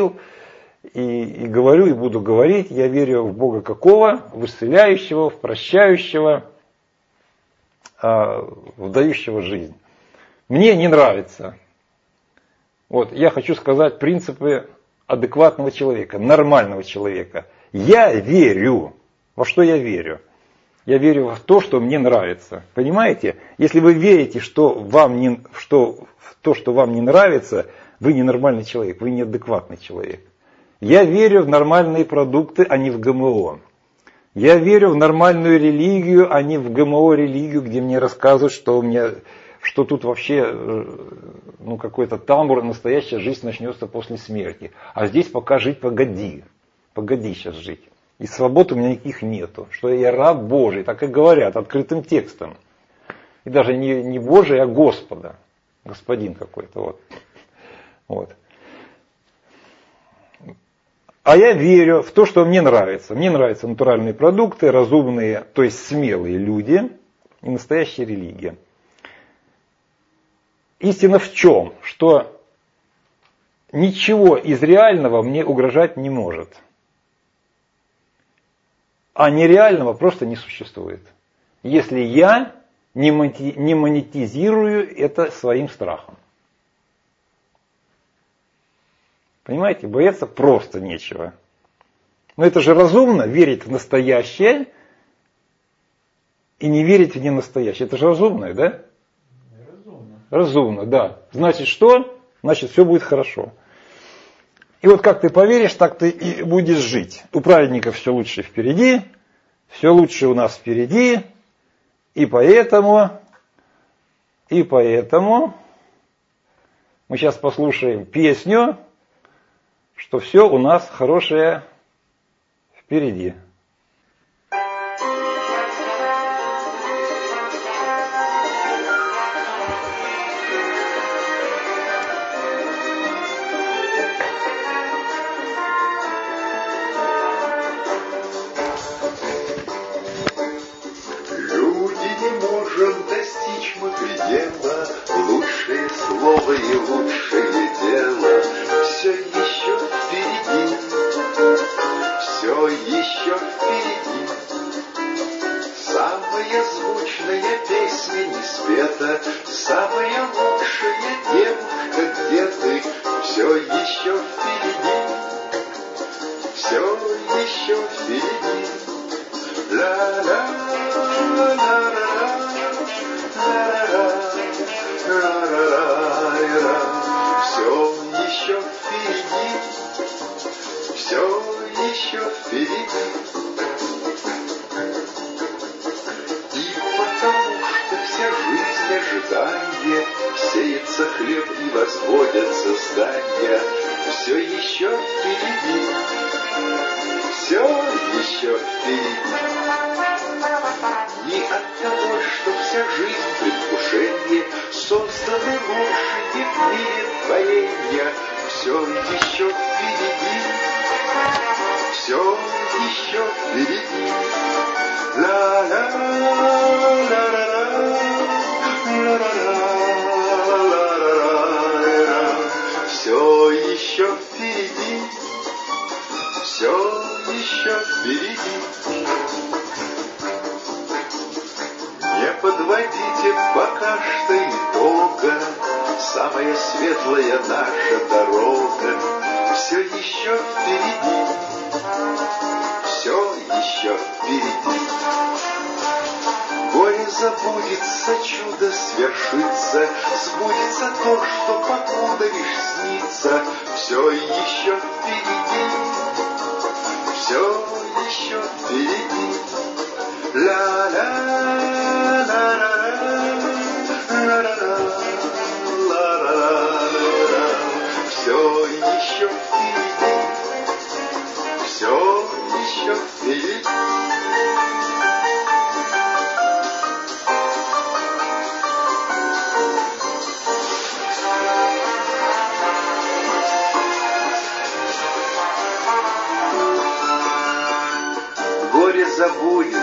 и говорю, и буду говорить. Я верю в Бога какого? В исцеляющего, в прощающего, в дающего жизнь. Мне не нравится. Вот, я хочу сказать принципы адекватного человека, нормального человека. Я верю. Во что я верю? Я верю в то, что мне нравится. Понимаете? Если вы верите, что вам не нравится, вы ненормальный человек, вы неадекватный человек. Я верю в нормальные продукты, а не в ГМО. Я верю в нормальную религию, а не в ГМО-религию, где мне рассказывают, что тут вообще какой-то тамбур, настоящая жизнь начнется после смерти. А здесь пока жить погоди. Погоди сейчас жить. И свобод у меня никаких нету. Что я раб Божий, так и говорят, открытым текстом. И даже не Божий, а Господа. Господин какой-то. Вот. А я верю в то, что мне нравится. Мне нравятся натуральные продукты, разумные, то есть смелые люди и настоящая религия. Истина в чем? Что ничего из реального мне угрожать не может. А нереального просто не существует. Если я не монетизирую это своим страхом. Понимаете, бояться просто нечего. Но это же разумно, верить в настоящее и не верить в ненастоящее. Это же разумно, да? Разумно. Разумно, да. Значит что? Значит все будет хорошо. И вот как ты поверишь, так ты и будешь жить. У праведников все лучше впереди, все лучше у нас впереди, и поэтому мы сейчас послушаем песню, что все у нас хорошее впереди. Люди не можем достичь мы предела, лучшее слово и лучшее дело. Все еще впереди, все еще впереди. самая звучная песня не спета, самая лучшая девушка, где ты? Все еще впереди, все еще впереди. Все еще впереди, все еще впереди. И потому что вся жизнь ожидания, сеется хлеб и возводятся здания, все еще впереди, все еще впереди. Не от того, что вся жизнь предвкушение, созданы лучшие в мире творения, все еще впереди, все еще впереди. Все еще впереди, все еще впереди. Не подводите пока что итога, самая светлая наша дорога все еще впереди, все еще впереди. Горе забудется, чудо свершится, сбудется то, что покуда лишь снится, все еще впереди, все еще впереди. Все еще впереди, все еще впереди. Горе забудется,